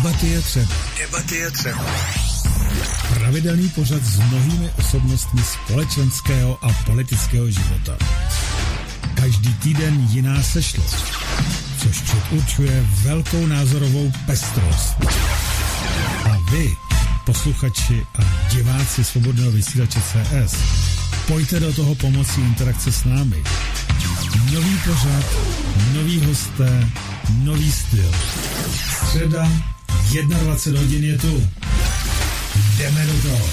Debaty je třeba. Pravidelný pořad s mnohými osobnostmi společenského a politického života. Každý týden jiná sešlost, což předurčuje velkou názorovou pestrost. A vy, posluchači a diváci Svobodného vysílače CS, pojďte do toho pomocí interakce s námi. Nový pořad, noví hosté, nový styl. Středa, 21 hodin je tu. Jdeme do toho.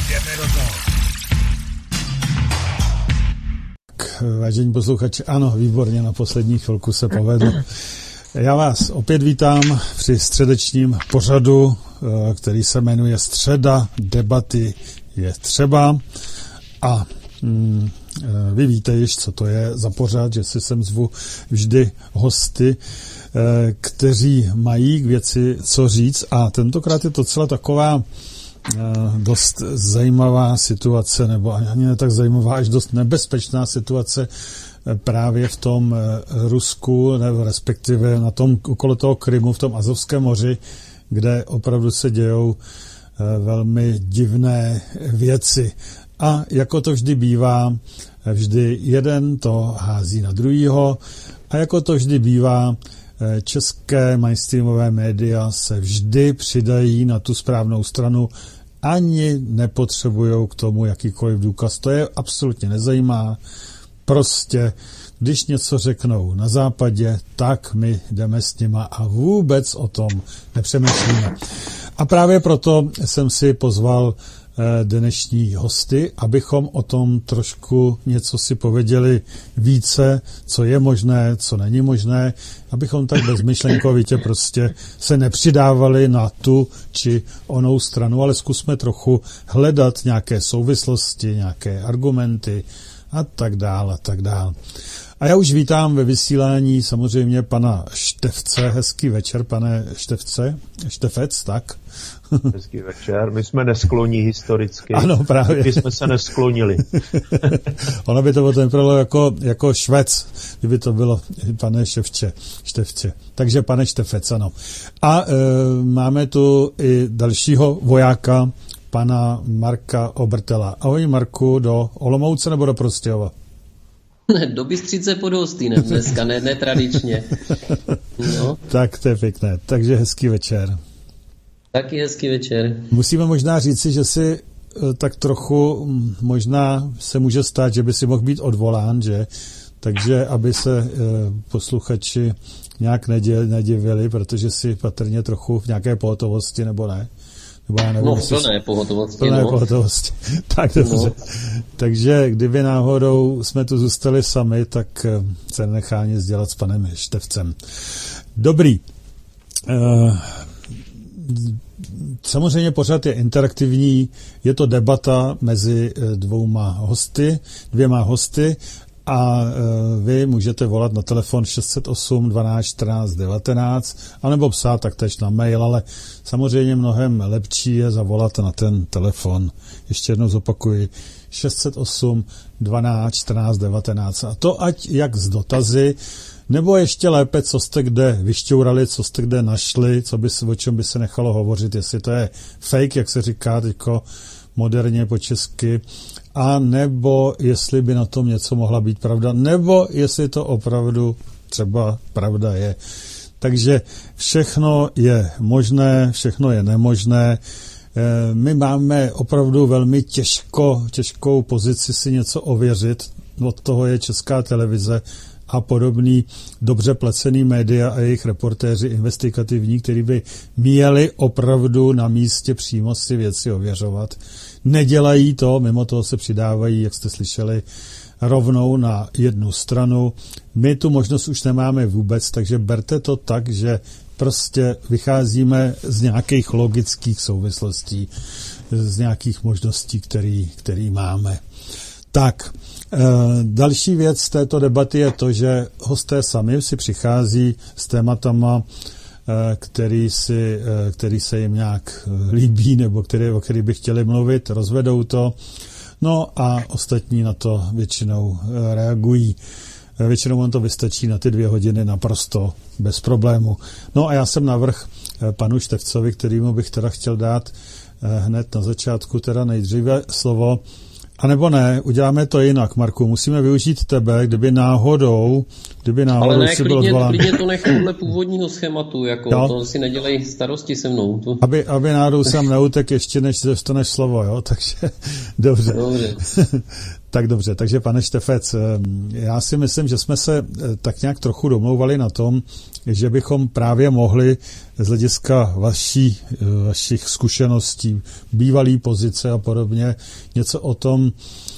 Vážení posluchači, ano, výborně, na poslední chvilku se povedlo. Já vás opět vítám při středečním pořadu, který se jmenuje Středa, debaty je třeba. A vy víte již, co to je za pořad, že si sem zvu vždy hosty, kteří mají k věci co říct, a tentokrát je to celá taková dost zajímavá situace, nebo ani ne tak zajímavá, až dost nebezpečná situace právě v tom Rusku, nebo respektive na tom okolo toho Krymu, v tom Azovském moři, kde opravdu se dějou velmi divné věci. A jako to vždy bývá, vždy jeden to hází na druhýho, a jako to vždy bývá, české mainstreamové média se vždy přidají na tu správnou stranu, ani nepotřebují k tomu jakýkoliv důkaz. To je absolutně nezajímá. Prostě, když něco řeknou na západě, tak my jdeme s nima a vůbec o tom nepřemýšlíme. A právě proto jsem si pozval dnešní hosty, abychom o tom trošku něco si pověděli více, co je možné, co není možné, abychom tak bezmyšlenkovitě prostě se nepřidávali na tu či onou stranu, ale zkusme trochu hledat nějaké souvislosti, nějaké argumenty a tak dál a tak dál. A já už vítám ve vysílání samozřejmě pana Štefce. Hezký večer, pane Štefce. Štefec, tak? Hezký večer. My jsme neskloní historicky. Ano, právě. My jsme se nesklonili. Ono by to potom vypadalo jako Švec, kdyby to bylo, pane Štefče. Takže pane Štefec, ano. A máme tu i dalšího vojáka, pana Marka Obertela. Ahoj, Marku, do Olomouce nebo do Prostějova? Do Bystřice pod Hostýnem dneska, ne tradičně. No. Tak to je pěkné, takže hezký večer. Taky hezký večer. Musíme možná říci, že si tak trochu možná se může stát, že by si mohl být odvolán, že? Takže aby se posluchači nějak nedivili, protože si patrně trochu v nějaké pohotovosti, nebo ne? Nebo já nevím, plné pohotovosti. Pohotovosti. Tak dobře. No. Takže kdyby náhodou jsme tu zůstali sami, tak se nechá nic dělat s panem Štefcem. Dobrý. Samozřejmě pořad je interaktivní, je to debata mezi dvěma hosty a vy můžete volat na telefon 608 12 14 19 anebo psát taktéž na mail, ale samozřejmě mnohem lepší je zavolat na ten telefon. Ještě jednou zopakuji, 608 12 14 19, a to ať jak z dotazy, nebo ještě lépe, co jste kde vyšťourali, co jste kde našli, o čem by se nechalo hovořit, jestli to je fake, jak se říká teďko moderně po česky, a nebo jestli by na tom něco mohla být pravda, nebo jestli to opravdu třeba pravda je. Takže všechno je možné, všechno je nemožné. My máme opravdu velmi těžkou pozici si něco ověřit. Od toho je Česká televize a podobný dobře placený média a jejich reportéři investigativní, kteří by měli opravdu na místě přímo si věci ověřovat. Nedělají to, mimo toho se přidávají, jak jste slyšeli, rovnou na jednu stranu. My tu možnost už nemáme vůbec, takže berte to tak, že prostě vycházíme z nějakých logických souvislostí, z nějakých možností, který máme. Tak, další věc této debaty je to, že hosté sami si přichází s tématama, který se jim nějak líbí, nebo o který by chtěli mluvit, rozvedou to, no a ostatní na to většinou reagují. většinou on to vystačí na ty 2 hodiny naprosto bez problému. No a já jsem navrhl panu Štefcovi, kterýmu bych teda chtěl dát hned na začátku teda nejdříve slovo. A nebo ne, uděláme to jinak, Marku, musíme využít tebe, kdyby náhodou ale ne, si byl odvolán. klidně to nech podle původního schématu, jako jo? To si nedělej starosti se mnou. To... Aby náhodou jsem neutek ještě, než dostaneš slovo, jo, takže dobře. Tak dobře, takže pane Štefec, já si myslím, že jsme se tak nějak trochu domlouvali na tom, že bychom právě mohli z hlediska vašich zkušeností, bývalý pozice a podobně, něco o tom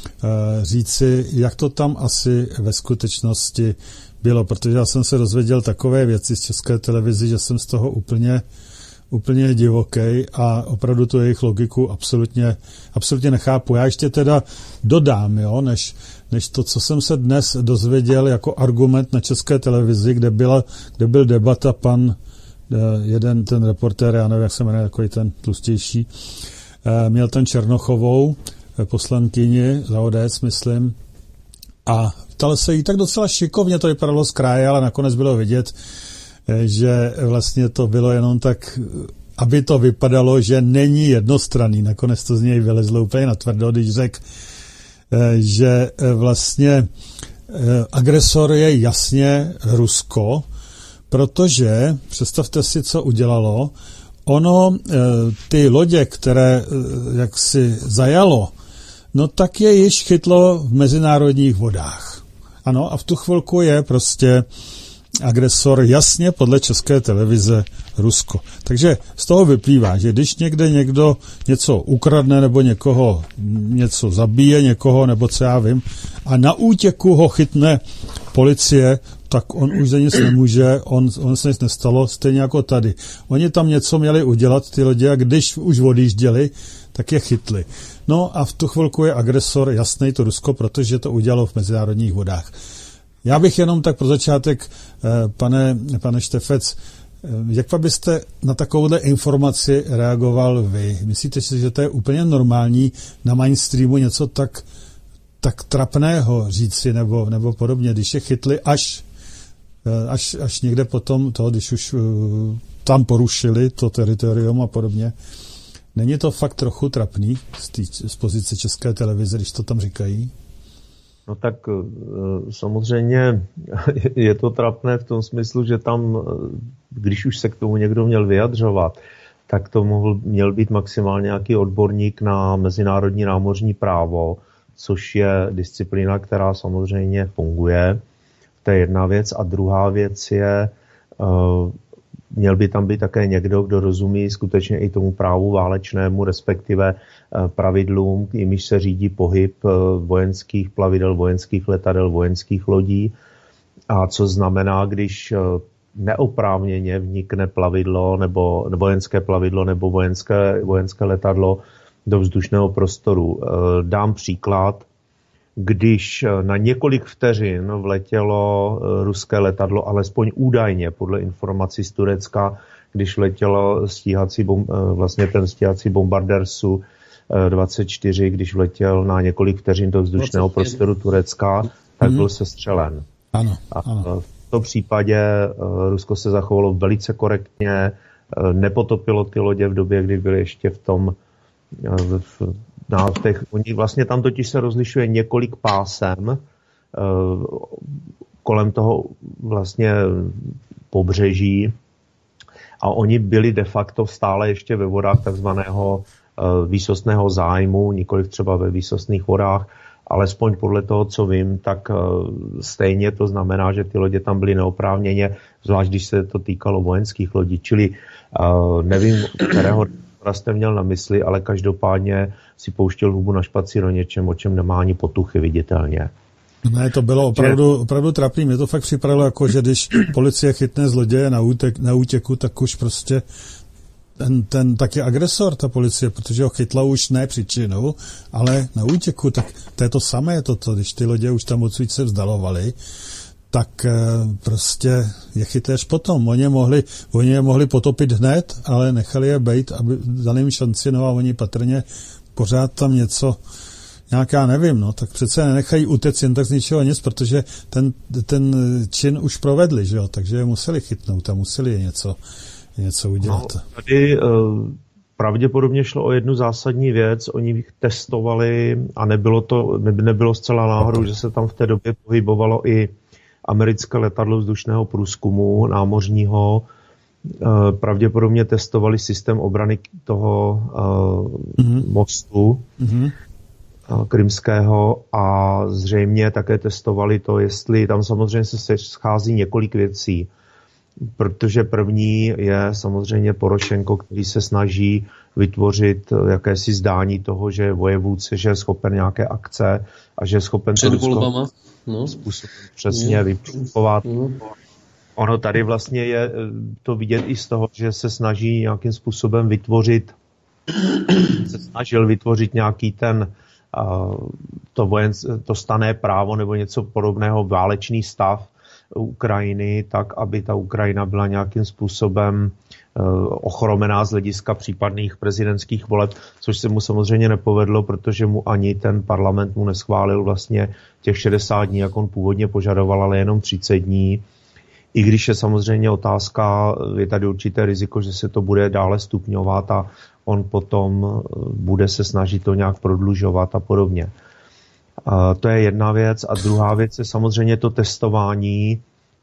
říci, jak to tam asi ve skutečnosti bylo, protože já jsem se dozvěděl takové věci z České televize, že jsem z toho úplně divoký a opravdu tu jejich logiku absolutně nechápu. Já ještě teda dodám, jo, než to, co jsem se dnes dozvěděl jako argument na České televizi, kde byl debata jeden ten reportér, já nevím, jak se jmenuje, takový ten tlustější, měl ten Černochovou, poslankyni za ODS, myslím, a ptal se jí tak docela šikovně, to vypadalo z kraje, ale nakonec bylo vidět, že vlastně to bylo jenom tak, aby to vypadalo, že není jednostranný. Nakonec to z něj vylezlo úplně natvrdo, když řekl, že vlastně agresor je jasně Rusko, protože, představte si, co udělalo, ono, ty lodě, které jaksi zajalo, no tak je již chytlo v mezinárodních vodách. Ano, a v tu chvilku je prostě agresor jasně podle České televize Rusko. Takže z toho vyplývá, že když někde někdo něco ukradne nebo někoho něco zabije, někoho nebo co já vím, a na útěku ho chytne policie, tak on už za nic nemůže, on se nic nestalo, stejně jako tady. Oni tam něco měli udělat, ty lidi, a když už odjížděli, tak je chytli. No a v tu chvilku je agresor jasný to Rusko, protože to udělalo v mezinárodních vodách. Já bych jenom tak pro začátek, pane Štefec, jak byste na takovouhle informaci reagoval vy? Myslíte si, že to je úplně normální na mainstreamu něco tak trapného říci nebo podobně, když je chytli až někde potom to, když už tam porušili to teritorium a podobně? Není to fakt trochu trapný z pozice České televize, když to tam říkají? No tak samozřejmě je to trapné v tom smyslu, že tam, když už se k tomu někdo měl vyjadřovat, tak to měl být maximálně nějaký odborník na mezinárodní námořní právo, což je disciplína, která samozřejmě funguje. To je jedna věc. A druhá věc je, měl by tam být také někdo, kdo rozumí skutečně i tomu právu válečnému, respektive pravidlům, jimiž se řídí pohyb vojenských plavidel, vojenských letadel, vojenských lodí. A co znamená, když neoprávněně vnikne plavidlo nebo vojenské plavidlo nebo vojenské letadlo do vzdušného prostoru. Dám příklad. Když na několik vteřin vletělo ruské letadlo, alespoň údajně podle informací z Turecka, když letělo vlastně ten stíhací bombardér Su-24, když vletěl na několik vteřin do vzdušného prostoru Turecka, tak byl sestřelen. Ano. A v tom případě Rusko se zachovalo velice korektně, nepotopilo ty lodě v době, kdy byly ještě v tom oni vlastně tam totiž se rozlišuje několik pásem kolem toho vlastně pobřeží a oni byli de facto stále ještě ve vodách takzvaného výsostného zájmu, nikoliv třeba ve výsostných vodách, alespoň podle toho, co vím, tak stejně to znamená, že ty lodě tam byly neoprávněně, zvlášť když se to týkalo vojenských lodí, čili nevím, kterého jste měl na mysli, ale každopádně si pouštěl hubu na špacír o něčem, o čem nemá ani potuchy viditelně. Ne, to bylo opravdu trapný. Mě to fakt připadalo, jako že když policie chytne zloděje na útěku, tak už prostě ten tak je agresor, ta policie, protože ho chytla už ne příčinou, ale na útěku, tak to je to samé toto, když ty lodě už tam odsud se vzdalovaly, tak prostě je chytli až potom. Oni je mohli potopit hned, ale nechali je bejt, aby dali jim šanci, no a oni patrně pořád tam něco nějak, já nevím, no, tak přece nenechají utéct jen tak z ničeho nic, protože ten čin už provedli, že jo, takže je museli chytnout a museli je něco udělat. No, tady pravděpodobně šlo o jednu zásadní věc, oni testovali a nebylo zcela náhodou, že se tam v té době pohybovalo i americké letadlo vzdušného průzkumu námořního, pravděpodobně testovali systém obrany toho mostu krymského a zřejmě také testovali to, jestli tam samozřejmě se schází několik věcí, protože první je samozřejmě Porošenko, který se snaží vytvořit jakési zdání toho, že je vojevůdce, že je schopen nějaké akce a že je schopen před volbama způsobem přesně vyprovokovat. Ono tady vlastně je to vidět i z toho, že se snaží nějakým způsobem snažil vytvořit nějaký to stanné právo nebo něco podobného, válečný stav Ukrajiny, tak, aby ta Ukrajina byla nějakým způsobem ochromená z hlediska případných prezidentských voleb, což se mu samozřejmě nepovedlo, protože mu ani ten parlament mu neschválil vlastně těch 60 dní, jak on původně požadoval, ale jenom 30 dní. I když je samozřejmě otázka, je tady určité riziko, že se to bude dále stupňovat a on potom bude se snažit to nějak prodlužovat a podobně. To je jedna věc. A druhá věc je samozřejmě to testování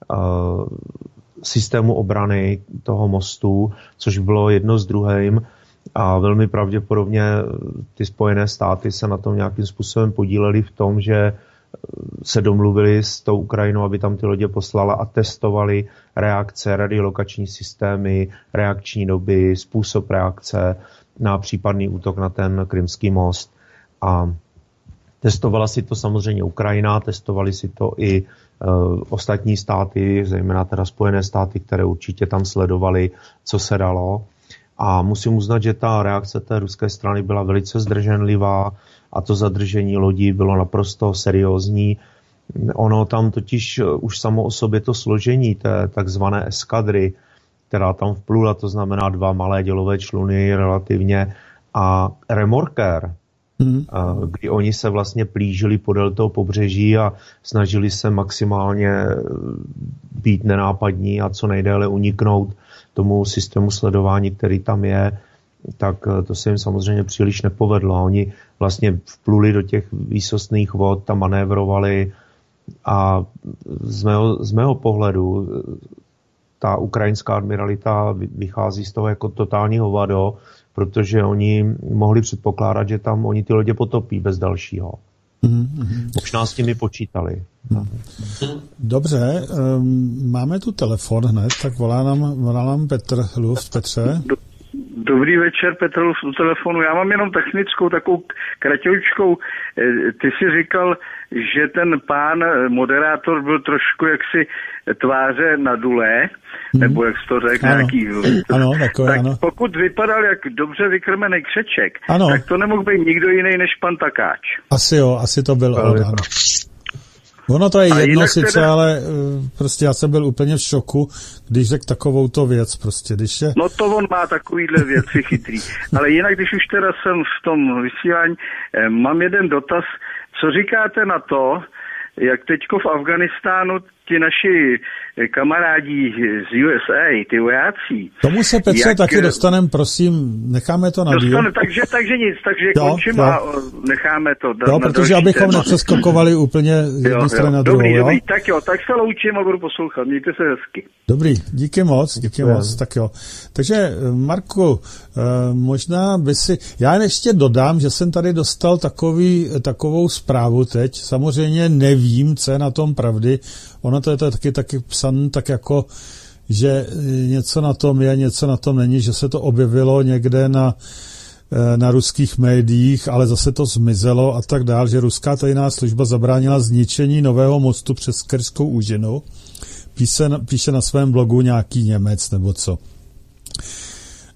systému obrany toho mostu, což bylo jedno s druhým. A velmi pravděpodobně ty Spojené státy se na tom nějakým způsobem podílely v tom, že se domluvili s tou Ukrajinou, aby tam ty lodě poslala a testovali reakce, radiolokační systémy, reakční doby, způsob reakce na případný útok na ten krymský most. A testovala si to samozřejmě Ukrajina, testovali si to i ostatní státy, zejména teda Spojené státy, které určitě tam sledovali, co se dalo. A musím uznat, že ta reakce té ruské strany byla velice zdrženlivá a to zadržení lodí bylo naprosto seriózní. Ono tam totiž už samo o sobě to složení té takzvané eskadry, která tam vplula, to znamená 2 malé dělové čluny relativně a remorkér, kdy oni se vlastně plížili podél toho pobřeží a snažili se maximálně být nenápadní a co nejdéle uniknout tomu systému sledování, který tam je, tak to se jim samozřejmě příliš nepovedlo. A oni vlastně vpluli do těch výsostných vod, tam manévrovali a z mého pohledu ta ukrajinská admiralita vychází z toho jako totální hovado, protože oni mohli předpokládat, že tam oni ty lodě potopí bez dalšího. Možná s tím počítali. Dobře, máme tu telefon hned, tak volá nám Petr Luft. Petře. Dobrý večer, Petr Luft u telefonu. Já mám jenom technickou, takovou kratějčkou. Ty jsi říkal, že ten pán moderátor byl trošku jaksi tváře nadulé, nebo jak jsi to řekl, nějaký... Ano, takové, tak ano. Pokud vypadal jak dobře vykrmený křeček, tak to nemohl být nikdo jiný než pan Takáč. Asi to byl on, ano. Ono to je jedno sice, teda... ale prostě já jsem byl úplně v šoku, když řekl takovouto věc prostě, když je... No to on má takovýhle věci chytrý. Ale jinak, když už teda jsem v tom vysílání, mám jeden dotaz. Co říkáte na to, jak teďko v Afganistánu ti naši kamarádi z USA, ty vojáci... Tomu se, Petře, taky dostaneme, prosím, necháme to na díl. Takže nic, končím a necháme to. Protože abychom nepřeskakovali úplně jednu stranu na druhou. Dobrý, tak se loučím a budu poslouchat. Mějte se hezky. Dobrý, díky moc, tak jo. Takže, Marku, možná by si... Já ještě dodám, že jsem tady dostal takovou zprávu teď. Samozřejmě nevím, co je na tom pravdy. Ono to je taky psané tak jako, že něco na tom je, něco na tom není, že se to objevilo někde na ruských médiích, ale zase to zmizelo a tak dál, že ruská tajná služba zabránila zničení nového mostu přes Kerskou úžinu. Píše na svém blogu nějaký Němec nebo co.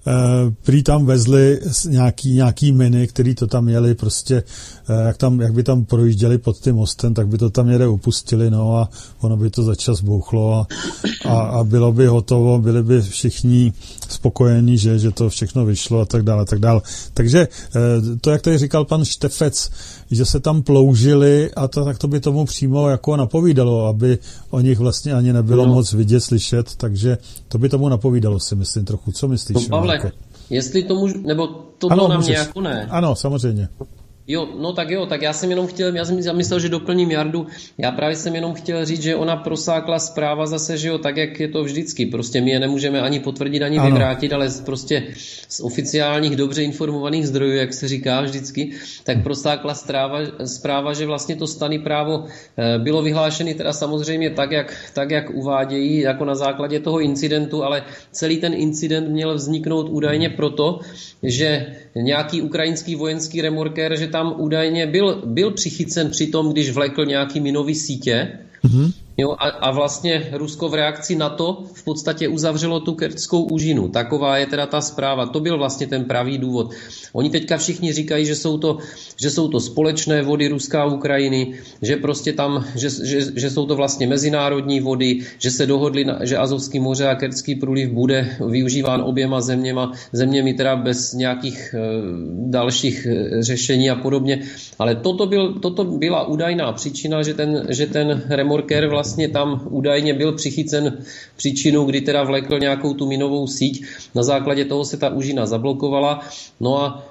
prý tam vezli nějaký miny, který to tam jeli prostě, jak by tam projížděli pod tím mostem, tak by to tam někde upustili, no a ono by to začas bouchlo a bylo by hotovo, byli by všichni spokojení, že to všechno vyšlo a tak dále, tak dále. Takže to, jak tady říkal pan Štefec, že se tam ploužili a tak to by tomu přímo jako napovídalo, aby o nich vlastně ani nebylo moc vidět, slyšet, takže to by tomu napovídalo, si myslím trochu. Co myslíš? No, Pavle, jestli tomu, nebo to bylo na mě jako ne. Ano, samozřejmě. Jo, tak já jsem myslel, že doplním Jardu. Já právě jsem jenom chtěl říct, že ona prosákla zpráva zase, že jo, tak jak je to vždycky. Prostě my je nemůžeme ani potvrdit, ani vyvrátit, ale prostě z oficiálních, dobře informovaných zdrojů, jak se říká vždycky, tak prosákla zpráva, že vlastně to stanné právo bylo vyhlášené teda samozřejmě tak, jak uvádějí, jako na základě toho incidentu, ale celý ten incident měl vzniknout údajně proto, že nějaký ukrajinský vojenský remorkér, že tam údajně byl přichycen při tom, když vlekl nějaký minový sítě. Mm-hmm. Jo, a vlastně Rusko v reakci na to v podstatě uzavřelo tu Kerčskou úžinu. Taková je teda ta zpráva. To byl vlastně ten pravý důvod. Oni teďka všichni říkají, že jsou to společné vody Ruska a Ukrajiny, že prostě tam, že jsou to vlastně mezinárodní vody, že se dohodli, že Azovské moře a Kerčský průliv bude využíván oběma zeměmi teda bez nějakých dalších řešení a podobně. Ale toto byla údajná příčina, že ten remorkér vlastně tam údajně byl přichycen příčinu, kdy teda vlekl nějakou tu minovou síť. Na základě toho se ta úžina zablokovala. No a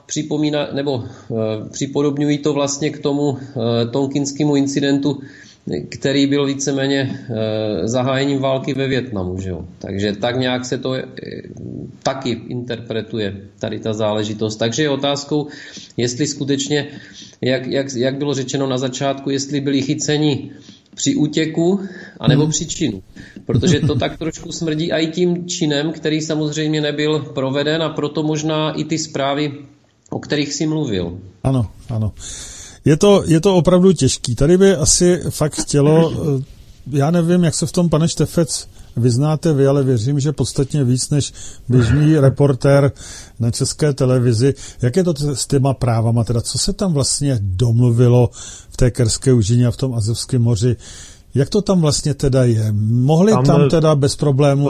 připodobňují to vlastně k tomu tonkinskému incidentu, který byl víceméně zahájením války ve Vietnamu. Že jo? Takže tak nějak se to taky interpretuje tady ta záležitost. Takže je otázkou, jestli skutečně, jak bylo řečeno na začátku, jestli byli chyceni při útěku, anebo při činu. Protože to tak trošku smrdí i tím činem, který samozřejmě nebyl proveden a proto možná i ty zprávy, o kterých jsi mluvil. Ano. Je to opravdu těžký. Tady by asi fakt chtělo, já nevím, jak se v tom, pane Štefec, vyznáte vy, ale věřím, že podstatně víc než běžný reportér na České televizi. Jak je to s těma právama? Teda co se tam vlastně domluvilo v té Kerčské úžině a v tom Azovském moři? Jak to tam vlastně teda je? Mohli tam teda bez problémů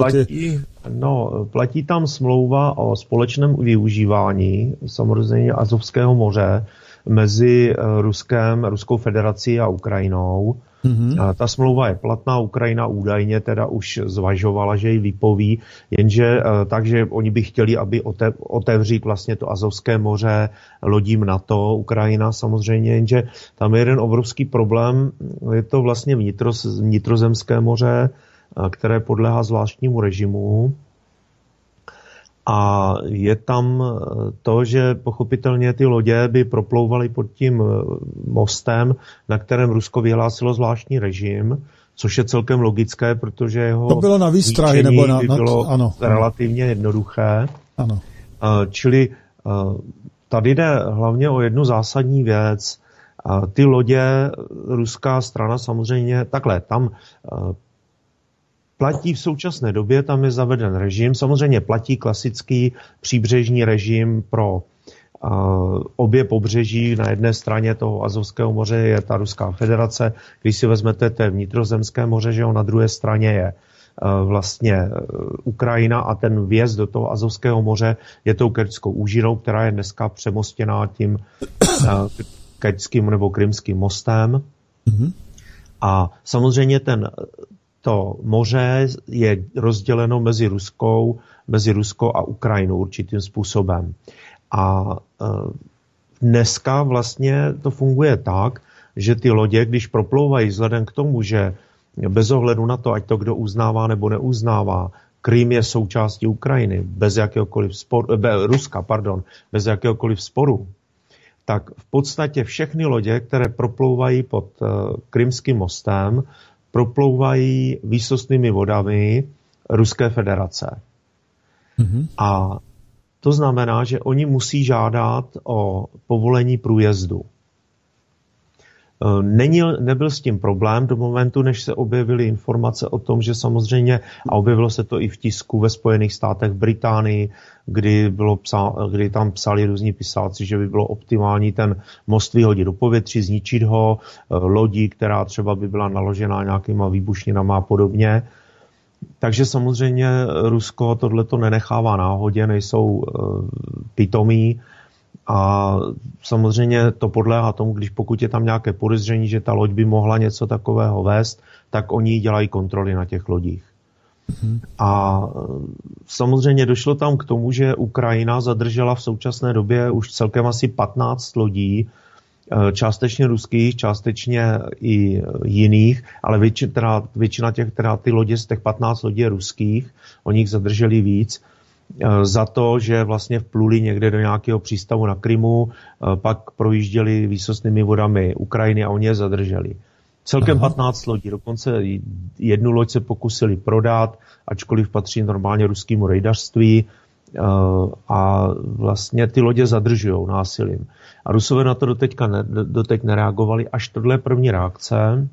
platí tam smlouva o společném využívání samozřejmě Azovského moře mezi Ruskou federací a Ukrajinou. Mm-hmm. Ta smlouva je platná, Ukrajina údajně teda už zvažovala, že ji vypoví, jenže takže oni by chtěli, aby otevřít vlastně to Azovské moře lodím NATO, Ukrajina samozřejmě, jenže tam je jeden obrovský problém, je to vlastně vnitrozemské moře, které podléhá zvláštnímu režimu. A je tam to, že pochopitelně ty lodě by proplouvaly pod tím mostem, na kterém Rusko vyhlásilo zvláštní režim, což je celkem logické, protože jeho to bylo na výstrahy, nebo by bylo relativně jednoduché. Ano. Čili tady jde hlavně o jednu zásadní věc. Ty lodě, ruská strana samozřejmě, takhle, tam platí v současné době, tam je zaveden režim, samozřejmě platí klasický příbřežní režim pro obě pobřeží. Na jedné straně toho Azovského moře je ta Ruská federace, když si vezmete té vnitrozemské moře, že jo, na druhé straně je vlastně Ukrajina a ten vjezd do toho Azovského moře je tou Kerčskou úžinou, která je dneska přemostěná tím Kerčským nebo Krymským mostem. Mm-hmm. A samozřejmě to moře je rozděleno mezi Ruskou a Ukrajinou určitým způsobem. A dneska vlastně to funguje tak, že ty lodě, když proplouvají vzhledem k tomu, že bez ohledu na to, ať to kdo uznává nebo neuznává, Krym je součástí Ukrajiny, bez jakéhokoliv sporu, tak v podstatě všechny lodě, které proplouvají pod Krymským mostem, proplouvají výsostnými vodami Ruské federace. Mm-hmm. A to znamená, že oni musí žádat o povolení průjezdu. Nebyl s tím problém do momentu, než se objevily informace o tom, že samozřejmě, a objevilo se to i v tisku ve Spojených státech, v Británii, kdy tam psali různí pisáci, že by bylo optimální ten most vyhodit do povětří, zničit ho, lodi, která třeba by byla naložená nějakýma výbušninama a podobně. Takže samozřejmě Rusko tohleto nenechává náhodě, nejsou pitomí. A samozřejmě to podléhá tomu, pokud je tam nějaké podezření, že ta loď by mohla něco takového vést, tak oni dělají kontroly na těch lodích. A samozřejmě došlo tam k tomu, že Ukrajina zadržela v současné době už celkem asi 15 lodí, částečně ruských, částečně i jiných, ale většina těch, ty lodě z těch 15 lodí je ruských, oni jich zadrželi víc, za to, že vlastně vpluli někde do nějakého přístavu na Krymu, pak projížděli výsostnými vodami Ukrajiny a oni je zadrželi. Celkem 15 lodí, dokonce jednu loď se pokusili prodat, ačkoliv patří normálně ruskému rejdařství, a vlastně ty lodě zadržujou násilím. A Rusové na to doteď nereagovali, až tohle je první reakce,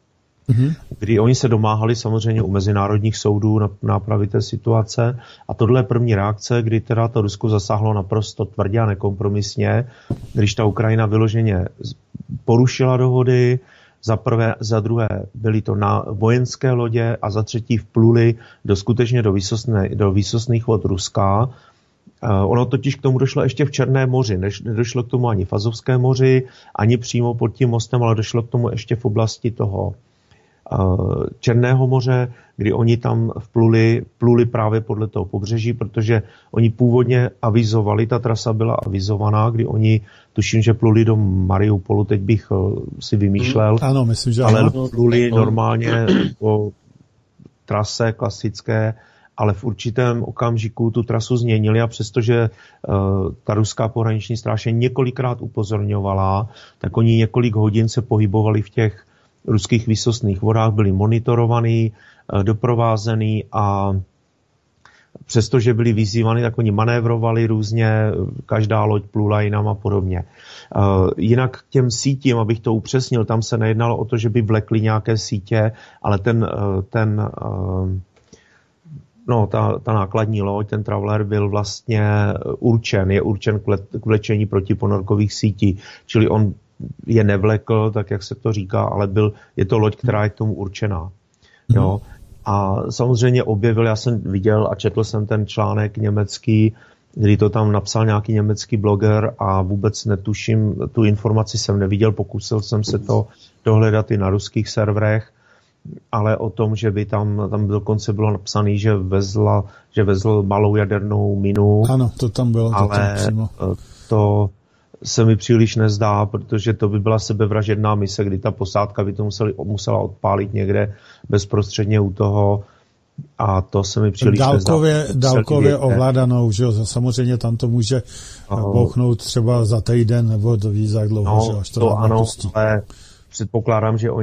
kdy oni se domáhali samozřejmě u mezinárodních soudů na nápravy té situace, a tohle je první reakce, kdy teda to Rusko zasáhlo naprosto tvrdě a nekompromisně, když ta Ukrajina vyloženě porušila dohody, za prvé, za druhé byly to na vojenské lodě a za třetí vpluli skutečně do výsostných vod Ruska. Ono totiž k tomu došlo ještě v Černém moři, nedošlo k tomu ani v Azovském moři, ani přímo pod tím mostem, ale došlo k tomu ještě v oblasti toho Černého moře, kdy oni tam vpluli právě podle toho pobřeží, protože oni původně avizovali, ta trasa byla avizovaná, kdy oni, tuším, že pluli do Mariupolu, teď bych si vymýšlel, ano, myslím, že ale pluli normálně po trase klasické, ale v určitém okamžiku tu trasu změnili, a přestože ta ruská pohraniční stráž několikrát upozorňovala, tak oni několik hodin se pohybovali v těch ruských výsostných vodách, byli monitorovaní, doprovázení, a přestože byli vyzývaní, tak oni manévrovali různě, každá loď plula jinam a podobně. Jinak k těm sítím, abych to upřesnil, tam se nejednalo o to, že by vlekli nějaké sítě, ale ta nákladní loď, ten Traveler byl vlastně je určen k vlečení protiponorkových sítí, čili on je nevlekl, tak jak se to říká, ale je to loď, která je k tomu určená. Jo. A samozřejmě já jsem viděl a četl jsem ten článek německý, kdy to tam napsal nějaký německý bloger, a vůbec netuším, tu informaci jsem neviděl, pokusil jsem se to dohledat i na ruských serverech, ale o tom, že by tam dokonce bylo napsané, že vezl malou jadernou minu. Ano, to tam bylo. Ale to se mi příliš nezdá, protože to by byla sebevražedná mise, kdy ta posádka by to musela odpálit někde bezprostředně u toho, a to se mi příliš nezdá. Dálkově ovládanou, že jo? Samozřejmě tam to může bouchnout třeba za týden, nebo to ví za dlouho, že až to ano, pustí. Ale předpokládám, že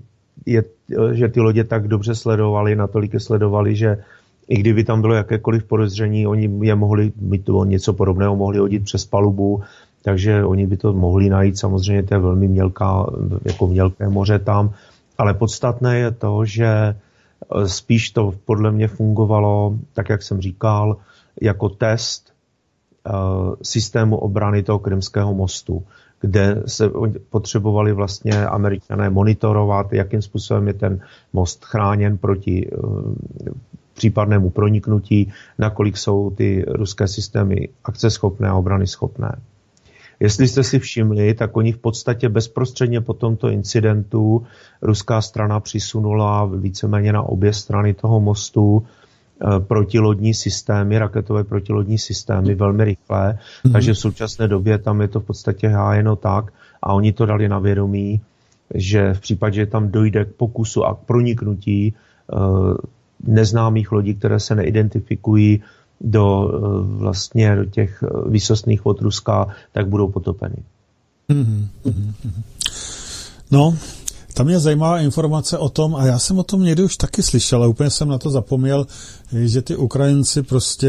že ty lodě tak dobře natolik sledovali, že i kdyby tam bylo jakékoliv podezření, oni je mohli mít něco podobného, mohli hodit přes palubu, takže oni by to mohli najít. Samozřejmě to je velmi mělké moře tam, ale podstatné je to, že spíš to podle mě fungovalo, tak jak jsem říkal, jako test systému obrany toho Krymského mostu, kde se potřebovali vlastně Američané monitorovat, jakým způsobem je ten most chráněn proti případnému proniknutí, nakolik jsou ty ruské systémy akceschopné a obrany schopné. Jestli jste si všimli, tak oni v podstatě bezprostředně po tomto incidentu ruská strana přisunula víceméně na obě strany toho mostu protilodní systémy, raketové protilodní systémy velmi rychle, takže v současné době tam je to v podstatě hájeno tak, a oni to dali na vědomí, že v případě, že tam dojde k pokusu a k proniknutí neznámých lodí, které se neidentifikují do těch výsostných vod Ruska, tak budou potopeny. No, Tam je zajímavá informace o tom, a já jsem o tom někdy už taky slyšel, a úplně jsem na to zapomněl, že ty Ukrajinci prostě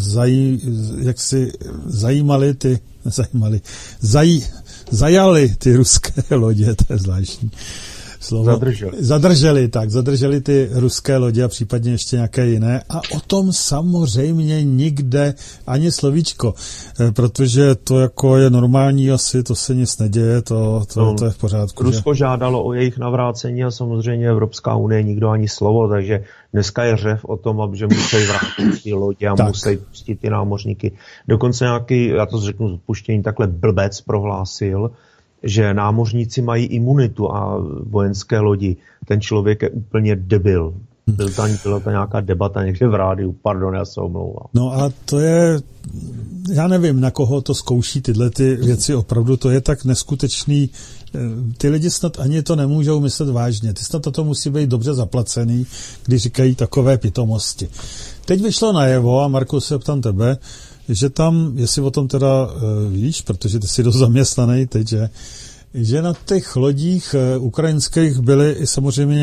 zajali ty ruské lodě, to je zvláštní slovo. Zadrželi ty ruské lodě a případně ještě nějaké jiné. A o tom samozřejmě nikde ani slovíčko, protože to jako je normální asi, to se nic neděje, to je v pořádku. Rusko žádalo o jejich navrácení a samozřejmě Evropská unie nikdo ani slovo, takže dneska je řev o tom, že musí vrátit ty lodě a musí pustit ty námořníky. Dokonce nějaký, já to řeknu s odpuštěním, takhle blbec prohlásil, že námořníci mají imunitu a vojenské lodi. Ten člověk je úplně debil. Byla to nějaká debata někde v rádiu, pardon, já se omlouvám. No a to je, já nevím, na koho to zkouší tyhle ty věci opravdu, to je tak neskutečný, ty lidi snad ani to nemůžou myslet vážně, ty snad toto musí být dobře zaplacený, když říkají takové pitomosti. Teď vyšlo najevo, a Marku, se ptám tebe, že tam, jestli o tom teda víš, protože ty jsi dost zaměstnaný teď, že na těch lodích ukrajinských byli i samozřejmě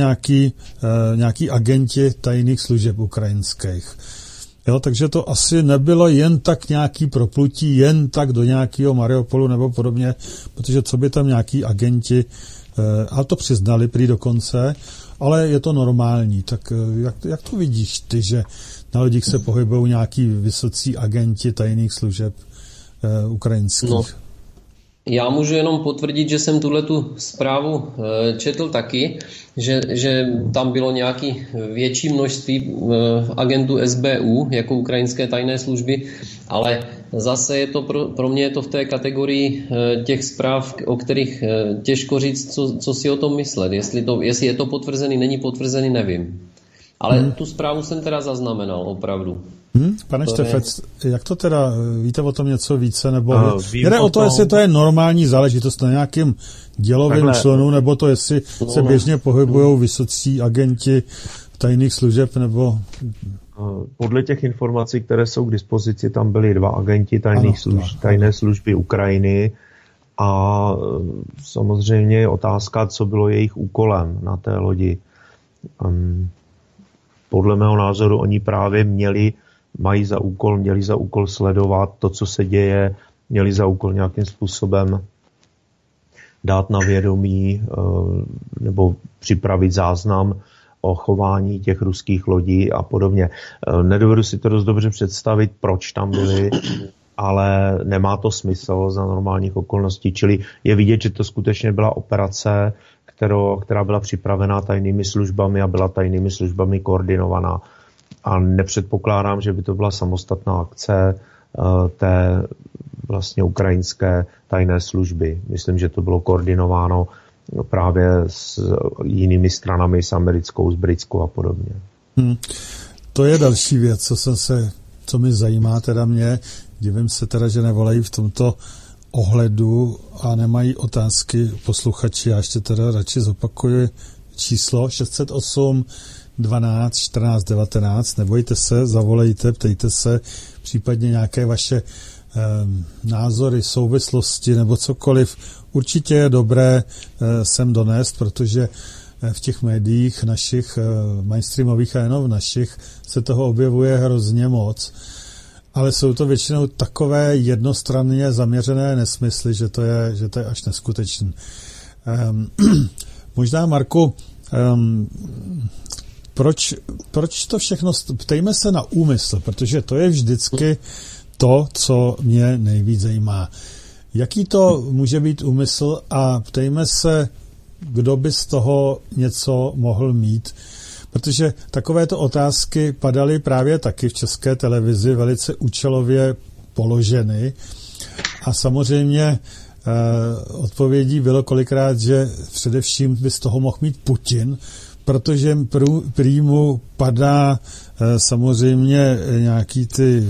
nějaký agenti tajných služeb ukrajinských. Jo, takže to asi nebylo jen tak nějaký proplutí, jen tak do nějakého Mariupolu nebo podobně, protože co by tam nějaký agenti, a to přiznali prý dokonce, ale je to normální. Tak jak to vidíš ty, že na lodích se pohybují nějaký vysocí agenti tajných služeb ukrajinských? No, já můžu jenom potvrdit, že jsem tuhletu zprávu četl taky, že tam bylo nějaké větší množství agentů SBU jako ukrajinské tajné služby, ale zase je to pro mě je to v té kategorii těch zpráv, o kterých těžko říct, co si o tom myslet. Jestli je to potvrzený, není potvrzený, nevím. Ale tu zprávu jsem teda zaznamenal, opravdu. Pane Štefec, jak to teda, víte o tom něco více, nebo jde o to, jestli to je normální záležitost na nějakým dělovým členu, nebo to, jestli se běžně pohybují vysocí agenti tajných služeb, nebo... Podle těch informací, které jsou k dispozici, tam byli 2 agenti tajné služby Ukrajiny a samozřejmě je otázka, co bylo jejich úkolem na té lodi. Podle mého názoru oni právě měli za úkol sledovat to, co se děje, měli za úkol nějakým způsobem dát na vědomí nebo připravit záznam o chování těch ruských lodí a podobně. Nedovedu si to dost dobře představit, proč tam byli, ale nemá to smysl za normálních okolností. Čili je vidět, že to skutečně byla operace, která byla připravená tajnými službami a byla tajnými službami koordinovaná. A nepředpokládám, že by to byla samostatná akce té vlastně ukrajinské tajné služby. Myslím, že to bylo koordinováno právě s jinými stranami, s americkou, s britskou a podobně. To je další věc, co mi zajímá teda mě. Divím se teda, že nevolají v tomto ohledu a nemají otázky posluchači. Já ještě teda radši zopakuju číslo 608 12 14 19. Nebojte se, zavolejte, ptejte se, případně nějaké vaše názory, souvislosti nebo cokoliv. Určitě je dobré sem donést, protože v těch médiích našich mainstreamových a jenom v našich se toho objevuje hrozně moc. Ale jsou to většinou takové jednostranně zaměřené nesmysly, že to je až neskutečné. Možná, Marku, proč to všechno... Ptejme se na úmysl, protože to je vždycky to, co mě nejvíc zajímá. Jaký to může být úmysl a ptejme se, kdo by z toho něco mohl mít. Protože takovéto otázky padaly právě taky v České televizi, velice účelově položeny. A samozřejmě odpovědí bylo kolikrát, že především by z toho mohl mít Putin, protože prý mu padá samozřejmě nějaký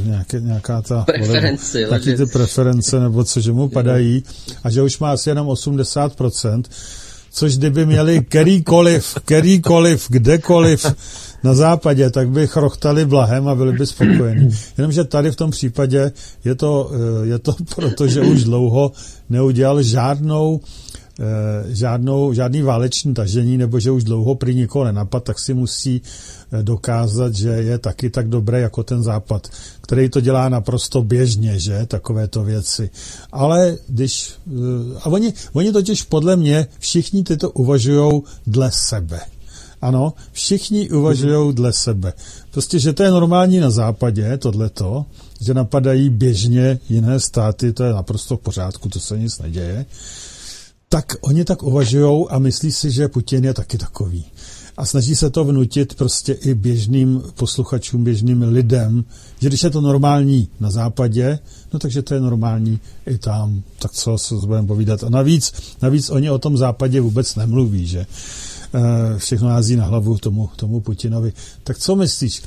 ty preference, nebo co, že mu padají, a že už má asi jenom 80%, což kdyby měli kterýkoliv, kdekoliv na západě, tak by chrochtali blahem a byli by spokojení. Jenomže tady v tom případě je to proto, že už dlouho neudělal žádnou žádný váleční tažení, nebo že už dlouho prý nikoho nenapad, tak si musí dokázat, že je taky tak dobré jako ten Západ, který to dělá naprosto běžně, že, takovéto věci. Ale oni totiž podle mě všichni tyto uvažujou dle sebe. Ano, všichni uvažujou dle sebe. Prostě, že to je normální na západě, tohleto, že napadají běžně jiné státy, to je naprosto v pořádku, to se nic neděje. Tak oni tak uvažujou a myslí si, že Putin je taky takový. A snaží se to vnutit prostě i běžným posluchačům, běžným lidem, že když je to normální na západě, no takže to je normální i tam. Tak co se budeme povídat. A navíc oni o tom západě vůbec nemluví, že všechno hází na hlavu tomu Putinovi. Tak co myslíš,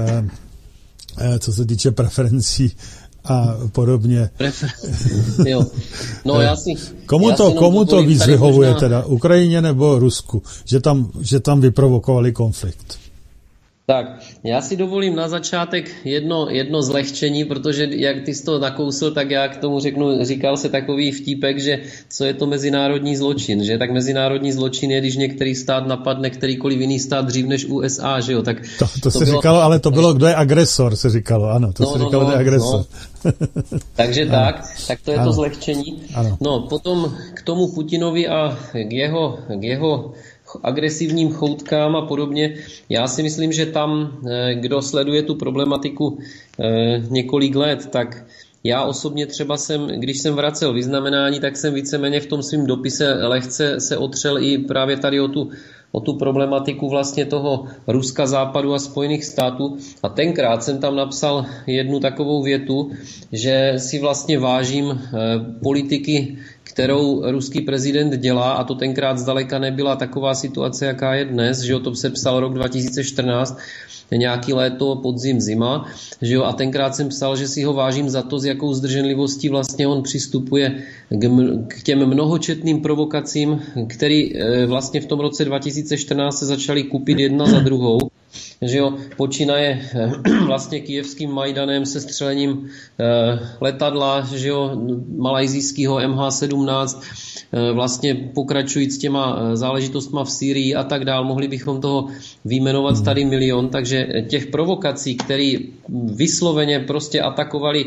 co se týče preferencí a podobně? Jo. No, Komu to víc vyhovuje teda? Ukrajině nebo Rusku? Že tam vyprovokovali konflikt? Tak, já si dovolím na začátek jedno zlehčení, protože jak ty jsi to nakousil, tak já k tomu říkal se takový vtípek, že co je to mezinárodní zločin, že? Tak mezinárodní zločin je, když některý stát napadne kterýkoliv jiný stát dřív než USA, že jo? Tak to se říkalo, ale to bylo, kdo je agresor, se říkalo, ano, kdo je agresor. No. Takže tak to je to zlehčení. Ano. No, potom k tomu Putinovi a k jeho agresivním choutkám a podobně. Já si myslím, že tam, kdo sleduje tu problematiku několik let, tak já osobně třeba když jsem vracel vyznamenání, tak jsem víceméně v tom svým dopise lehce se otřel i právě tady o tu problematiku vlastně toho Ruska, Západu a Spojených států. A tenkrát jsem tam napsal jednu takovou větu, že si vlastně vážím politiky, kterou ruský prezident dělá, a to tenkrát zdaleka nebyla taková situace, jaká je dnes, že jo, to se psal rok 2014, nějaký léto, podzim, zima, že jo, a tenkrát jsem psal, že si ho vážím za to, s jakou zdrženlivostí vlastně on přistupuje k těm mnohočetným provokacím, který vlastně v tom roce 2014 se začaly kupit jedna za druhou, že jo, počínaje vlastně kyjevským Majdanem se střelením letadla, že jo, malajzijského MH17, vlastně pokračujíc těma záležitostma v Sýrii a tak dál. Mohli bychom toho vyjmenovat tady milion, takže těch provokací, které vysloveně prostě atakovali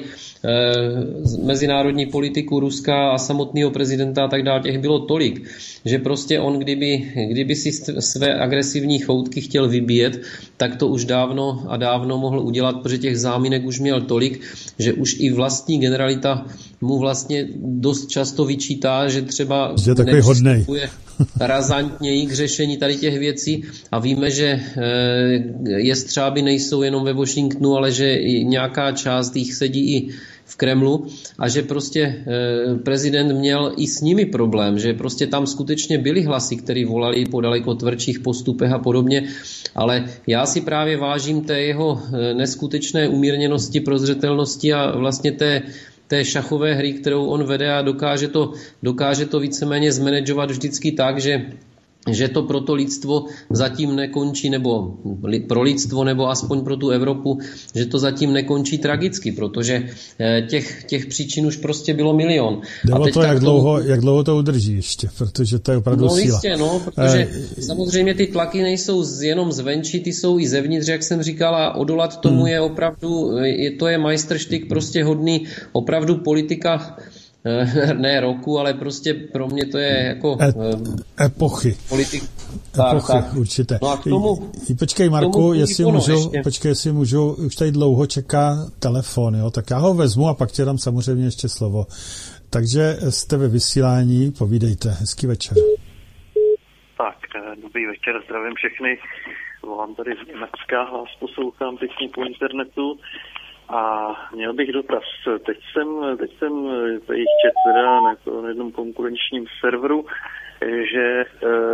mezinárodní politiku Ruska a samotného prezidenta a tak dál, těch bylo tolik, že prostě on, kdyby si své agresivní choutky chtěl vybíjet, tak to už dávno mohl udělat, protože těch záminek už měl tolik, že už i vlastní generalita mu vlastně dost často vyčítá, že třeba nepřistupuje razantněji k řešení tady těch věcí, a víme, že jestřáby nejsou jenom ve Washingtonu, ale že nějaká část jich sedí i v Kremlu, a že prostě prezident měl i s nimi problém, že prostě tam skutečně byly hlasy, které volali po daleko tvrdších postupech a podobně, ale já si právě vážím té jeho neskutečné umírněnosti, prozřetelnosti a vlastně té šachové hry, kterou on vede, a dokáže to víceméně zmanagovat vždycky tak, že to pro to lidstvo zatím nekončí, nebo pro lidstvo, nebo aspoň pro tu Evropu, že to zatím nekončí tragicky, protože těch příčin už prostě bylo milion. Jde o to, jak dlouho to udrží ještě, protože to je opravdu síla. Jistě, protože samozřejmě ty tlaky nejsou jenom zvenčí, ty jsou i zevnitř, jak jsem říkal, a odolat tomu je opravdu, to je majstrštyk prostě hodný opravdu politika, ne roku, ale prostě pro mě to je jako epochy. Politik. Tak, určitě. No a k tomu, počkej, Marku, jestli můžu, už tady dlouho čeká telefon, jo, tak já ho vezmu a pak tě dám samozřejmě ještě slovo. Takže jste ve vysílání, povídejte, hezký večer. Tak, dobrý večer, zdravím všechny. Volám tady z Německa, vás poslouchám pěkně po internetu. A měl bych dotaz. Teď jsem tady četl teda na jednom konkurenčním serveru, že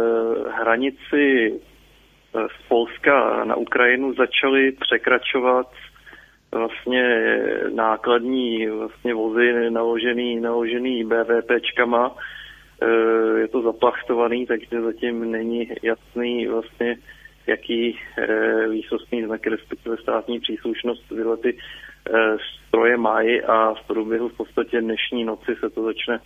hranici z Polska na Ukrajinu začaly překračovat vlastně nákladní vlastně vozy naložený BVPčkama. Je to zaplachtovaný, takže zatím není jasný vlastně, jaký výsostný znak, respektive státní příslušnost tyhle ty stroje mají, a v průběhu v podstatě dnešní noci se to začne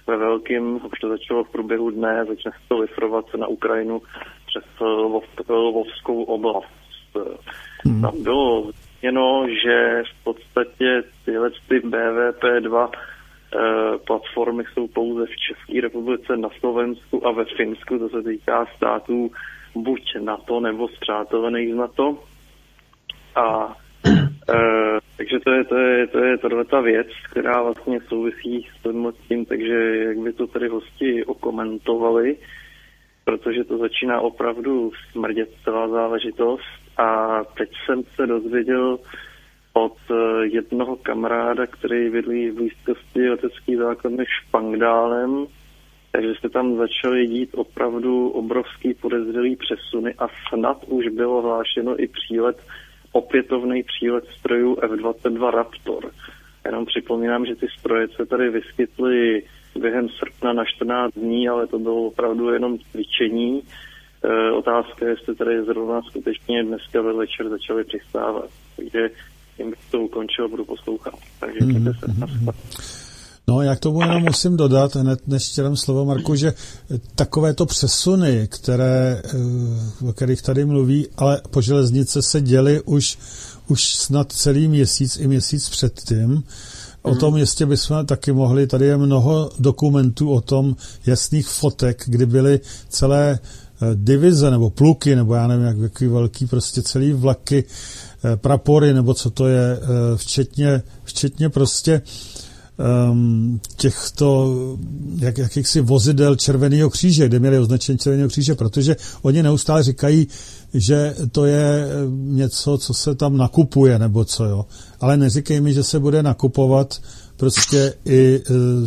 ve velkým, už to začalo v průběhu dne, začne se to vyfrovat na Ukrajinu přes Lvovskou oblast. Tam bylo změněno, že v podstatě tyhle BVP-2 platformy jsou pouze v České republice, na Slovensku a ve Finsku, to se týká států buď NATO nebo spřátelených z NATO. A takže to je tato věc, která vlastně souvisí s tím, takže jak by to tady hosti okomentovali, protože to začíná opravdu smrdět celá záležitost. A teď jsem se dozvěděl od jednoho kamaráda, který bydlí v blízkosti letecký základny Špangdálem, takže se tam začaly dít opravdu obrovský podezřelý přesuny a snad už bylo hlášeno i opětovný přílet strojů F-22 Raptor. Jenom připomínám, že ty stroje se tady vyskytly během srpna na 14 dní, ale to bylo opravdu jenom cvičení. Otázka je, jestli tady zrovna skutečně dneska ve večer začaly přistávat. Takže tím bych to ukončil, budu poslouchat. Takže mějte se. No, já k tomu jenom musím dodat, hned než ti dám slovo, Marku, že takovéto přesuny, o kterých tady mluví, ale po železnice se děly už snad celý měsíc i měsíc předtím. O tom jistě bychom taky mohli, tady je mnoho dokumentů o tom, jasných fotek, kdy byly celé divize nebo pluky, nebo já nevím, jaký velký, prostě celý vlaky, prapory, nebo co to je, včetně prostě těchto jakýchsi vozidel Červeného kříže, kde měli označení Červeného kříže, protože oni neustále říkají, že to je něco, co se tam nakupuje, nebo co, jo. Ale neříkej mi, že se bude nakupovat prostě i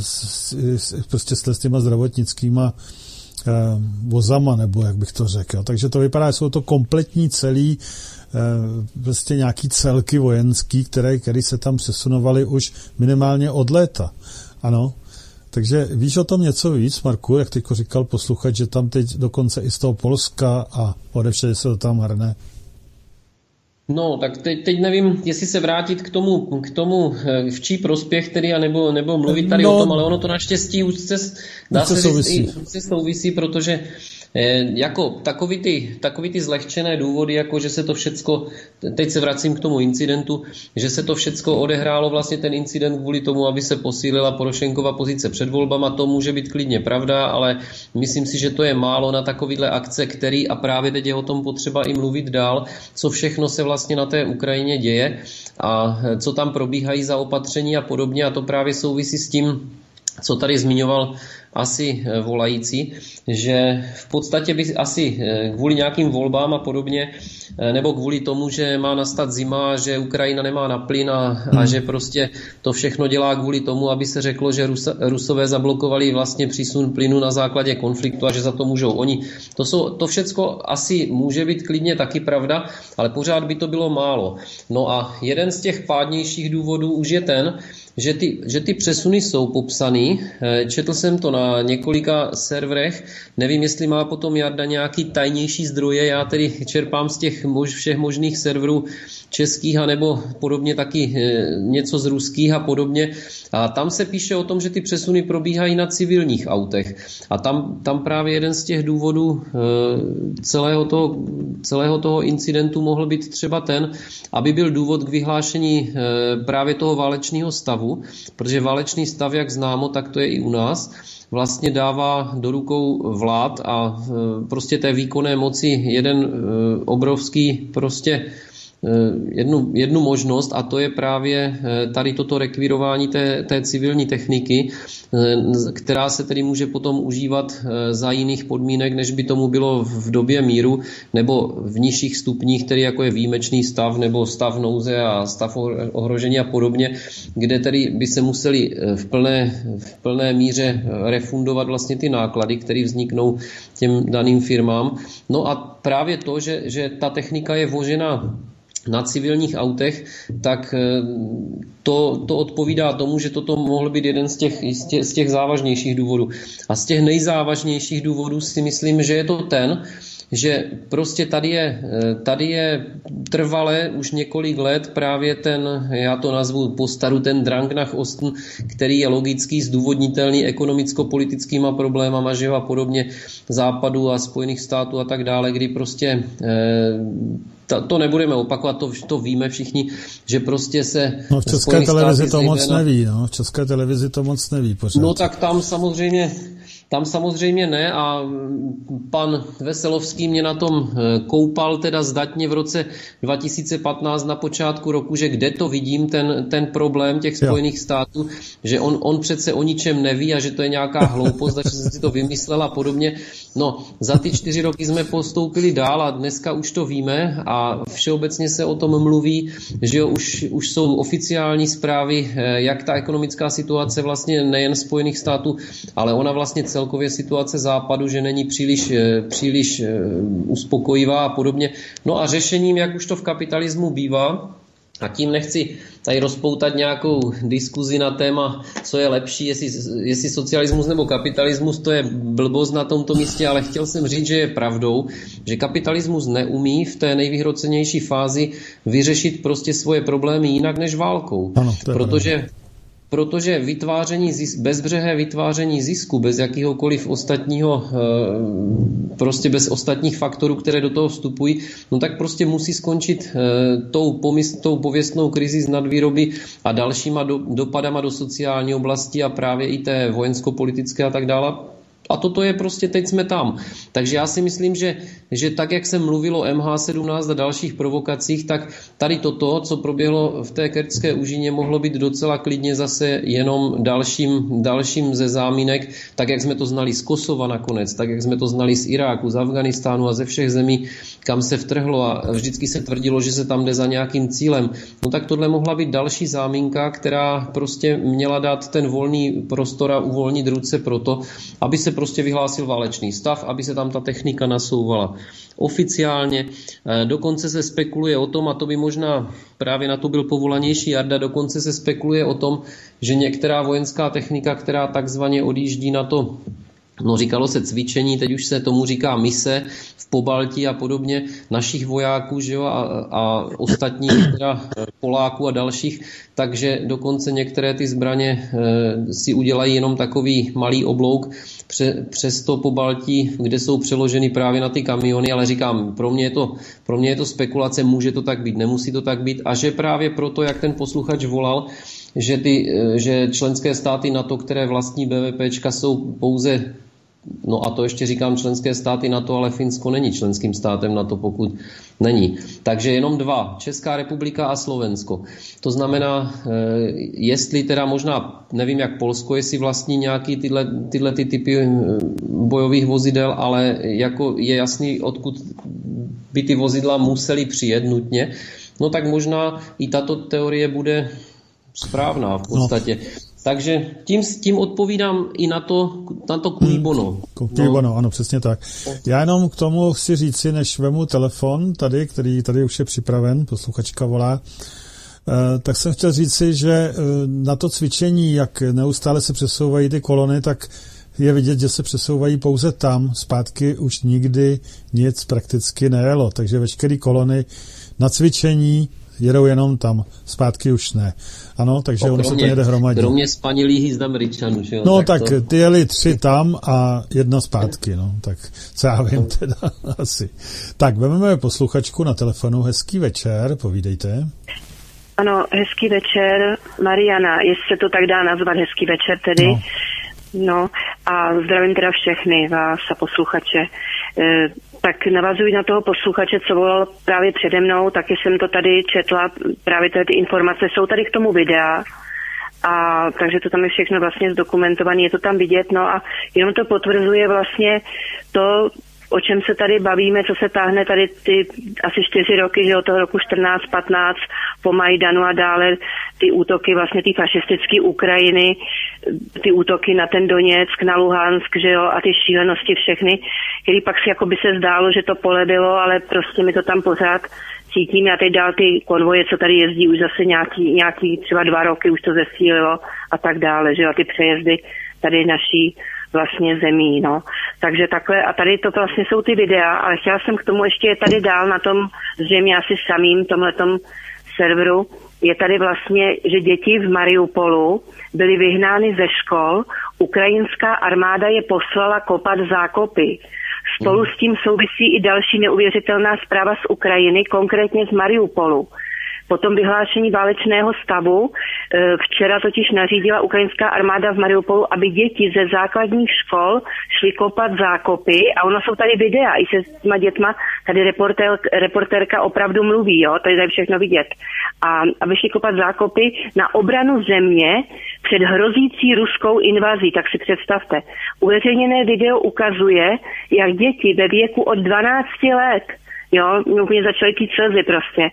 prostě s těma zdravotnickýma vozama, nebo jak bych to řekl. Jo. Takže to vypadá, že jsou to kompletní celý prostě nějaký celky vojenský, které se tam přesunovaly už minimálně od léta. Ano. Takže víš o tom něco víc, Marku, jak teďko říkal posluchač, že tam teď dokonce i z toho Polska a odevšade se to tam hrne? No, tak teď nevím, jestli se vrátit k tomu v čí prospěch tedy, nebo mluvit tady o tom, ale ono to naštěstí už se souvisí, protože jako takový ty zlehčené důvody, jako že se to všecko, teď se vracím k tomu incidentu, že se to všecko odehrálo, vlastně ten incident kvůli tomu, aby se posílila Porošenkova pozice před volbama, to může být klidně pravda, ale myslím si, že to je málo na takovýhle akce, který, a právě teď je o tom potřeba i mluvit dál, co všechno se vlastně na té Ukrajině děje a co tam probíhají za opatření a podobně, a to právě souvisí s tím, co tady zmiňoval asi volající, že v podstatě by asi kvůli nějakým volbám a podobně, nebo kvůli tomu, že má nastat zima, že Ukrajina nemá na plyn a že prostě to všechno dělá kvůli tomu, aby se řeklo, že Rusové zablokovali vlastně přísun plynu na základě konfliktu a že za to můžou oni. To všecko asi může být klidně taky pravda, ale pořád by to bylo málo. No a jeden z těch pádnějších důvodů už je ten, že ty přesuny jsou popsaný. Četl jsem to na několika serverech. Nevím, jestli má potom Jarda nějaký tajnější zdroje. Já tedy čerpám z těch všech možných serverů českých a nebo podobně taky něco z ruských a podobně. A tam se píše o tom, že ty přesuny probíhají na civilních autech. A tam právě jeden z těch důvodů celého toho incidentu mohl být třeba ten, aby byl důvod k vyhlášení právě toho válečného stavu, protože válečný stav, jak známo, tak to je i u nás, vlastně dává do rukou vlád a prostě té výkonné moci jeden obrovský prostě jednu možnost, a to je právě tady toto rekvírování té civilní techniky, která se tedy může potom užívat za jiných podmínek, než by tomu bylo v době míru nebo v nižších stupních, tedy jako je výjimečný stav nebo stav nouze a stav ohrožení a podobně, kde tedy by se museli v plné míře refundovat vlastně ty náklady, které vzniknou těm daným firmám. No a právě to, že ta technika je vložena na civilních autech, tak to odpovídá tomu, že toto mohl být jeden z těch závažnějších důvodů. A z těch nejzávažnějších důvodů si myslím, že je to ten, že prostě tady je trvale už několik let právě ten, já to nazvu po staru, ten Drang nach Osten, který je logický, zdůvodnitelný ekonomicko-politickýma problémama, že jo, a podobně Západu a Spojených států a tak dále, kdy prostě to nebudeme opakovat, to víme všichni, že prostě se... No v České televizi to moc neví, no, v České televizi to moc neví pořád. No tak tam samozřejmě ne a pan Veselovský mě na tom koupal teda zdatně v roce 2015 na počátku roku, že kde to vidím ten problém těch Spojených států, že on přece o ničem neví a že to je nějaká hloupost a že se si to vymyslel a podobně. No, za ty 4 roky jsme postoupili dál a dneska už to víme a všeobecně se o tom mluví, že už jsou oficiální zprávy, jak ta ekonomická situace vlastně nejen Spojených států, ale ona vlastně celkově situace Západu, že není příliš uspokojivá a podobně. No a řešením, jak už to v kapitalismu bývá, a tím nechci tady rozpoutat nějakou diskuzi na téma, co je lepší, jestli socialismus nebo kapitalismus, to je blbost na tomto místě, ale chtěl jsem říct, že je pravdou, že kapitalismus neumí v té nejvyhrocenější fázi vyřešit prostě svoje problémy jinak než válkou. Ano, protože bezbřehé vytváření zisku, bez jakýhokoliv ostatního, prostě bez ostatních faktorů, které do toho vstupují, no tak prostě musí skončit tou pověstnou krizi z nadvýroby a dalšíma dopadama do sociální oblasti a právě i té vojensko-politické a tak dále. A toto je prostě, teď jsme tam. Takže já si myslím, že tak, jak se mluvilo o MH17 a dalších provokacích, tak tady toto, co proběhlo v té Kerčské úžině, mohlo být docela klidně zase jenom dalším ze záminek, tak jak jsme to znali z Kosova nakonec, tak jak jsme to znali z Iráku, z Afghánistánu a ze všech zemí, kam se vtrhlo a vždycky se tvrdilo, že se tam jde za nějakým cílem. No tak tohle mohla být další záminka, která prostě měla dát ten volný prostor a uvolnit ruce proto, aby se prostě vyhlásil válečný stav, aby se tam ta technika nasouvala oficiálně. Dokonce se spekuluje o tom, a to by možná právě na to byl povolanější Jarda, dokonce se spekuluje o tom, že některá vojenská technika, která takzvaně odjíždí na to, no říkalo se cvičení, teď už se tomu říká mise v Pobaltí a podobně, našich vojáků, že jo, a ostatních teda Poláků a dalších, takže dokonce některé ty zbraně si udělají jenom takový malý oblouk přes to Pobaltí, kde jsou přeloženy právě na ty kamiony, ale říkám, pro mě je to spekulace, může to tak být, nemusí to tak být a že právě proto, jak ten posluchač volal, že členské státy NATO, které vlastní BVPčka, jsou pouze, no a to ještě říkám členské státy NATO, ale Finsko není členským státem NATO, pokud není. Takže jenom 2, Česká republika a Slovensko. To znamená, jestli teda možná, nevím jak Polsko, jestli vlastní nějaký tyhle typy bojových vozidel, ale jako je jasný, odkud by ty vozidla musely přijet nutně, no tak možná i tato teorie bude správná v podstatě. No. Takže tím odpovídám i na to cui bono. Cui bono, ano, přesně tak. Já jenom k tomu chci říci, než vemu telefon tady, který tady už je připraven, posluchačka volá, tak jsem chtěl říci, že na to cvičení, jak neustále se přesouvají ty kolony, tak je vidět, že se přesouvají pouze tam, zpátky už nikdy nic prakticky nejelo, takže veškeré kolony na cvičení jedou jenom tam, zpátky už ne. Ano, takže ono se to jede hromadně. Kromě spanilých jízd Američanů, že jo? No tak ty jeli 3 tam a 1 zpátky, no, tak co já vím teda asi. Tak, vezmeme posluchačku na telefonu, hezký večer, povídejte. Ano, hezký večer, Mariana, jestli se to tak dá nazvat, hezký večer tedy. No a zdravím teda všechny vás a posluchače. Tak navazuji na toho posluchače, co volal právě přede mnou, taky jsem to tady četla, právě ty informace, jsou tady k tomu videa, a takže to tam je všechno vlastně zdokumentované, je to tam vidět, no a jenom to potvrzuje vlastně to, o čem se tady bavíme, co se táhne tady ty asi 4 roky, že od toho roku 14-15 po Majdanu a dále ty útoky vlastně ty fašistické Ukrajiny, ty útoky na ten Doněck, na Luhansk, že jo, a ty šílenosti všechny, který pak si jako by se zdálo, že to polevilo, ale prostě my to tam pořád cítíme a teď dál ty konvoje, co tady jezdí už zase nějaký třeba 2 roky už to zesílilo a tak dále, že jo, a ty přejezdy tady naší vlastně zemí, no. Takže takhle, a tady to vlastně jsou ty videa, ale chtěla jsem k tomu ještě, je tady dál na tom, zřejmě asi samým tomhletom serveru, je tady vlastně, že děti v Mariupolu byly vyhnány ze škol, ukrajinská armáda je poslala kopat zákopy. Spolu s tím souvisí i další neuvěřitelná zpráva z Ukrajiny, konkrétně z Mariupolu. Po tom vyhlášení válečného stavu včera totiž nařídila ukrajinská armáda v Mariupolu, aby děti ze základních škol šly kopat zákopy a ono jsou tady videa i se s těma dětma, tady reportérka opravdu mluví, jo, tady je všechno vidět. A aby šli kopat zákopy na obranu země před hrozící ruskou invazí, tak si představte. Uveřejněné video ukazuje, jak děti ve věku od 12 let, jo, mě začaly ty slzy prostě,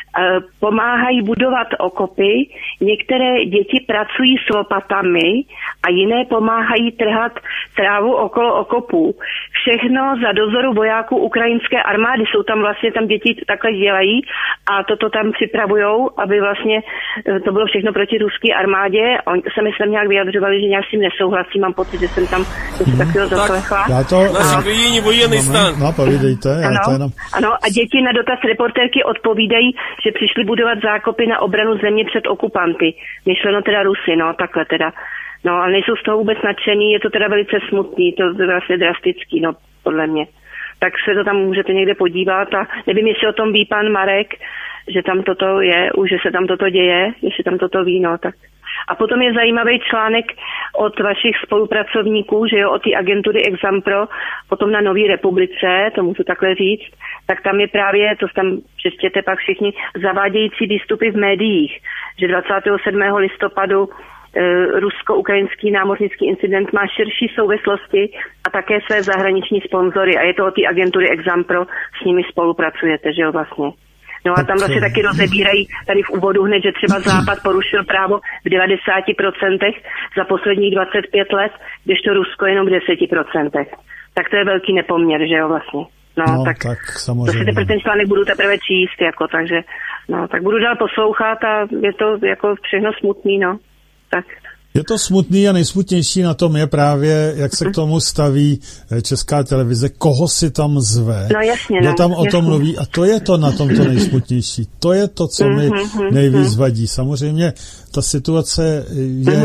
pomáhají budovat okopy, některé děti pracují s lopatami a jiné pomáhají trhat trávu okolo okopů. Všechno za dozoru vojáků ukrajinské armády. Jsou tam vlastně, tam děti takhle dělají a toto tam připravujou, aby vlastně to bylo všechno proti ruské armádě. Oni se myslím nějak vyjadřovali, že nějak s tím nesouhlasí. Mám pocit, že jsem tam něco takového zaslechla. Naši krajině vojenný stan. No, povídejte. Ano, a děti na dotaz reportérky odpovídají, že přišli budovat zákopy na obranu země před okupanty. Myšleno teda Rusy, no, takhle teda. No, ale nejsou z toho vůbec nadšený, je to teda velice smutný, to je vlastně drastický, no, podle mě. Tak se to tam můžete někde podívat a nevím, jestli o tom ví pan Marek, že tam toto je, už že se tam toto děje, jestli tam toto ví, no, tak. A potom je zajímavý článek od vašich spolupracovníků, že jo, od té agentury Exampro, potom na Nový republice, to můžu takhle říct, tak tam je právě, to tam přečtěte pak všichni, zavádějící výstupy v médiích, že 27. listopadu rusko-ukrajinský námořnický incident má širší souvislosti a také své zahraniční sponzory. A je to od té agentury Exampro, s nimi spolupracujete, že jo, vlastně. No a tam vlastně taky rozebírají tady v úvodu hned, že třeba Západ porušil právo v 90% za posledních 25 let, kdežto Rusko jenom v 10%. Tak to je velký nepoměr, že jo, vlastně. No tak samozřejmě. To si teprve ten článek budu teprve číst, jako, takže, no, tak budu dál poslouchat a je to jako všechno smutný, no. Tak. Je to smutný a nejsmutnější na tom je právě, jak se k tomu staví Česká televize, koho si tam zve, no, jasně, kdo tam o tom mluví a to je to na tom to nejsmutnější. To je to, co mi nejvíc vadí. Samozřejmě ta situace je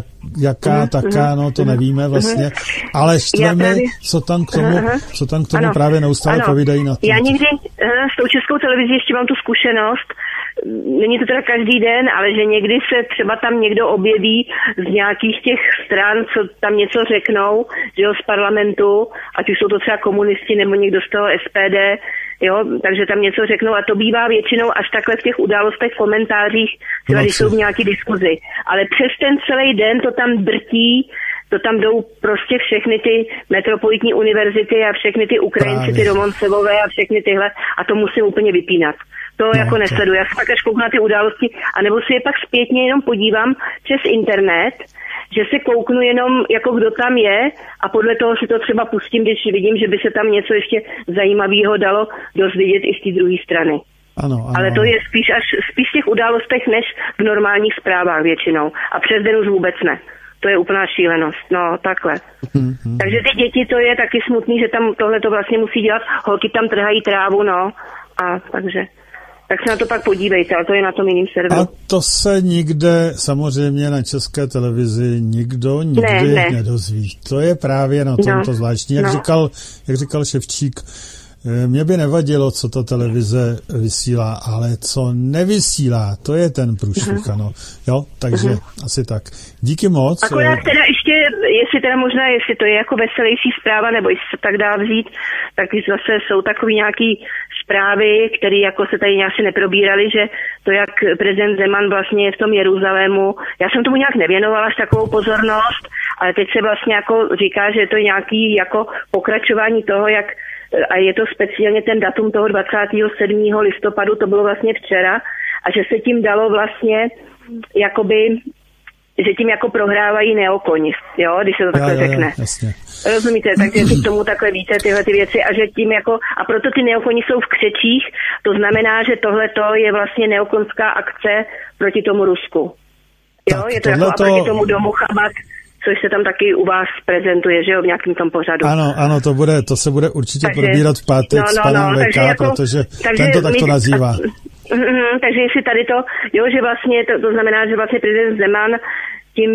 jaká taká, no to nevíme vlastně, ale štveme, co tam k tomu právě neustále povídají na to. Já někdy s tou Českou televizí ještě mám tu zkušenost, není to teda každý den, ale že někdy se třeba tam někdo objeví z nějakých těch stran, co tam něco řeknou, že jo, z parlamentu, ať už jsou to třeba komunisti nebo někdo z toho SPD, jo, takže tam něco řeknou a to bývá většinou až takhle v těch událostech, v komentářích, třeba když jsou v nějaký diskuzi. Ale přes ten celý den to tam drtí, to tam jdou prostě všechny ty metropolitní univerzity a všechny ty Ukrajinci, ty Romancevové a všechny tyhle a to musím úplně vypínat. To jako nesleduji. Já se pak až kouknu na ty události, anebo si je pak zpětně jenom podívám přes internet, že se kouknu jenom, jako kdo tam je a podle toho si to třeba pustím, když vidím, že by se tam něco ještě zajímavého dalo dozvědět i z té druhé strany. Ano. Ale to je spíš v těch událostech než v normálních zprávách většinou. A přes den už vůbec ne. To je úplná šílenost. No, takhle. Takže ty děti, to je taky smutný, že tam tohle to vlastně musí dělat. Holky tam trhají trávu, no. A takže... Tak se na to pak podívejte, ale to je na tom jiným serveru. A to se nikde, samozřejmě na České televizi, nikdo nikdy nedozví. To je právě na tomto zvláštní. Jak říkal Ševčík, mě by nevadilo, co ta televize vysílá, ale co nevysílá, to je ten průšvih, ano. Jo, takže asi tak. Díky moc. Akorát teda ještě, jestli to je jako veselější zpráva, nebo jestli se tak dá vzít, tak zase jsou takový nějaký zprávy, které jako se tady asi neprobíraly, že to, jak prezident Zeman vlastně je v tom Jeruzalému, já jsem tomu nějak nevěnovala až takovou pozornost, ale teď se vlastně jako říká, že to je nějaký jako pokračování toho, jak a je to speciálně ten datum toho 27. listopadu, to bylo vlastně včera, a že se tím dalo vlastně jakoby, že tím jako prohrávají neokoni, jo, když se to takhle řekne. Jasně. Rozumíte, takže si k tomu takhle víte tyhle ty věci a že tím jako, a proto ty neokoni jsou v křečích, to znamená, že tohleto je vlastně neokonská akce proti tomu Rusku. Jo, tak, je to jako a proti tomu domu Chabad, což se tam taky u vás prezentuje, že jo, v nějakém tom pořadu. Ano, to se bude určitě probírat v pátek s panem VK, protože ten to takto nazývá. Takže jestli tady to, jo, že vlastně to znamená, že vlastně prezident Zeman tím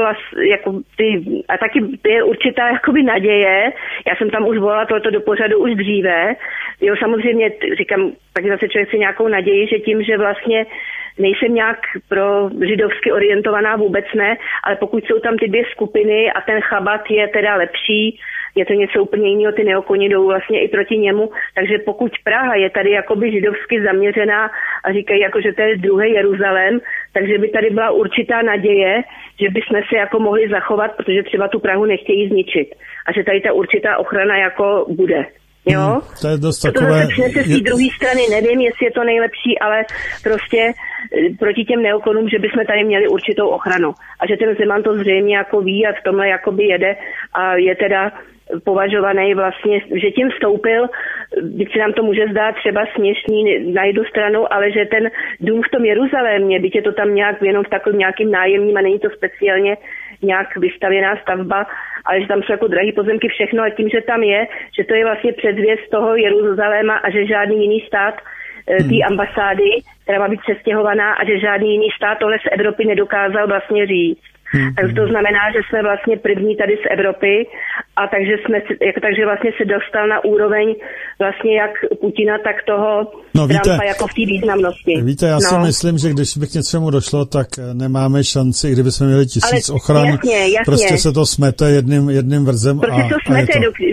a taky je určitá jakoby naděje. Já jsem tam už volala tohoto do pořadu už dříve. Jo, samozřejmě říkám, taky zase člověk si nějakou naději, že tím, že vlastně nejsem nějak pro židovsky orientovaná, vůbec ne, ale pokud jsou tam ty dvě skupiny a ten Chabad je teda lepší, je to něco úplně jiného, ty neokoni jdou vlastně i proti němu, takže pokud Praha je tady jakoby židovsky zaměřená a říkají jako, že to je druhý Jeruzalém, takže by tady byla určitá naděje, že bychom se jako mohli zachovat, protože třeba tu Prahu nechtějí zničit a že tady ta určitá ochrana jako bude. Jo? To je dost takové... To z té druhé strany nevím, jestli je to nejlepší, ale prostě proti těm neokonům, že bychom tady měli určitou ochranu. A že ten Zeman to zřejmě jako ví a v tomhle jakoby jede a je teda považovaný vlastně, že tím vstoupil, byť se nám to může zdát třeba směšný na jednu stranu, ale že ten dům v tom Jeruzalémě, byť je to tam nějak jenom v takovým nějakým nájemním a není to speciálně nějak vystavěná stavba, ale že tam jsou jako drahý pozemky všechno a tím, že tam je, že to je vlastně předzvěst toho Jeruzaléma a že žádný jiný stát té ambasády, která má být přestěhovaná a že žádný jiný stát tohle z Evropy nedokázal vlastně říct. Takže to znamená, že jsme vlastně první tady z Evropy a takže vlastně se dostal na úroveň vlastně jak Putina, tak toho Trumpa jako v té významnosti. Víte, já si myslím, že když by k něčemu došlo, tak nemáme šanci, kdyby jsme měli 1000 ochran. Jasně. Prostě se to smete jedním vrzem prostě to smete,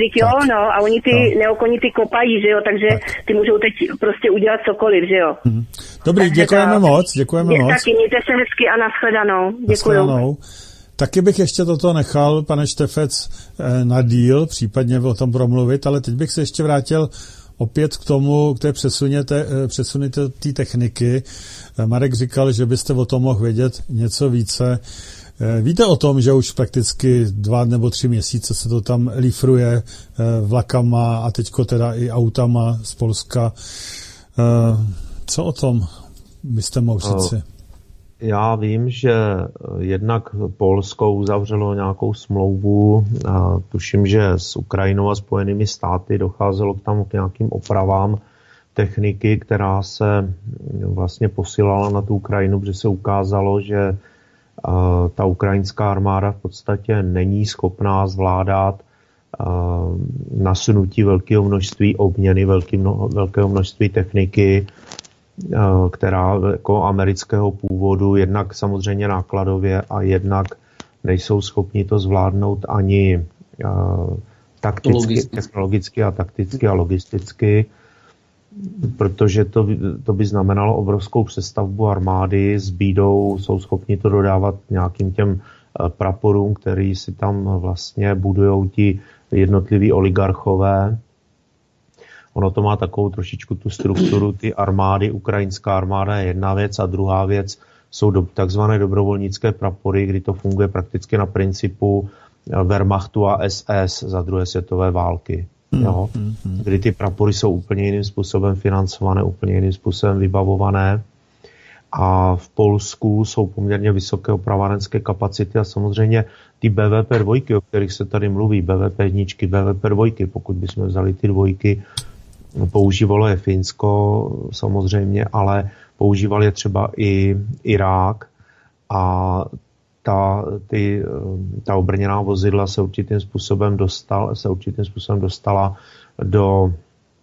a oni ty neokoni ty kopají, že jo, takže ty můžou teď prostě udělat cokoliv, že jo. Dobrý, děkujeme moc. Taky mějte se hezky a nashledanou. Děkuju. Taky bych ještě toto nechal, pane Štefec, na díl, případně o tom promluvit, ale teď bych se ještě vrátil opět k tomu, k té přesunu té techniky. Marek říkal, že byste o tom mohl vědět něco více. Víte o tom, že už prakticky 2 nebo 3 měsíce se to tam lífruje vlakama a teďko teda i autama z Polska. Co o tom byste mohl říci? Já vím, že jednak Polsko uzavřelo nějakou smlouvu, tuším, že s Ukrajinou a Spojenými státy docházelo k nějakým opravám techniky, která se vlastně posílala na tu Ukrajinu, protože se ukázalo, že ta ukrajinská armáda v podstatě není schopná zvládat nasunutí velkého množství obměny, velkého množství techniky, která jako amerického původu, jednak samozřejmě nákladově a jednak nejsou schopni to zvládnout ani takticky, technologicky a takticky a logisticky, protože to by znamenalo obrovskou přestavbu armády s bídou, jsou schopni to dodávat nějakým těm praporům, který si tam vlastně budujou ti jednotliví oligarchové. Ono to má takovou trošičku tu strukturu, ty armády, ukrajinská armáda je jedna věc a druhá věc jsou takzvané dobrovolnické prapory, kdy to funguje prakticky na principu Wehrmachtu a SS za druhé světové války. Jo? Kdy ty prapory jsou úplně jiným způsobem financované, úplně jiným způsobem vybavované. A v Polsku jsou poměrně vysoké opravárenské kapacity a samozřejmě ty BVP-2, o kterých se tady mluví, BVP-1, BVP-2, pokud bychom vzali ty dvojky, používalo je Finsko samozřejmě, ale používal je třeba i Irák a ta obrněná vozidla se určitým způsobem dostala do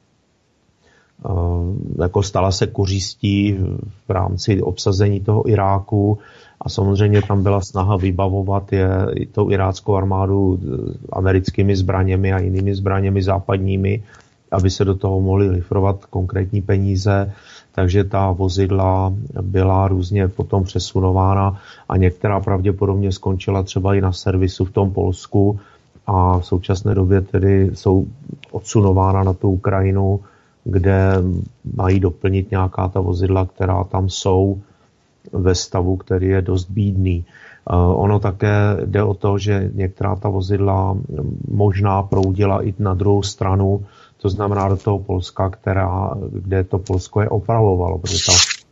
jako stala se kořistí v rámci obsazení toho Iráku a samozřejmě tam byla snaha vybavovat tou iráckou armádu americkými zbraněmi a jinými zbraněmi západními, aby se do toho mohly lifrovat konkrétní peníze, takže ta vozidla byla různě potom přesunována a některá pravděpodobně skončila třeba i na servisu v tom Polsku a v současné době tedy jsou odsunována na tu Ukrajinu, kde mají doplnit nějaká ta vozidla, která tam jsou ve stavu, který je dost bídný. Ono také jde o to, že některá ta vozidla možná proudila i na druhou stranu, to znamená do toho Polska, kde to Polsko je opravovalo, protože ta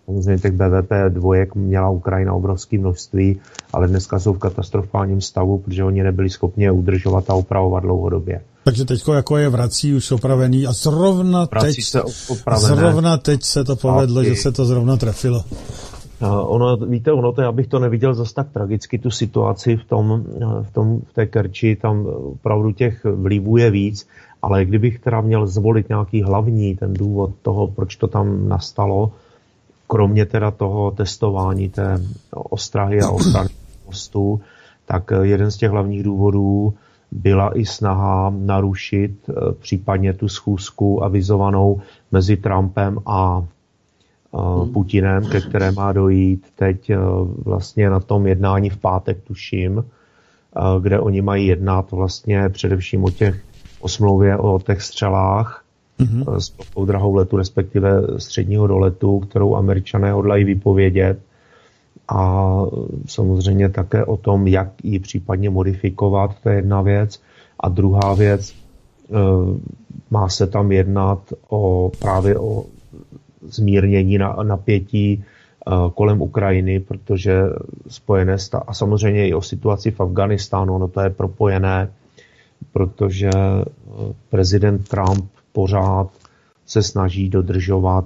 Samozřejmě těch BVP dvojek měla Ukrajina obrovské množství, ale dneska jsou v katastrofálním stavu, protože oni nebyli schopni je udržovat a opravovat dlouhodobě. Takže teďko jako je vrací už opravený a zrovna teď se to povedlo, že se to zrovna trefilo. Ono to, já bych to neviděl zas tak tragicky, tu situaci v té Kerči, tam opravdu těch vlivů je víc, ale kdybych teda měl zvolit nějaký hlavní ten důvod toho, proč to tam nastalo, kromě teda toho testování té ostrahy a ochrany mostů, tak jeden z těch hlavních důvodů byla i snaha narušit případně tu schůzku avizovanou mezi Trumpem a Putinem, ke které má dojít teď vlastně na tom jednání v pátek, tuším, kde oni mají jednat vlastně především o smlouvě o těch střelách s tou drahou letu, respektive středního doletu, kterou Američané hodlají vypovědět, a samozřejmě také o tom, jak ji případně modifikovat, to je jedna věc. A druhá věc, má se tam jednat právě o zmírnění napětí kolem Ukrajiny, protože Spojené státy, a samozřejmě i o situaci v Afghánistánu, ono to je propojené, protože prezident Trump pořád se snaží dodržovat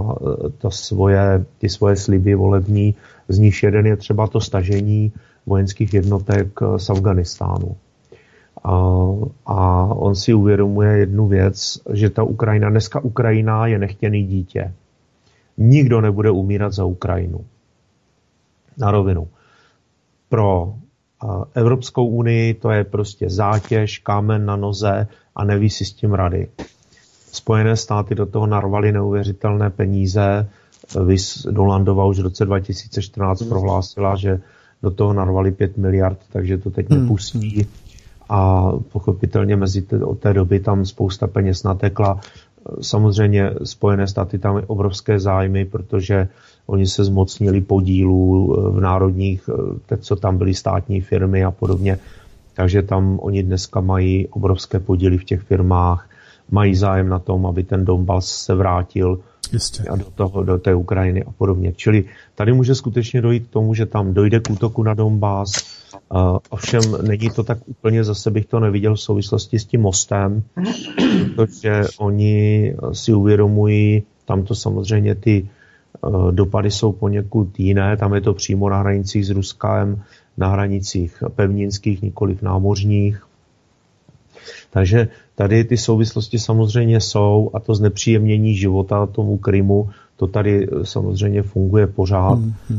ty svoje sliby volební, z nich jeden je třeba to stažení vojenských jednotek z Afghánistánu. A on si uvědomuje jednu věc, že dneska Ukrajina je nechtěný dítě. Nikdo nebude umírat za Ukrajinu. Na rovinu. Pro Evropskou unii to je prostě zátěž, kámen na noze a neví si s tím rady. Spojené státy do toho narvaly neuvěřitelné peníze. Dolandová už v roce 2014 prohlásila, že do toho narvali 5 miliard, takže to teď nepustí. A pochopitelně od té doby tam spousta peněz natekla. Samozřejmě Spojené státy tam je obrovské zájmy, protože oni se zmocnili podílů v národních, teď co tam byly státní firmy a podobně. Takže tam oni dneska mají obrovské podíly v těch firmách, mají zájem na tom, aby ten Donbas se vrátil do té Ukrajiny a podobně. Čili tady může skutečně dojít k tomu, že tam dojde k útoku na Donbas. Ovšem není to tak úplně, zase bych to neviděl v souvislosti s tím mostem, protože oni si uvědomují, tam to samozřejmě ty dopady jsou poněkud jiné, tam je to přímo na hranicích s Ruskem, na hranicích pevninských, nikoliv námořních. Takže tady ty souvislosti samozřejmě jsou a to znepříjemnění života tomu Krymu, to tady samozřejmě funguje pořád.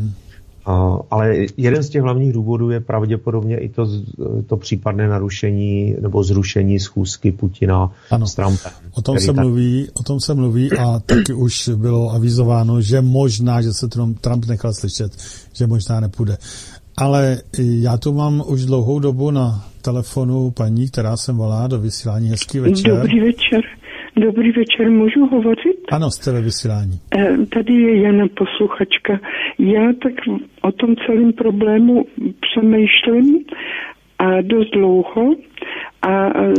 Ale jeden z těch hlavních důvodů je pravděpodobně i to případné narušení nebo zrušení schůzky Putina s Trumpem. O tom se mluví a taky už bylo avizováno, že možná, že se Trump nechal slyšet, že možná nepůjde. Ale já tu mám už dlouhou dobu na telefonu paní, která sem volá do vysílání. Hezký večer. Dobrý večer, můžu hovořit? Ano, jste ve vysílání. Tady je Jana, posluchačka. Já tak o tom celém problému přemýšlím a dost dlouho a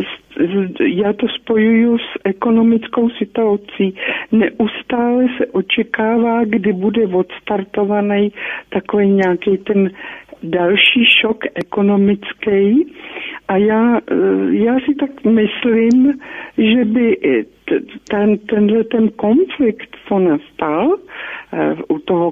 já to spojuju s ekonomickou situací. Neustále se očekává, kdy bude odstartovaný takový nějaký ten další šok ekonomický. A já si tak myslím, že by ten konflikt, co nastal u toho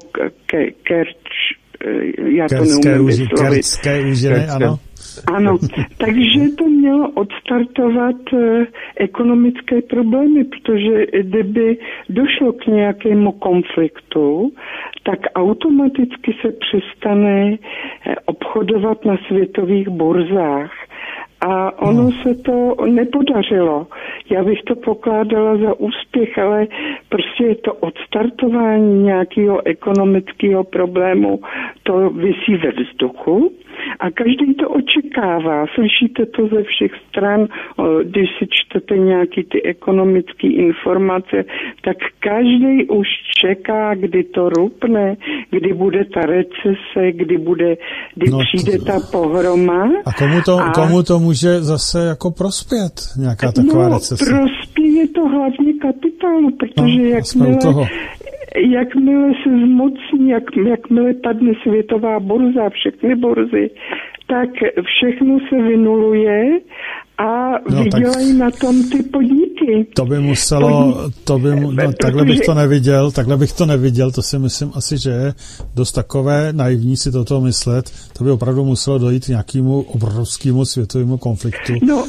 já to neumím vyslovit. Ano. Ano, takže to mělo odstartovat ekonomické problémy, protože kdyby došlo k nějakému konfliktu, tak automaticky se přestane obchodovat na světových burzách. A ono se to nepodařilo. Já bych to pokládala za úspěch, ale prostě je to odstartování nějakého ekonomického problému, to visí ve vzduchu a každý to očekává. Slyšíte to ze všech stran, když si čtete nějaký ty ekonomické informace, tak každý už čeká, kdy to rupne, kdy bude ta recese, kdy přijde ta pohroma. A komu to může zase jako prospět nějaká taková recese? Prospěje to hlavně kapitálu, protože jakmile se zmocní, jakmile padne světová burza, všechny burzy, tak všechno se vynuluje a vydělají na tom ty podniky. To by muselo, takhle bych to neviděl, to si myslím asi, že je dost takové naivní si toto myslet, to by opravdu muselo dojít k nějakému obrovskému světovému konfliktu. No,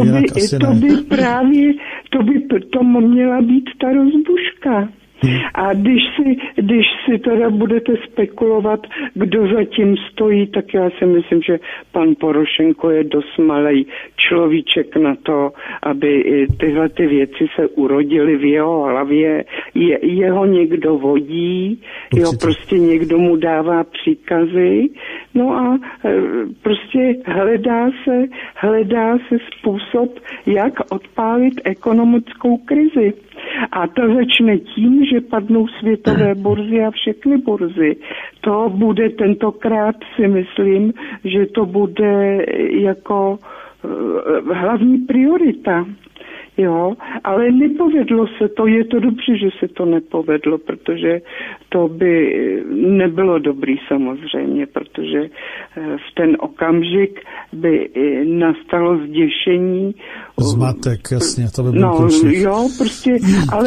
to by měla být ta rozbuška. A když si teda budete spekulovat, kdo zatím stojí, tak já si myslím, že pan Porošenko je dost malej človíček na to, aby tyhle ty věci se urodily v jeho hlavě. Jeho někdo vodí, jo, prostě někdo mu dává příkazy, no a prostě hledá se způsob, jak odpálit ekonomickou krizi. A to začne tím, že padnou světové burzy a všechny burzy. To bude tentokrát, si myslím, že to bude jako hlavní priorita. Jo, ale nepovedlo se to, je to dobře, že se to nepovedlo, protože to by nebylo dobrý samozřejmě, protože v ten okamžik by nastalo zděšení. Zmatek, jasně, to by bylo průšvih. Jo, prostě, ale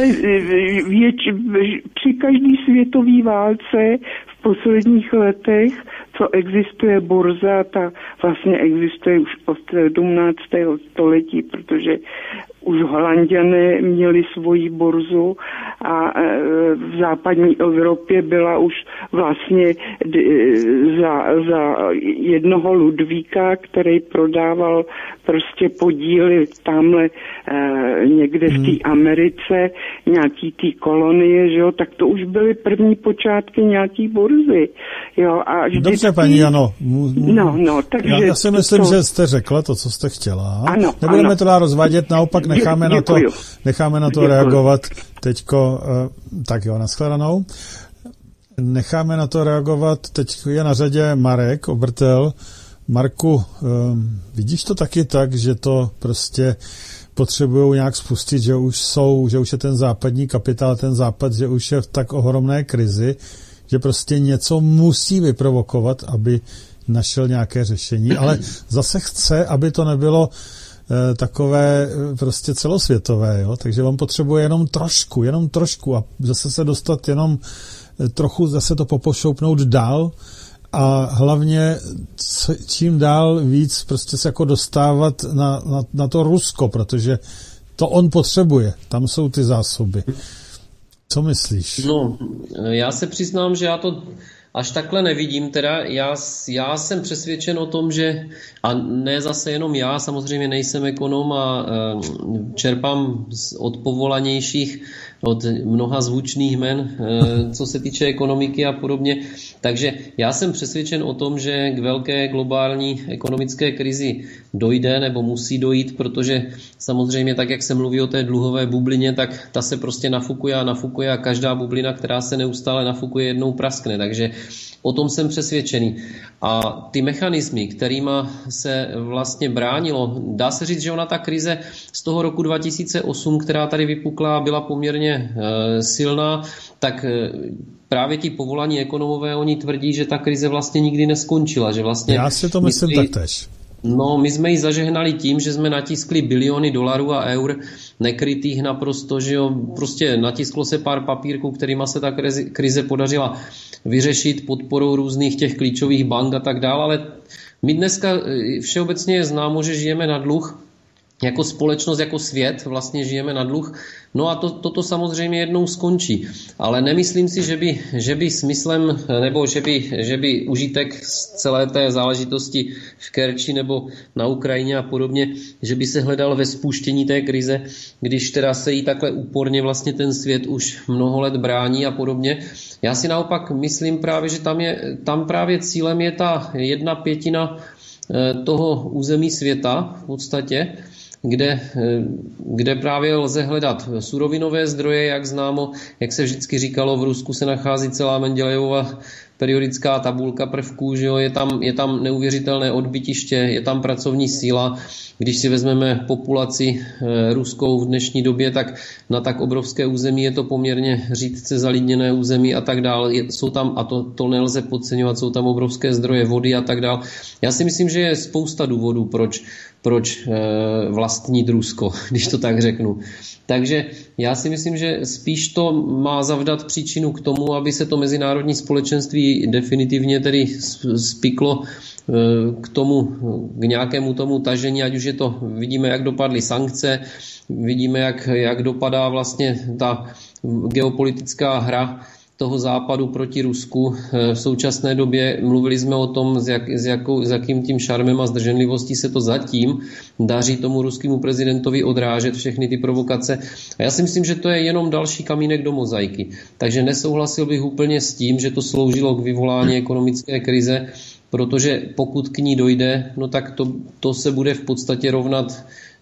při každý světové válce v posledních letech, co existuje burza, ta vlastně existuje už od 17. století, protože už Holanďané měli svoji burzu a v západní Evropě byla už vlastně za jednoho Ludvíka, který prodával prostě podíly tamhle někde v té Americe, nějaký té kolonie, že jo, tak to už byly první počátky nějaký burzy, jo. A dobře, paní Jano. Takže já si myslím, že jste řekla to, co jste chtěla. Ano, nebudeme to dál rozvádět, naopak necháme na to reagovat teďko, tak jo, nashledanou. Necháme na to reagovat, teď je na řadě Marek Obrtel. Marku, vidíš to taky tak, že to prostě potřebují nějak spustit, že už je ten západní kapitál, ten západ, že už je v tak ohromné krizi, že prostě něco musí vyprovokovat, aby našel nějaké řešení, ale zase chce, aby to nebylo takové prostě celosvětové, jo? Takže on potřebuje jenom trošku a zase se dostat jenom trochu, zase to popošoupnout dál a hlavně čím dál víc prostě se jako dostávat na to Rusko, protože to on potřebuje, tam jsou ty zásoby. Co myslíš? No, já se přiznám, že já to až takhle nevidím, teda já jsem přesvědčen o tom, že, a ne zase jenom já, samozřejmě nejsem ekonom a čerpám od povolanějších, od mnoha zvučných jmen, co se týče ekonomiky a podobně. Takže já jsem přesvědčen o tom, že k velké globální ekonomické krizi dojde nebo musí dojít, protože samozřejmě tak, jak se mluví o té dluhové bublině, tak ta se prostě nafukuje a každá bublina, která se neustále nafukuje, jednou praskne. Takže o tom jsem přesvědčený. A ty mechanismy, kterýma se vlastně bránilo, dá se říct, že ona ta krize z toho roku 2008, která tady vypukla, byla poměrně silná, tak právě ti povolaní ekonomové, oni tvrdí, že ta krize vlastně nikdy neskončila. Že vlastně já si to myslím taktéž. No, my jsme ji zažehnali tím, že jsme natiskli biliony dolarů a eur nekrytých naprosto, že jo, prostě natisklo se pár papírků, kterýma se ta krize podařila vyřešit podporou různých těch klíčových bank a tak dále, ale my dneska všeobecně je známo, že žijeme na dluh, jako společnost, jako svět vlastně žijeme na dluh. No a toto samozřejmě jednou skončí. Ale nemyslím si, že by smyslem, nebo že by užitek z celé té záležitosti v Kerči nebo na Ukrajině a podobně, že by se hledal ve spuštění té krize, když teda se jí takhle úporně vlastně ten svět už mnoho let brání a podobně. Já si naopak myslím právě, že tam právě cílem je ta 1/5 toho území světa v podstatě, kde právě lze hledat surovinové zdroje, jak známo, jak se vždycky říkalo, v Rusku se nachází celá Mendelejevova periodická tabulka prvků, že jo, je tam neuvěřitelné odbytiště, je tam pracovní síla. Když si vezmeme populaci ruskou v dnešní době, tak na tak obrovské území je to poměrně řídce zalidněné území a tak dále. Jsou tam, a to nelze podceňovat, jsou tam obrovské zdroje vody a tak dále. Já si myslím, že je spousta důvodů, proč vlastnit Rusko, když to tak řeknu. Takže já si myslím, že spíš to má zavdat příčinu k tomu, aby se to mezinárodní společenství definitivně tedy spiklo k nějakému tomu tažení, ať už je to, vidíme, jak dopadly sankce, vidíme, jak dopadá vlastně ta geopolitická hra toho západu proti Rusku. V současné době mluvili jsme o tom, s jakým tím šarmem a zdrženlivostí se to zatím daří tomu ruskému prezidentovi odrážet všechny ty provokace. A já si myslím, že to je jenom další kamínek do mozaiky. Takže nesouhlasil bych úplně s tím, že to sloužilo k vyvolání ekonomické krize, protože pokud k ní dojde, no tak to se bude v podstatě rovnat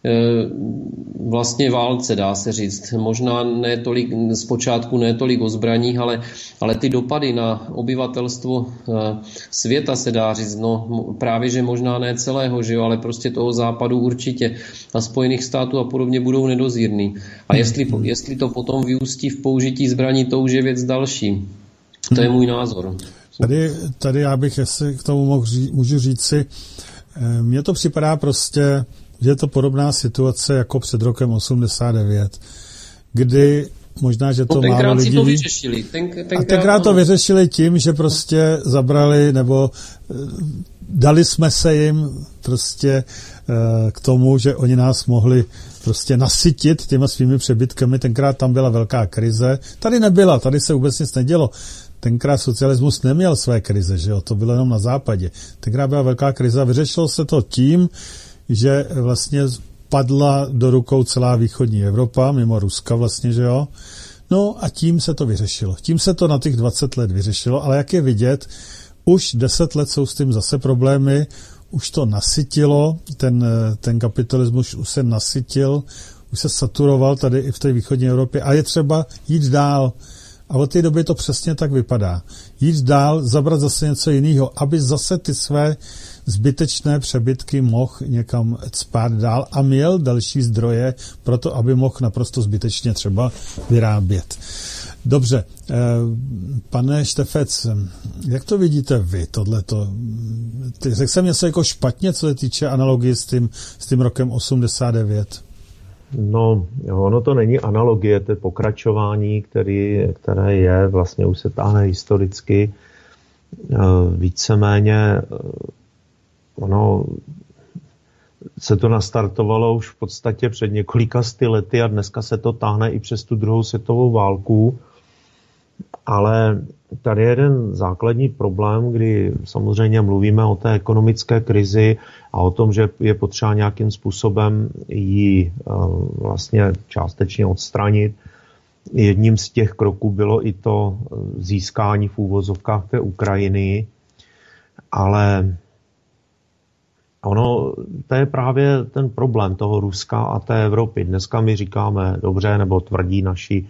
vlastně válce, dá se říct. Možná ne tolik, zpočátku ne tolik o zbraních, ale ty dopady na obyvatelstvo světa se dá říct, no právě, že možná ne celého, že jo, ale prostě toho západu určitě a Spojených států a podobně budou nedozírný. A jestli to potom vyústí v použití zbraní, to už je věc další. To je můj názor. Tady já bych, jestli k tomu můžu říct si, mně to připadá prostě, že je to podobná situace jako před rokem 89, kdy možná, že to málo lidí... to vyřešili. Tenkrát to vyřešili tím, že prostě zabrali nebo dali jsme se jim prostě k tomu, že oni nás mohli prostě nasytit těma svými přebytkami. Tenkrát tam byla velká krize. Tady nebyla, tady se vůbec nic nedělo. Tenkrát socialismus neměl své krize, že jo? To bylo jenom na západě. Tenkrát byla velká krize a vyřešilo se to tím, že vlastně padla do rukou celá východní Evropa, mimo Ruska vlastně, že jo. No a tím se to vyřešilo. Tím se to na těch 20 let vyřešilo, ale jak je vidět, už 10 let jsou s tím zase problémy, už to nasytilo, ten kapitalismus už se nasytil, už se saturoval tady i v té východní Evropě a je třeba jít dál. A od té doby to přesně tak vypadá. Jít dál, zabrat zase něco jiného, aby zase ty své zbytečné přebytky mohl někam cpát dál a měl další zdroje pro to, aby mohl naprosto zbytečně třeba vyrábět. Dobře, pane Štefec, jak to vidíte vy, tohleto? Řekl jsem něco jako špatně, co se týče analogie s tím rokem 89? No, ono to není analogie, to je pokračování, které je, vlastně už se táhne historicky, víceméně ono se to nastartovalo už v podstatě před několika lety a dneska se to táhne i přes tu druhou světovou válku, ale tady je jeden základní problém, kdy samozřejmě mluvíme o té ekonomické krizi a o tom, že je potřeba nějakým způsobem ji vlastně částečně odstranit. Jedním z těch kroků bylo i to získání v úvozovkách té Ukrajiny, ale to je právě ten problém toho Ruska a té Evropy. Dneska my říkáme dobře, nebo tvrdí naši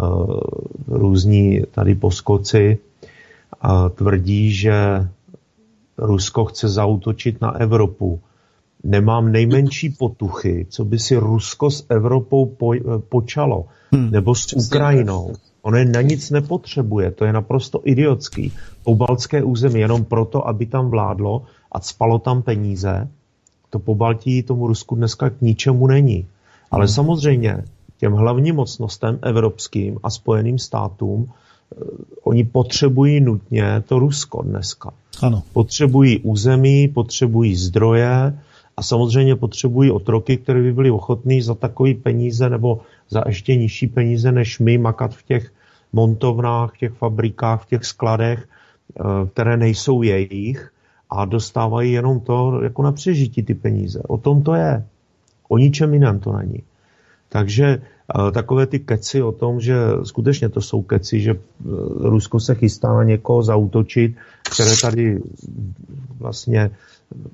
různí tady poskoci, tvrdí, že Rusko chce zaútočit na Evropu. Nemám nejmenší potuchy, co by si Rusko s Evropou počalo, nebo s Ukrajinou. Ono je na nic nepotřebuje, to je naprosto idiotský. Pobaltské území jenom proto, aby tam vládlo a cpalo tam peníze, to Pobaltí tomu Rusku dneska k ničemu není. Ale samozřejmě těm hlavním mocnostem evropským a Spojeným státům oni potřebují nutně to Rusko dneska. Ano. Potřebují území, potřebují zdroje a samozřejmě potřebují otroky, které by byli ochotní za takové peníze nebo za ještě nižší peníze než my makat v těch montovnách, v těch fabrikách, v těch skladech, které nejsou jejich a dostávají jenom to jako na přežití ty peníze. O tom to je. O ničem jiném to není. Takže takové ty keci o tom, že skutečně to jsou keci, že Rusko se chystá na někoho zaútočit, které tady vlastně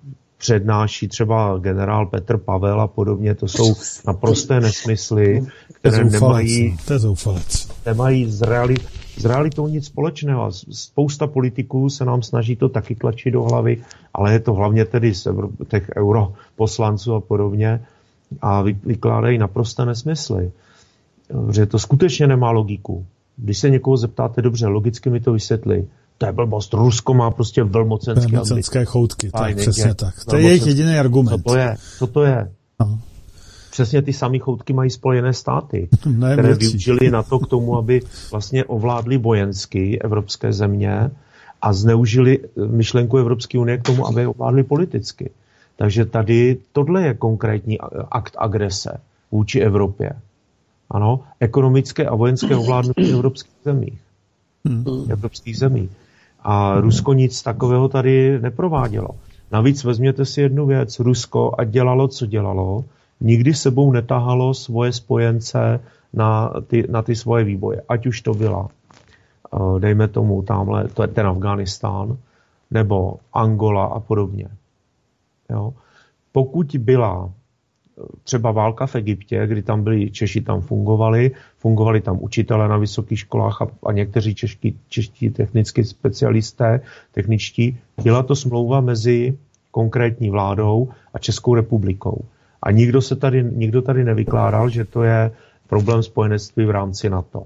přednáší třeba generál Petr Pavel a podobně. To jsou naprosté nesmysly, které nemají s realitou nic společného. Spousta politiků se nám snaží to taky tlačit do hlavy, ale je to hlavně tedy z těch europoslanců a podobně a vykládají naprosté nesmysly. Že to skutečně nemá logiku. Když se někoho zeptáte, dobře, logicky mi to vysvětli. To je blbost. Rusko má prostě velmocenské choutky. Tak, přesně tak. To je jejich jediný argument. Co to je? Aha. Přesně ty samé choutky mají Spojené státy, které využili na to k tomu, aby vlastně ovládli vojensky evropské země a zneužili myšlenku Evropské unie k tomu, aby je ovládli politicky. Takže tady tohle je konkrétní akt agrese vůči Evropě. Ano, ekonomické a vojenské ovládnutí evropských zemí. A Rusko nic takového tady neprovádělo. Navíc vezměte si jednu věc. Rusko, ať dělalo, co dělalo, nikdy sebou netahalo svoje spojence na ty svoje výboje. Ať už to byla, dejme tomu tamhle, to je ten Afghánistán, nebo Angola a podobně. Jo? Pokud byla třeba válka v Egyptě, kdy tam byli Češi, tam fungovali tam učitelé na vysokých školách a někteří čeští technický specialisté, techničtí, byla to smlouva mezi konkrétní vládou a Českou republikou. A nikdo tady nevykládal, že to je problém spojenectví v rámci NATO.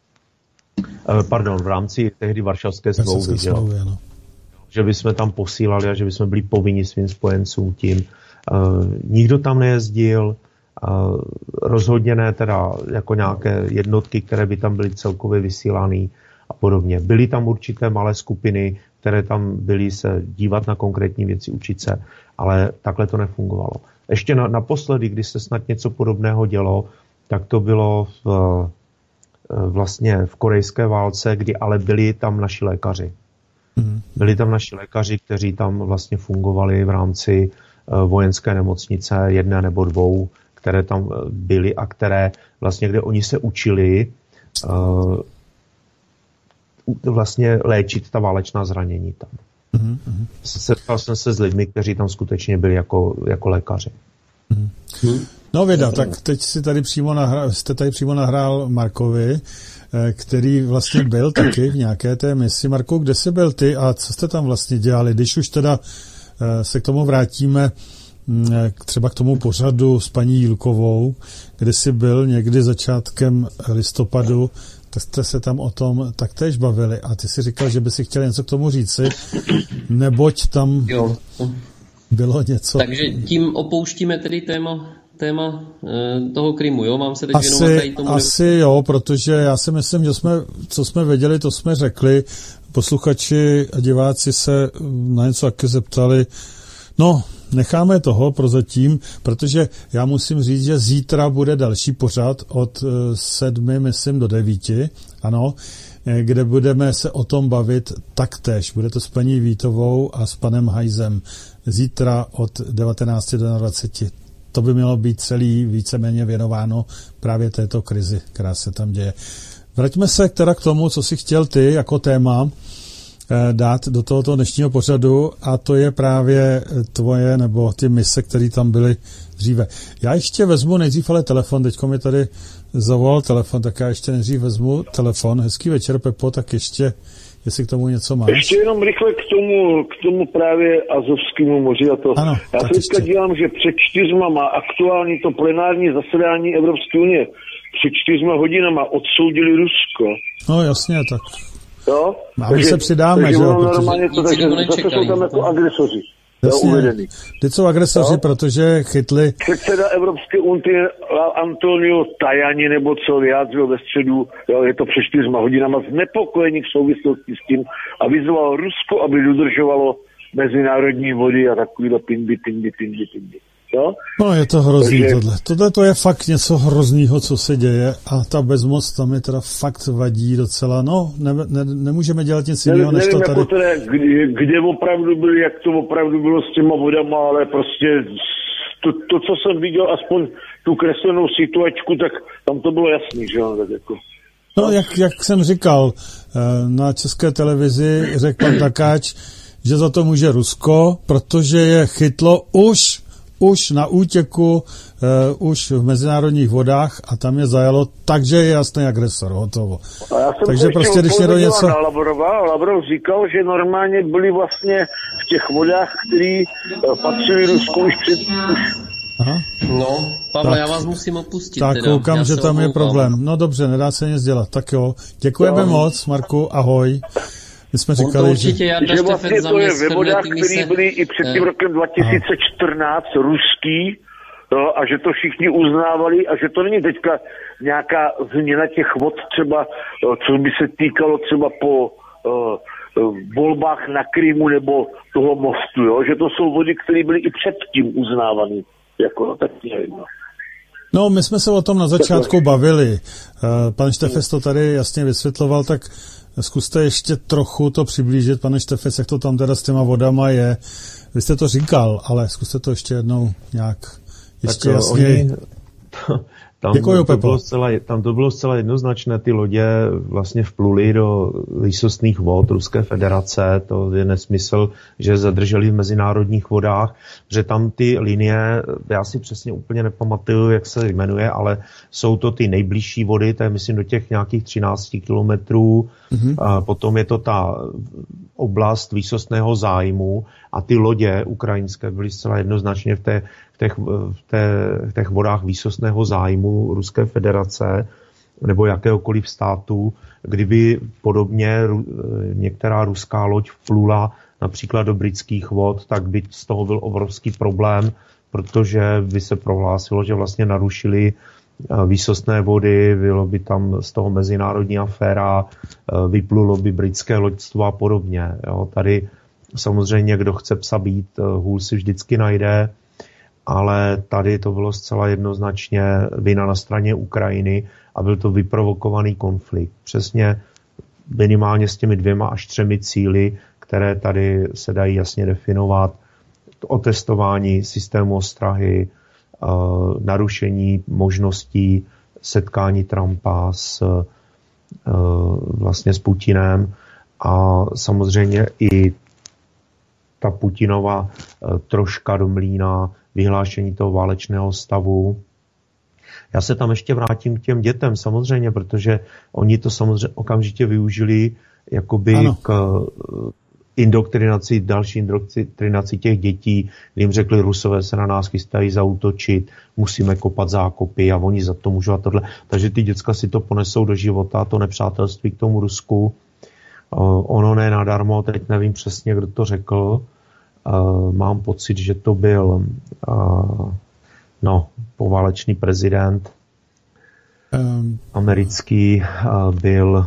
V rámci tehdy Varšavské smlouvy. Že bychom tam posílali a že bychom byli povinni svým spojencům tím. Nikdo tam nejezdil, rozhodně ne teda jako nějaké jednotky, které by tam byly celkově vysílané a podobně. Byly tam určité malé skupiny, které tam byly se dívat na konkrétní věci, učit se, ale takhle to nefungovalo. Ještě naposledy, když se snad něco podobného dělo, tak to bylo vlastně v korejské válce, kdy ale byli tam naši lékaři. Byli tam naši lékaři, kteří tam vlastně fungovali v rámci vojenské nemocnice, 1 nebo 2, které tam byly a které vlastně, kde oni se učili vlastně léčit ta válečná zranění tam. Setkal jsem se s lidmi, kteří tam skutečně byli jako lékaři. No Věda, tak teď jste tady přímo nahrál Markovi, který vlastně byl taky v nějaké té misi. Marku, kde jsi byl ty a co jste tam vlastně dělali? Když už teda se k tomu vrátíme třeba k tomu pořadu s paní Jílkovou, kde jsi byl někdy začátkem listopadu, tak jste se tam o tom taktéž bavili a ty si říkal, že by si chtěl něco k tomu říci, neboť tam bylo něco. Takže tím opouštíme tedy téma toho Krymu, jo? Mám se teď věnovat tady tomu? Asi jo, protože já si myslím, že co jsme věděli, to jsme řekli. Posluchači a diváci se na něco taky zeptali. No, necháme toho prozatím, protože já musím říct, že zítra bude další pořad od 7, myslím, do 9, ano, kde budeme se o tom bavit taktéž. Bude to s paní Vítovou a s panem Hajzem. Zítra od 19 do 20. To by mělo být celý víceméně věnováno právě této krizi, která se tam děje. Vraťme se teda k tomu, co jsi chtěl ty jako téma dát do tohoto dnešního pořadu a to je právě tvoje nebo ty mise, které tam byly dříve. Já ještě vezmu nejdřív ale telefon, teďko mi tady zavolal telefon, tak já ještě nejdřív vezmu telefon. Hezký večer, Pepo, tak ještě, jestli k tomu něco máš. Ještě jenom rychle k tomu právě Azovskému moři a to. Ano, já se teďka dívám, že před 4 má aktuální to plenární zasedání Evropské unie. Před 4 hodinama odsoudili Rusko. No jasně, tak. Jo? A my se přidáme, že jo? Normálně to, takže zase jsou tam jako agresoři. Jasně. Ty jsou agresoři, protože chytli... Předseda Evropské unie Antonio Tajani, nebo co vyjádřil ve středu, jo, je to před 4 hodinama, znepokojení v souvislosti s tím a vyzval Rusko, aby dodržovalo mezinárodní vody a takovýhle pindy. Jo? No je to hrozný. Takže... Tohle to je fakt něco hroznýho, co se děje a ta bezmoc tam je teda fakt vadí docela. No, nemůžeme dělat nic jiného, než to tady. Kde opravdu byli, jak to opravdu bylo s těma vodama, ale prostě to co jsem viděl, aspoň tu kreslenou situačku, tak tam to bylo jasný, že jo, tak jako. No, jak jsem říkal, na České televizi řekl pan Takáč, že za to může Rusko, protože je chytlo už na útěku, už v mezinárodních vodách a tam je zajalo, takže je jasný agresor, hotovo. A já jsem takže prostě, když někdo něco... na Lavrov říkal, že normálně byli vlastně v těch vodách, které patřily Rusku už před... Aha. No, Pavle, já vás musím opustit. Tak teda. Koukám, že tam je problém. No dobře, nedá se nic dělat. Tak jo, děkujeme moc, Marku, ahoj. My jsme říkali, že vlastně to je ve vodách, které byly i před tím rokem 2014 ruský, no, a že to všichni uznávali a že to není teďka nějaká změna těch vod třeba, co by se týkalo třeba po volbách na Krymu nebo toho mostu, jo? Že to jsou vody, které byly i předtím uznávané. Jako, no, tak nevím. No, my jsme se o tom na začátku bavili. Pan Štefec to tady jasně vysvětloval, tak zkuste ještě trochu to přiblížit, pane Štefec, jak to tam teda s těma vodama je. Vy jste to říkal, ale zkuste to ještě jednou nějak ještě jasněji. Tam to bylo zcela jednoznačné, ty lodě vlastně vpluly do výsostných vod Ruské federace, to je nesmysl, že zadrželi v mezinárodních vodách, že tam ty linie, já si přesně úplně nepamatuju, jak se jmenuje, ale jsou to ty nejbližší vody, to je myslím do těch nějakých 13 kilometrů, potom je to ta oblast výsostného zájmu a ty lodě ukrajinské byly zcela jednoznačně v těch vodách výsostného zájmu Ruské federace nebo jakéhokoliv státu, kdyby podobně některá ruská loď vplula například do britských vod, tak by z toho byl obrovský problém, protože by se prohlásilo, že vlastně narušili výsostné vody, bylo by tam z toho mezinárodní aféra, vyplulo by britské loďstvo a podobně. Jo. Tady samozřejmě, kdo chce psa být, hůl si vždycky najde, ale tady to bylo zcela jednoznačně vina na straně Ukrajiny a byl to vyprovokovaný konflikt. Přesně minimálně s těmi 2 až 3 cíli, které tady se dají jasně definovat. Otestování systému ostrahy, narušení možností setkání Trumpa vlastně s Putinem a samozřejmě i ta Putinova troška do mlýna vyhlášení toho válečného stavu. Já se tam ještě vrátím k těm dětem samozřejmě, protože oni to samozřejmě okamžitě využili jakoby k indoktrinaci, další indoktrinaci těch dětí, kdy jim řekli, Rusové se na nás chystají zaútočit, musíme kopat zákopy a oni za to můžou a tohle. Takže ty děcka si to ponesou do života, to nepřátelství k tomu Rusku. Ono ne nadarmo, teď nevím přesně, kdo to řekl. Mám pocit, že to byl poválečný prezident americký byl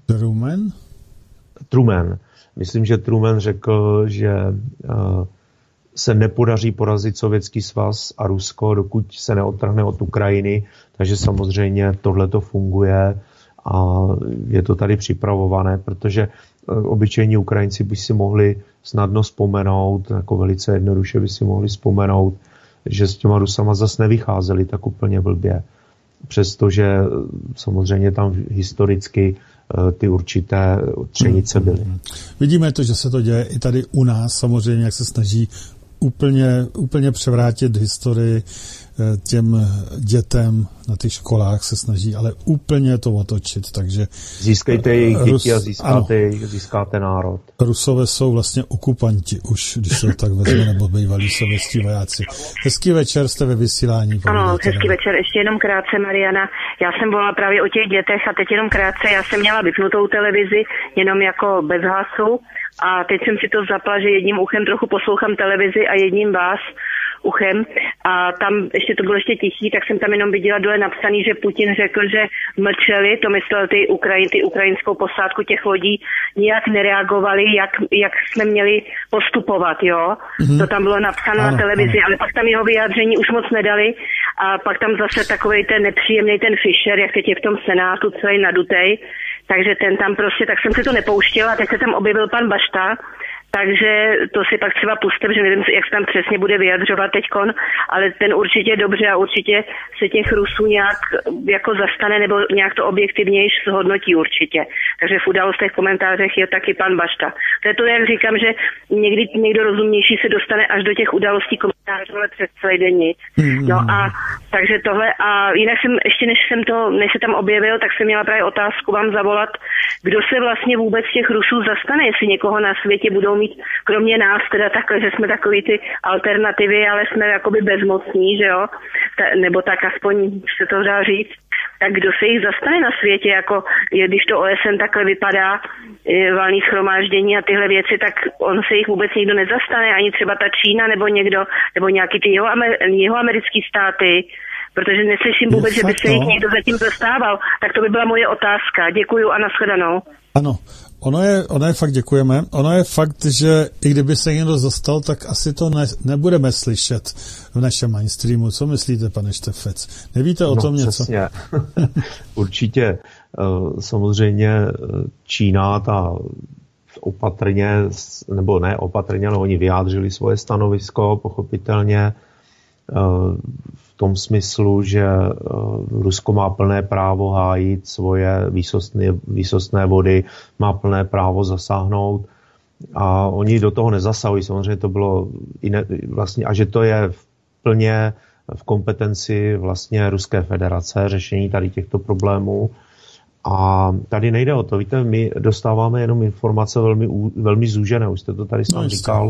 Truman. Myslím, že Truman řekl, že se nepodaří porazit Sovětský svaz a Rusko, dokud se neodtrhne od Ukrajiny, takže samozřejmě tohle to funguje a je to tady připravované, protože obyčejní Ukrajinci by si mohli snadno vzpomenout, jako velice jednoduše by si mohli vzpomenout, že s těma Rusama zase nevycházeli tak úplně blbě. Přestože samozřejmě tam historicky ty určité třenice byly. Vidíme to, že se to děje i tady u nás, samozřejmě, jak se snaží úplně převrátit historii těm dětem na těch školách se snaží, ale úplně to otočit, takže... Získejte jejich děti a získáte národ. Rusové jsou vlastně okupanti už, když se tak vezme, nebo bývalí sovětští vojáci. Hezký večer, jste ve vysílání. Ano, hezký večer, ještě jenom krátce, Mariana. Já jsem volala právě o těch dětech a teď jenom krátce, já jsem měla vypnutou televizi, jenom jako bez hlasu a teď jsem si to zapla, že jedním uchem trochu poslouchám televizi a jedním vás uchem a tam ještě to bylo ještě tichý, tak jsem tam jenom viděla dole napsaný, že Putin řekl, že mlčeli, to myslel ty ukrajinskou posádku těch lodí, nijak nereagovali, jak jsme měli postupovat, jo. To tam bylo napsáno na televizi, ale pak tam jeho vyjádření už moc nedali a pak tam zase takovej ten nepříjemný ten Fischer, jak teď je v tom Senátu celý nadutej, takže ten tam prostě, tak jsem si to nepouštěla, tak se tam objevil pan Bašta, takže to si pak třeba pustem, že nevím, jak se tam přesně bude vyjadřovat teďkon, ale ten určitě dobře a určitě se těch Rusů nějak jako zastane nebo nějak to objektivnějš zhodnotí určitě. Takže v Událostech komentářech je taky pan Bašta. To je to, jak říkám, že někdy někdo rozumnější se dostane až do těch Událostí komentářů, ale přes celý den nic. No a takže tohle a jinak jsem, ještě než se tam objevil, tak jsem měla právě otázku vám zavolat, kdo se vlastně vůbec těch Rusů zastane, jestli někoho na světě budou mít, kromě nás, teda takhle, že jsme takový ty alternativy, ale jsme jakoby bezmocní, že jo, nebo tak aspoň se to dá říct, tak kdo se jich zastane na světě, jako když to OSN takhle vypadá, valný shromáždění a tyhle věci, tak on se jich vůbec nikdo nezastane, ani třeba ta Čína nebo někdo, nebo nějaký ty jihoamerický státy, protože neslyším vůbec, že by se jich někdo zatím zastával. Tak to by byla moje otázka. Děkuju a nashledanou. Ano, ono je fakt, děkujeme. Ono je fakt, že i kdyby se někdo zastal, tak asi to nebudeme slyšet v našem mainstreamu. Co myslíte, pane Štefec? Nevíte o tom něco? Přesně. Určitě. Samozřejmě Čína ta opatrně, nebo ne opatrně, ale oni vyjádřili svoje stanovisko, pochopitelně v tom smyslu, že Rusko má plné právo hájit svoje výsostné vody, má plné právo zasáhnout a oni do toho nezasahují. Samozřejmě to bylo vlastně, a že to je plně v kompetenci vlastně Ruské federace řešení tady těchto problémů. A tady nejde o to. Víte, my dostáváme jenom informace velmi zúžené, už jste to tady sám říkal.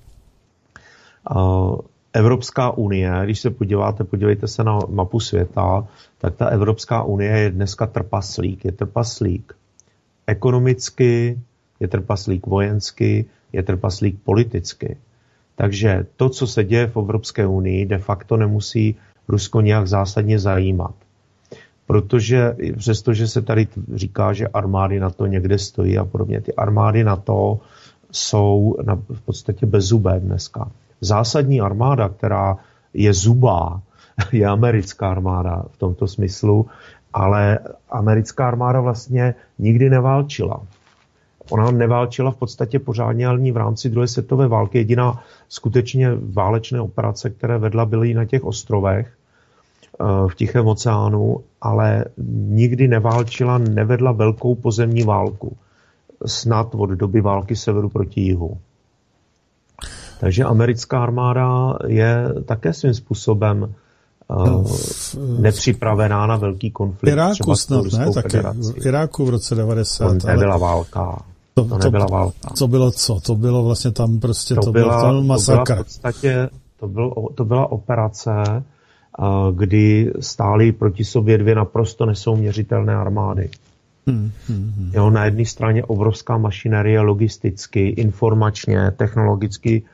Evropská unie, když se podívejte se na mapu světa, tak ta Evropská unie je dneska trpaslík. Je trpaslík ekonomicky, je trpaslík vojensky, je trpaslík politicky. Takže to, co se děje v Evropské unii, de facto nemusí Rusko nějak zásadně zajímat. Protože přestože se tady říká, že armády NATO někde stojí a podobně, ty armády NATO jsou v podstatě bezzubé dneska. Zásadní armáda, která je zubá, je americká armáda v tomto smyslu, ale americká armáda vlastně nikdy neválčila. Ona neválčila v podstatě pořádně ani v rámci druhé světové války. Jediná skutečně válečné operace, které vedla, byly na těch ostrovech v Tichém oceánu, ale nikdy neválčila, nevedla velkou pozemní válku. Snad od doby války severu proti jihu. Takže americká armáda je také svým způsobem nepřipravená na velký konflikt. Iráku snad, ne? Taky v Iráku v roce 90. To nebyla válka. To nebyla válka. Co bylo co? To bylo vlastně tam prostě, to byl masakr. To byla operace, kdy stály proti sobě dvě naprosto nesouměřitelné armády. Jo, na jedné straně obrovská mašinerie logisticky, informačně, technologicky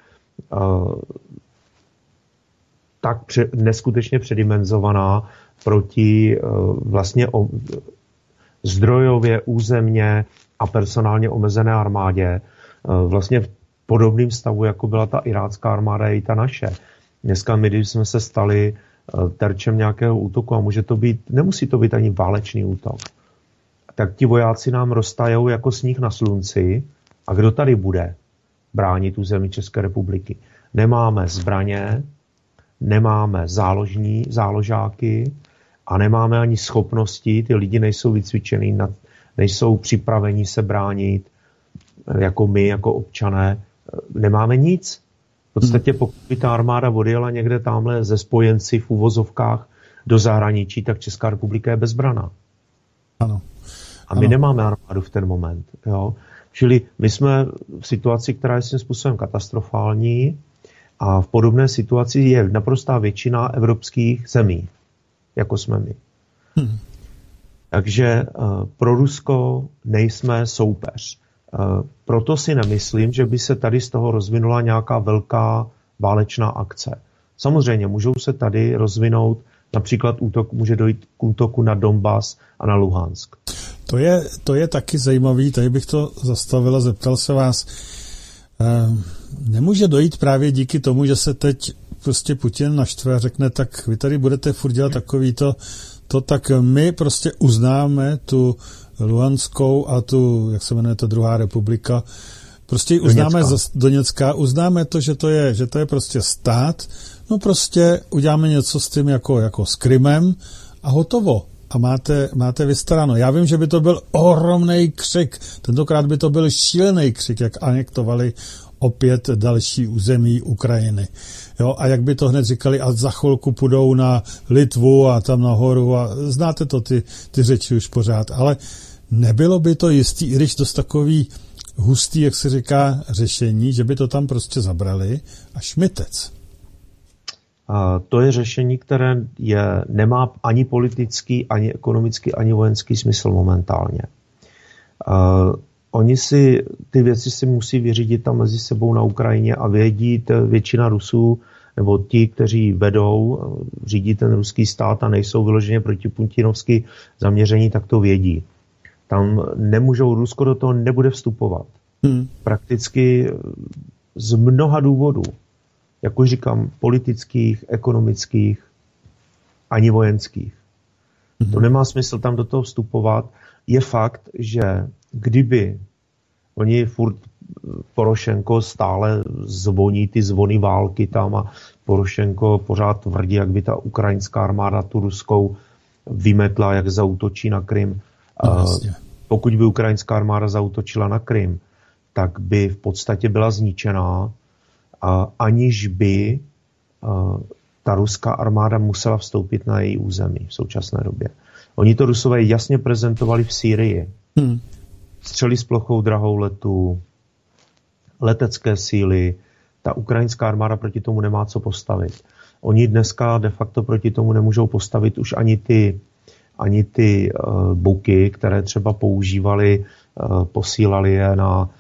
tak neskutečně předimenzovaná proti vlastně zdrojově, územně a personálně omezené armádě. Vlastně v podobném stavu, jako byla ta irácká armáda, je i ta naše. Dneska my, když jsme se stali terčem nějakého útoku, a nemusí to být ani válečný útok, tak ti vojáci nám roztajou jako sníh na slunci. A kdo tady bude bránit území České republiky? Nemáme zbraně, nemáme záložáky a nemáme ani schopnosti, ty lidi nejsou vycvičení, nejsou připraveni se bránit, jako my, jako občané. Nemáme nic. V podstatě pokud by ta armáda odjela někde tamhle ze spojenci v uvozovkách do zahraničí, tak Česká republika je bezbraná. Ano. A my nemáme armádu v ten moment. Jo? Čili my jsme v situaci, která je svým způsobem katastrofální a v podobné situaci je naprostá většina evropských zemí, jako jsme my. Takže pro Rusko nejsme soupeř. Proto si nemyslím, že by se tady z toho rozvinula nějaká velká válečná akce. Samozřejmě můžou se tady rozvinout například může dojít k útoku na Donbas a na Luhansk. To je taky zajímavý, tady bych to zastavil a zeptal se vás. Nemůže dojít právě díky tomu, že se teď prostě Putin naštve a řekne, tak vy tady budete furt dělat takovýto, tak my prostě uznáme tu Luhanskou a tu, jak se jmenuje ta druhá republika, Prostě ji uznáme Doněcka, uznáme to, že to je prostě stát, no prostě uděláme něco s tím jako s Krymem a hotovo. A máte vystaráno. Já vím, že by to byl ohromný křik. Tentokrát by to byl šílený křik, jak anektovali opět další území Ukrajiny. Jo, a jak by to hned říkali, a za chvilku půjdou na Litvu a tam nahoru a znáte to ty řeči už pořád, ale nebylo by to jistý, i když dost takový hustý, jak se říká, řešení, že by to tam prostě zabrali a šmitec. To je řešení, které nemá ani politický, ani ekonomický, ani vojenský smysl momentálně. Oni ty věci si musí vyřídit tam mezi sebou na Ukrajině a vědí většina Rusů, nebo ti, kteří řídí ten ruský stát a nejsou vyloženě protiputinovsky zaměření, tak to vědí. Tam Rusko do toho nebude vstupovat. Prakticky z mnoha důvodů. Jak už říkám, politických, ekonomických, ani vojenských. To nemá smysl tam do toho vstupovat. Je fakt, že kdyby oni furt Porošenko stále zvoní ty zvony války tam a Porošenko pořád tvrdí, jak by ta ukrajinská armáda tu ruskou vymetla, jak zaútočí na Krym. Pokud by ukrajinská armáda zaútočila na Krym, tak by v podstatě byla zničená, aniž by ta ruská armáda musela vstoupit na její území v současné době. Oni to Rusové jasně prezentovali v Sýrii. Střely s plochou drahou letu, letecké síly, ta ukrajinská armáda proti tomu nemá co postavit. Oni dneska de facto proti tomu nemůžou postavit už ani ty buky, které třeba používali, posílali je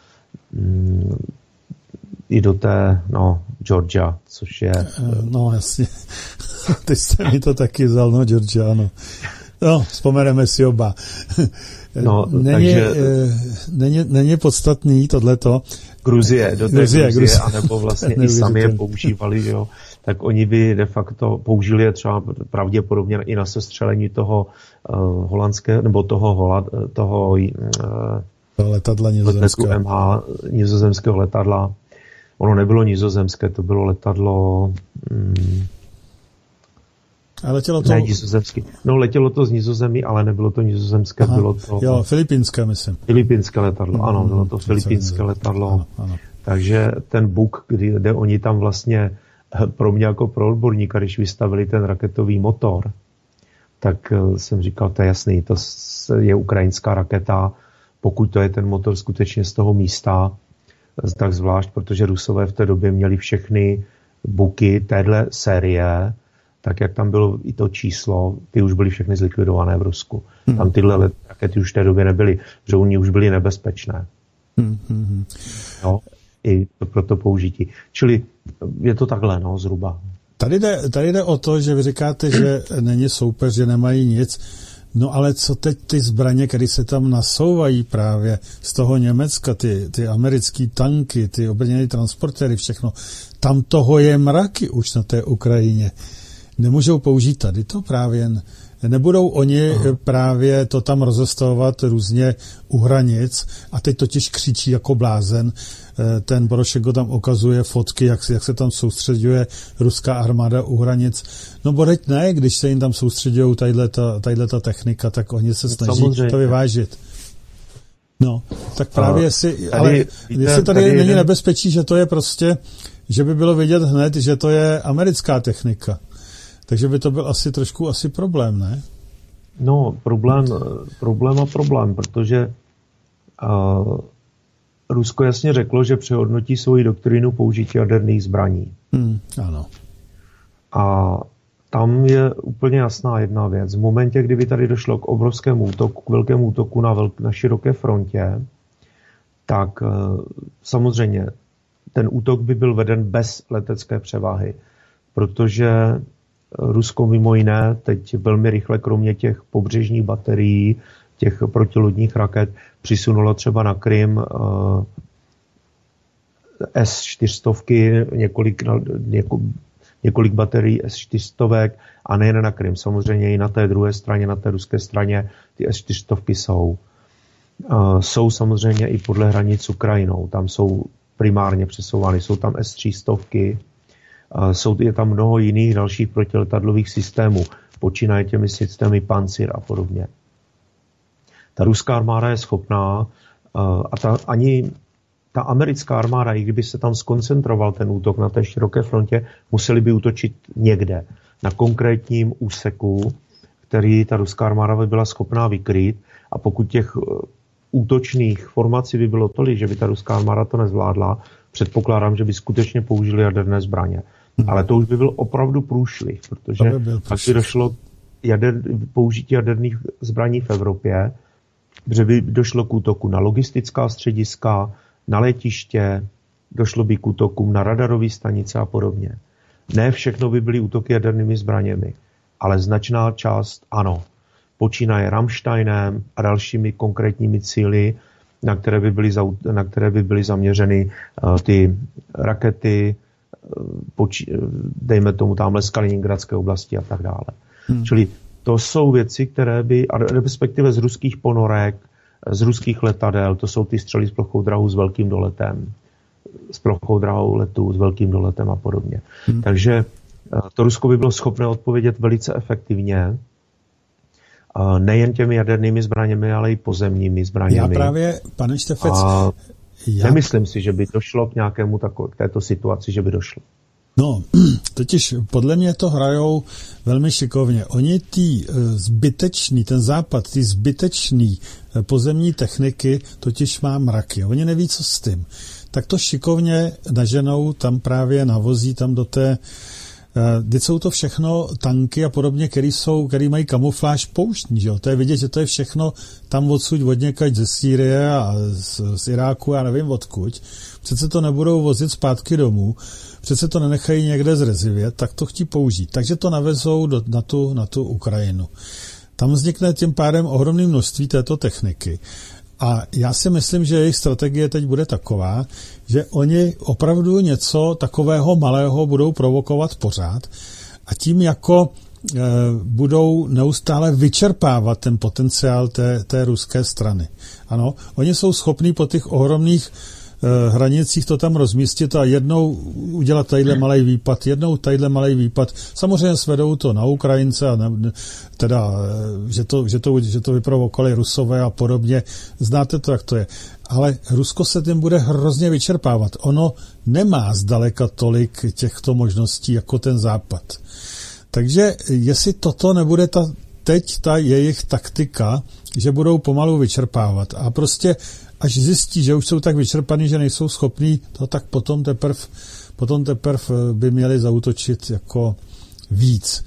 i do té, Georgia, což je... No, jasně. Teď jste mi to taky vzal, Georgia, ano. No, vzpomeneme si oba. Není podstatný tohleto. Gruzie, anebo vlastně i sami je používali, že jo. Tak oni by de facto použili je třeba pravděpodobně i na sestřelení toho holandského, nebo toho letadla nizozemského. MH nizozemského letadla. Ono nebylo nizozemské, to bylo letadlo... A letělo to... Ne, nizozemský. Letělo to z Nizozemí, ale nebylo to nizozemské, bylo to... Jo, filipínské, myslím. Filipínské letadlo, ano, bylo to filipínské letadlo. Ano. Takže ten Buk, kde oni tam vlastně, pro mě jako pro odborníka, když vystavili ten raketový motor, tak jsem říkal, to je jasný, to je ukrajinská raketa, pokud to je ten motor skutečně z toho místa, tak zvlášť, protože Rusové v té době měli všechny Buky téhle série, tak jak tam bylo i to číslo, ty už byly všechny zlikvidované v Rusku. Tam tyhle rakety už v té době nebyly, že oni už byly nebezpečné. I pro to použití. Čili je to takhle, zhruba. Tady jde o to, že vy říkáte, že není soupeř, že nemají nic. No ale co teď ty zbraně, které se tam nasouvají právě z toho Německa, ty americký tanky, ty obrněné transportéry, všechno, tam toho je mraky už na té Ukrajině. Nemůžou použít tady to právě. Nebudou oni právě to tam rozestavovat různě u hranic a teď totiž křičí jako blázen. Ten Porošenko tam ukazuje fotky, jak se tam soustředuje ruská armáda u hranic. No bodeť ne, když se jim tam soustředují tadyhleta technika, tak oni se snaží to vyvážit. No, tak právě jestli tady není nebezpečí, že to je prostě, že by bylo vidět hned, že to je americká technika. Takže by to byl asi trošku problém, ne? No, problém, protože Rusko jasně řeklo, že přehodnotí svoji doktrínu použití jaderných zbraní. Ano. A tam je úplně jasná jedna věc. V momentě, kdyby tady došlo k obrovskému útoku, k velkému útoku na široké frontě, tak samozřejmě ten útok by byl veden bez letecké převahy, protože Rusko mimo jiné teď velmi rychle, kromě těch pobřežních baterií, těch protilodních raket, přisunulo třeba na Krym S-400, několik baterií S-400 a nejen na Krym. Samozřejmě i na té druhé straně, na té ruské straně ty S-400 jsou. jsou samozřejmě i podle hranic s Ukrajinou. Tam jsou primárně přesouvány, jsou tam S-300, je tam mnoho jiných dalších protiletadlových systémů, počínaje těmi systémy Pancir a podobně. Ta ruská armáda je schopná ani ta americká armáda, i kdyby se tam skoncentroval ten útok na té široké frontě, museli by útočit někde, na konkrétním úseku, který ta ruská armáda by byla schopná vykrýt, a pokud těch útočných formací by bylo tolik, že by ta ruská armáda to nezvládla, předpokládám, že by skutečně použili jaderné zbraně. Ale to už by byl opravdu průšvih, protože pak by došlo použití jaderných zbraní v Evropě, že by došlo k útoku na logistická střediska, na letiště, došlo by k útokům na radarové stanice a podobně. Ne všechno by byly útoky jadernými zbraněmi, ale značná část ano. Počínaje Rammsteinem a dalšími konkrétními cíli, na které by byly zaměřeny ty rakety, dejme tomu tamhle z Kaliningradské oblasti a tak dále. Čili to jsou věci, které by, respektive z ruských ponorek, z ruských letadel, to jsou ty střely s plochou drahou s velkým doletem, s plochou drahou letu, s velkým doletem a podobně. Takže to Rusko by bylo schopné odpovědět velice efektivně, nejen těmi jadernými zbraněmi, ale i pozemními zbraněmi. Já právě, pane Štefec, nemyslím si, že by došlo k nějakému k této situaci, že by došlo. No, totiž podle mě to hrajou velmi šikovně. Oni ten západ, ty zbytečný pozemní techniky totiž má mraky. Oni neví, co s tím. Tak to šikovně naženou, tam právě navozí tam do té. Teď jsou to všechno tanky a podobně, který mají kamufláž pouštní, že jo? To je vidět, že to je všechno tam odsud odněkaď ze Sýrie a z Iráku, já nevím odkud. Přece to nebudou vozit zpátky domů, přece to nenechají někde zrezivět, tak to chtí použít. Takže to navezou na tu Ukrajinu. Tam vznikne tím pádem ohromné množství této techniky. A já si myslím, že jejich strategie teď bude taková, že oni opravdu něco takového malého budou provokovat pořád a tím jako budou neustále vyčerpávat ten potenciál té ruské strany. Ano, oni jsou schopní po těch ohromných hranicích to tam rozmístit a jednou udělat tadyhle malej výpad, jednou tadyhle malej výpad. Samozřejmě svedou to na Ukrajince, a teda, že to vyprovokovali Rusové a podobně. Znáte to, jak to je. Ale Rusko se tím bude hrozně vyčerpávat. Ono nemá zdaleka tolik těchto možností jako ten Západ. Takže jestli toto nebude teď ta jejich taktika, že budou pomalu vyčerpávat a prostě až zjistí, že už jsou tak vyčerpaní, že nejsou schopní, tak potom teprv by měli zaútočit jako víc.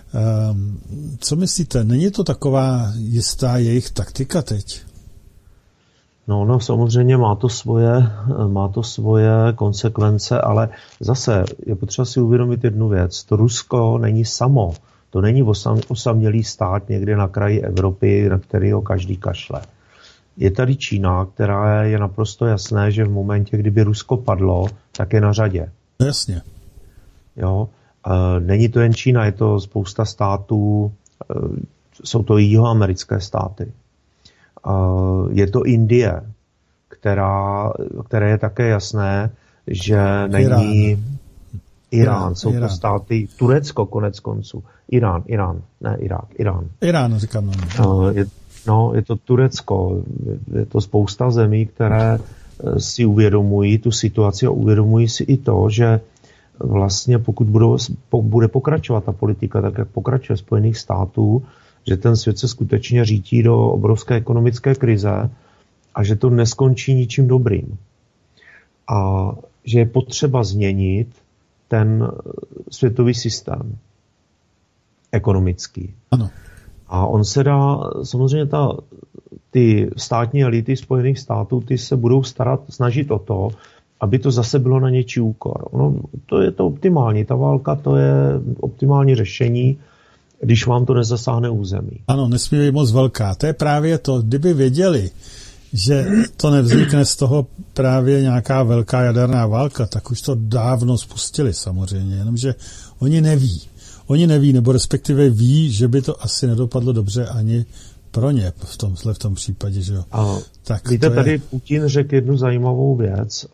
Co myslíte, není to taková jistá jejich taktika teď? No, samozřejmě má to svoje konsekvence, ale zase je potřeba si uvědomit jednu věc. To Rusko není samo. To není osamělý stát někde na kraji Evropy, na kterého každý kašle. Je tady Čína, která je naprosto jasné, že v momentě, kdyby Rusko padlo, tak je na řadě. Jasně. Jo. Není to jen Čína, je to spousta států, jsou to i jihoamerické státy. Je to Indie, které je také jasné, že není Irán. Jsou to státy, Turecko konec konců. Irán, ne Irák, Irán. Irán, říkám. Je to Turecko, je to spousta zemí, které si uvědomují tu situaci a uvědomují si i to, že vlastně pokud bude pokračovat ta politika tak, jak pokračuje Spojených států, že ten svět se skutečně řítí do obrovské ekonomické krize a že to neskončí ničím dobrým. A že je potřeba změnit ten světový systém ekonomický. Ano. A on se dá, samozřejmě ty státní elity Spojených států, ty se budou snažit o to, aby to zase bylo na něčí úkor. To je to optimální, ta válka to je optimální řešení, když vám to nezasáhne území. Ano, nesmí být moc velká. To je právě to, kdyby věděli, že to nevznikne z toho právě nějaká velká jaderná válka, tak už to dávno spustili samozřejmě, jenomže oni neví, nebo respektive ví, že by to asi nedopadlo dobře ani pro ně v tom případě, že jo. Tak víte, tady Putin řekl jednu zajímavou věc.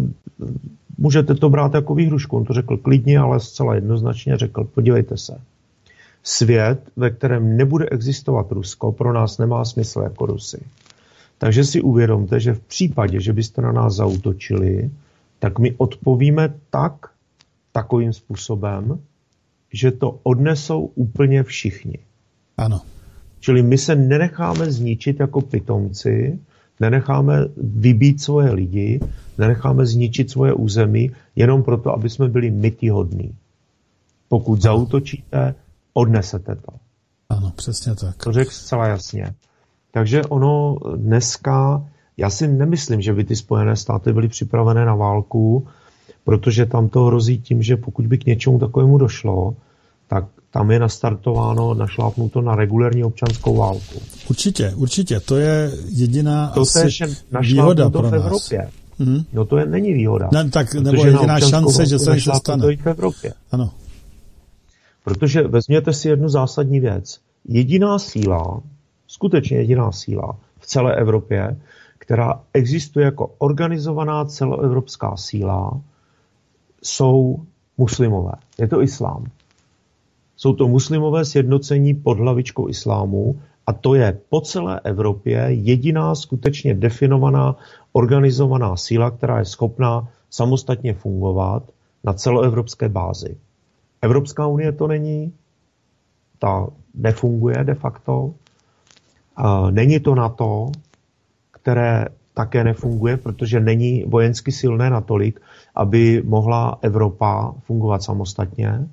Můžete to brát jako výhrušku, on to řekl klidně, ale zcela jednoznačně řekl, podívejte se. Svět, ve kterém nebude existovat Rusko, pro nás nemá smysl jako Rusy. Takže si uvědomte, že v případě, že byste na nás zaútočili, tak my odpovíme takovým způsobem, že to odnesou úplně všichni. Ano. Čili my se nenecháme zničit jako pitomci, nenecháme vybít svoje lidi, nenecháme zničit svoje území, jenom proto, aby jsme byli mytihodní. Pokud zaútočíte, odnesete to. Ano, přesně tak. To řekl zcela jasně. Takže ono dneska, já si nemyslím, že by ty Spojené státy byly připravené na válku, protože tam to hrozí tím, že pokud by k něčemu takovému došlo, tak tam je nastartováno, našlápnuto na regulární občanskou válku. Určitě, to je jediná asi výhoda pro nás. Evropě. No to není výhoda. Nebo jediná šance, že se stane. V Evropě. Ano. Protože vezměte si jednu zásadní věc. Jediná síla, skutečně jediná síla v celé Evropě, která existuje jako organizovaná celoevropská síla, jsou muslimové. Je to islám. Jsou to muslimové sjednocení pod hlavičkou islámu a to je po celé Evropě jediná skutečně definovaná, organizovaná síla, která je schopná samostatně fungovat na celoevropské bázi. Evropská unie to není, ta nefunguje de facto. Není to NATO, které také nefunguje, protože není vojensky silné natolik, aby mohla Evropa fungovat samostatně.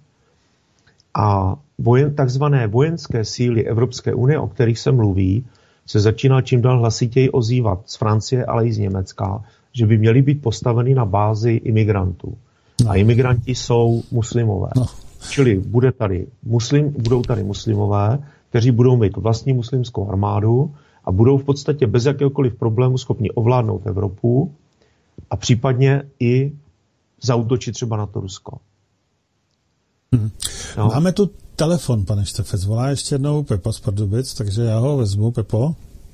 A takzvané vojenské síly Evropské unie, o kterých se mluví, se začíná čím dál hlasitěji ozývat z Francie, ale i z Německa, že by měly být postaveny na bázi imigrantů. A imigranti jsou muslimové. Čili budou tady muslimové, kteří budou mít vlastní muslimskou armádu a budou v podstatě bez jakéhokoliv problému schopni ovládnout Evropu a případně i zaútočit třeba na to Rusko. No. Máme tu telefon, pane Štefec. Volá ještě jednou Pepa z Pardubic, takže já ho vezmu. Pepo?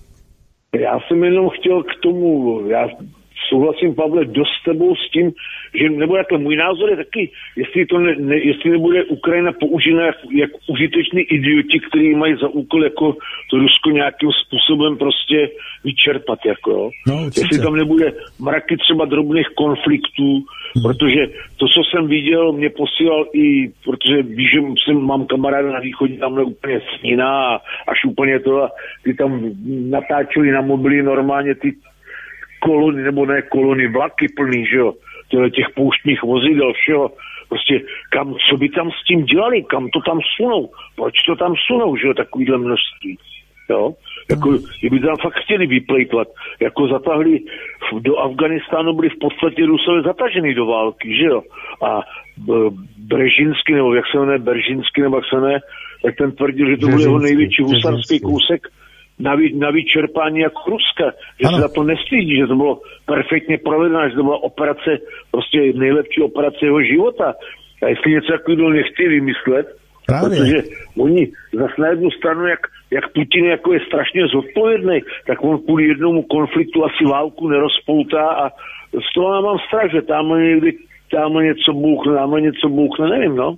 Já jsem jenom chtěl k tomu, já souhlasím, Pavle, dost s tebou s tím, že, nebo jako můj názor je taky, jestli nebude Ukrajina použena jak užitečný idioti, kteří mají za úkol jako to Rusko nějakým způsobem prostě vyčerpat, jako jo. No, jestli tam nebude mraky třeba drobných konfliktů, protože to, co jsem viděl, mě posílal i, protože víš, že mám kamaráda na východě, tamhle úplně sníná a až úplně to a ty tam natáčeli na mobily normálně ty kolony, nebo ne kolony, vlaky plný, že jo, těch pouštních vozidel, všeho, prostě co by tam s tím dělali, kam to tam sunou, proč to tam sunou, že jo, takovýhle množství, jo, jako, kdyby tam fakt chtěli vyplejtvat, jako zatahli, do Afganistánu byli v podstatě Rusové zatažený do války, že jo, a Brežinský, nebo jak se jmenuje, Beržinský, nebo jak se jmenuje, tak ten tvrdil, že to byl jeho největší husarský kousek na vyčerpání jako Ruska, že se za to nestydí, že to bylo perfektně provedené, že to byla operace, prostě nejlepší operace jeho života. A jestli něco takového nechtějí vymyslet, protože oni zase na jednu stranu, jak Putin jako je strašně zodpovědný, tak on kvůli jednomu konfliktu asi válku nerozpoutá a z toho mám strach, že tamhle něco bouchne, nevím, no.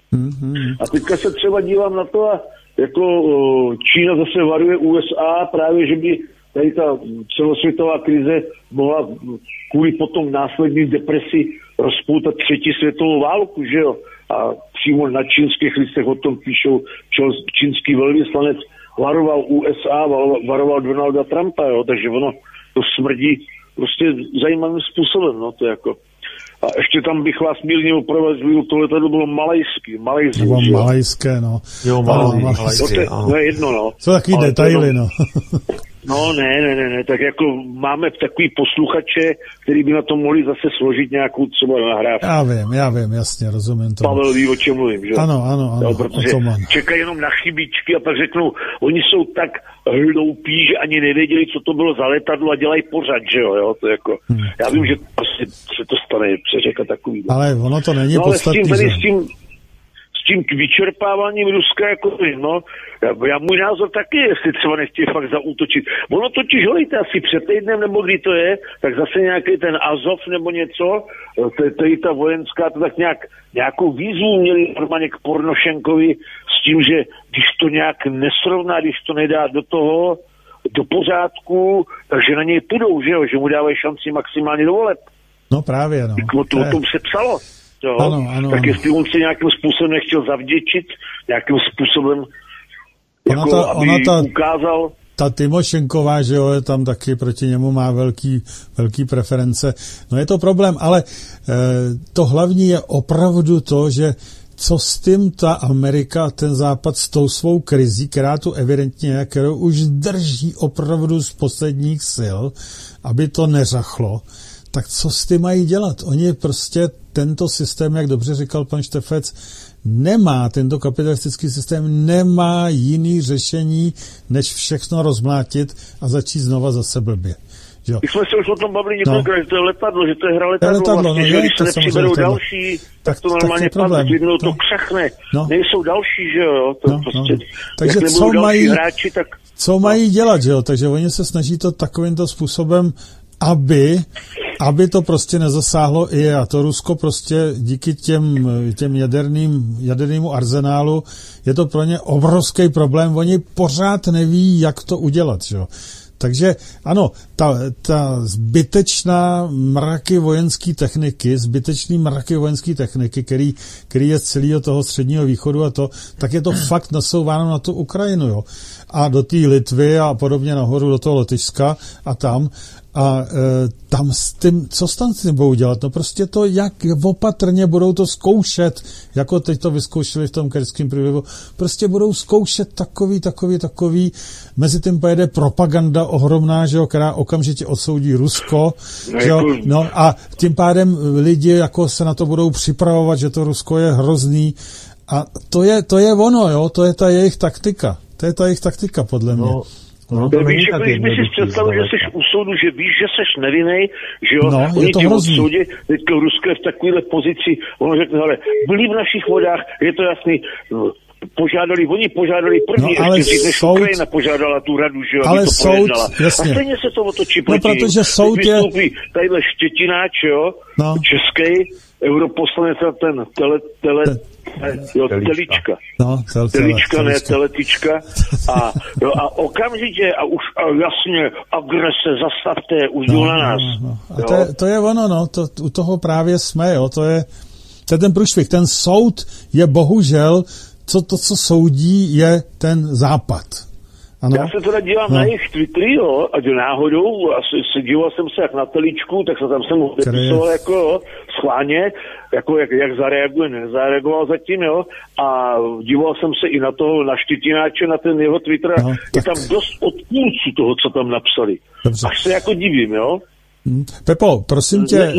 A teďka se třeba dívám na to a jako Čína zase varuje USA právě, že by tady ta celosvětová krize mohla kvůli potom následní depresi rozpoutat třetí světovou válku, že jo? A přímo na čínských listech o tom píšou, čínský velvyslanec varoval USA, varoval Donalda Trumpa, jo? Takže ono to smrdí prostě zajímavým způsobem, no to jako. A ještě tam bych vás mírně opravil, tohle tady bylo malajské. Nebo malajské, no. Jo, malajské. To je jedno, no. Jsou takový detaily, no. No, ne, tak jako máme takový posluchače, který by na to mohli zase složit nějakou třeba nahrávku. Já vím, jasně, rozumím to. Pavel ví, o čem mluvím, že? Ano, jo, protože čekají jenom na chybičky a pak řeknou, oni jsou tak hloupí, že ani nevěděli, co to bylo za letadlo a dělají pořad, že jo, to jako, já vím, že prostě se to stane, přeřeka takový. Ale ono to není podstatný, s tím vyčerpáváním Ruska jako, no, můj názor taky je, jestli třeba nechtějí fakt zaútočit. Ono totiž, hojte, asi před týdnem, nebo kdy to je, tak zase nějaký ten Azov nebo něco, to je ta vojenská, to tak nějakou výzvu měli normálně k Pornošenkovi s tím, že když to nějak nesrovná, když to nedá do pořádku, takže na něj půjdou, že mu dávají šanci maximálně do voleb. No právě, no. O tom se psalo. Jo? Ano, tak jestli on se nějakým způsobem nechtěl zavděčit, nějakým způsobem aby ukázal. Ta Tymošenková, že jo, je tam taky proti němu má velký preference. No je to problém, ale to hlavní je opravdu to, že co s tím ta Amerika, ten západ s tou svou krizí, která tu evidentně, kterou už drží opravdu z posledních sil, aby to neřachlo, tak co s tím mají dělat? Oni prostě tento systém, jak dobře říkal pan Štefec, tento kapitalistický systém nemá jiný řešení, než všechno rozmlátit a začít znova zase blbě. Jo. My jsme se už o tom bavili několikrát, že to je letadlo, že to je hra letadlo vlastně, že když se nepřiberou další, tak to normálně padne, jednou to křechne. Nejsou další, že jo, prostě, takže co mají dělat, že jo, takže oni se snaží to takovýmto způsobem, aby to prostě nezasáhlo a to Rusko prostě díky těm jadernému arzenálu je to pro ně obrovský problém, oni pořád neví, jak to udělat, že jo. Takže ano, ta zbytečný mraky vojenské techniky, který je z celého toho středního východu a tak je to fakt nasouváno na tu Ukrajinu, jo. A do té Litvy a podobně nahoru do toho Lotyšska a tam. A tam s tím, co tam s tím budou dělat? No prostě to, jak opatrně budou to zkoušet, jako teď to vyzkoušeli v tom Kerském průlivu, prostě budou zkoušet takový, mezi tím pojede propaganda ohromná, že jo, která okamžitě odsoudí Rusko, že jo, no a tím pádem lidi jako se na to budou připravovat, že to Rusko je hrozný a to je ono, jo, to je ta jejich taktika, podle mě. Víš, jako když by si představil, že jsi u soudu, že víš, že jsi nevinnej, že jo, oni tě odsoudí, teďka Rusko je v takovéhle pozici, ono řekne, ale byli v našich vodách, je to jasný, oni požádali první, ještě než Ukrajina požádala tu radu, že jo, ale to soud, jasně. A stejně se to otočí proti. No, protože soud je... Tadyhle Štětináč, jo, český europoslanec a ten Telička. Telička, ne Teletička. A okamžitě, a jasně, agrese, zastavte, už jdou na nás. A to je ono, no, u toho právě jsme, jo, to je ten průšvih. Ten soud je bohužel, co soudí, je ten západ. Ano? Já se teda dívám na jejich Twittery, jo, a náhodou, díval jsem se jak na Teličku, tak se tam jsem odepisoval jako schválně, jako jak zareaguje, nezareagoval zatím, jo, a díval jsem se i na toho, na Štětináče, na ten jeho Twitter, je tam dost odpůrců toho, co tam napsali. Dobře. Až se jako divím, jo. Pepo, prosím tě...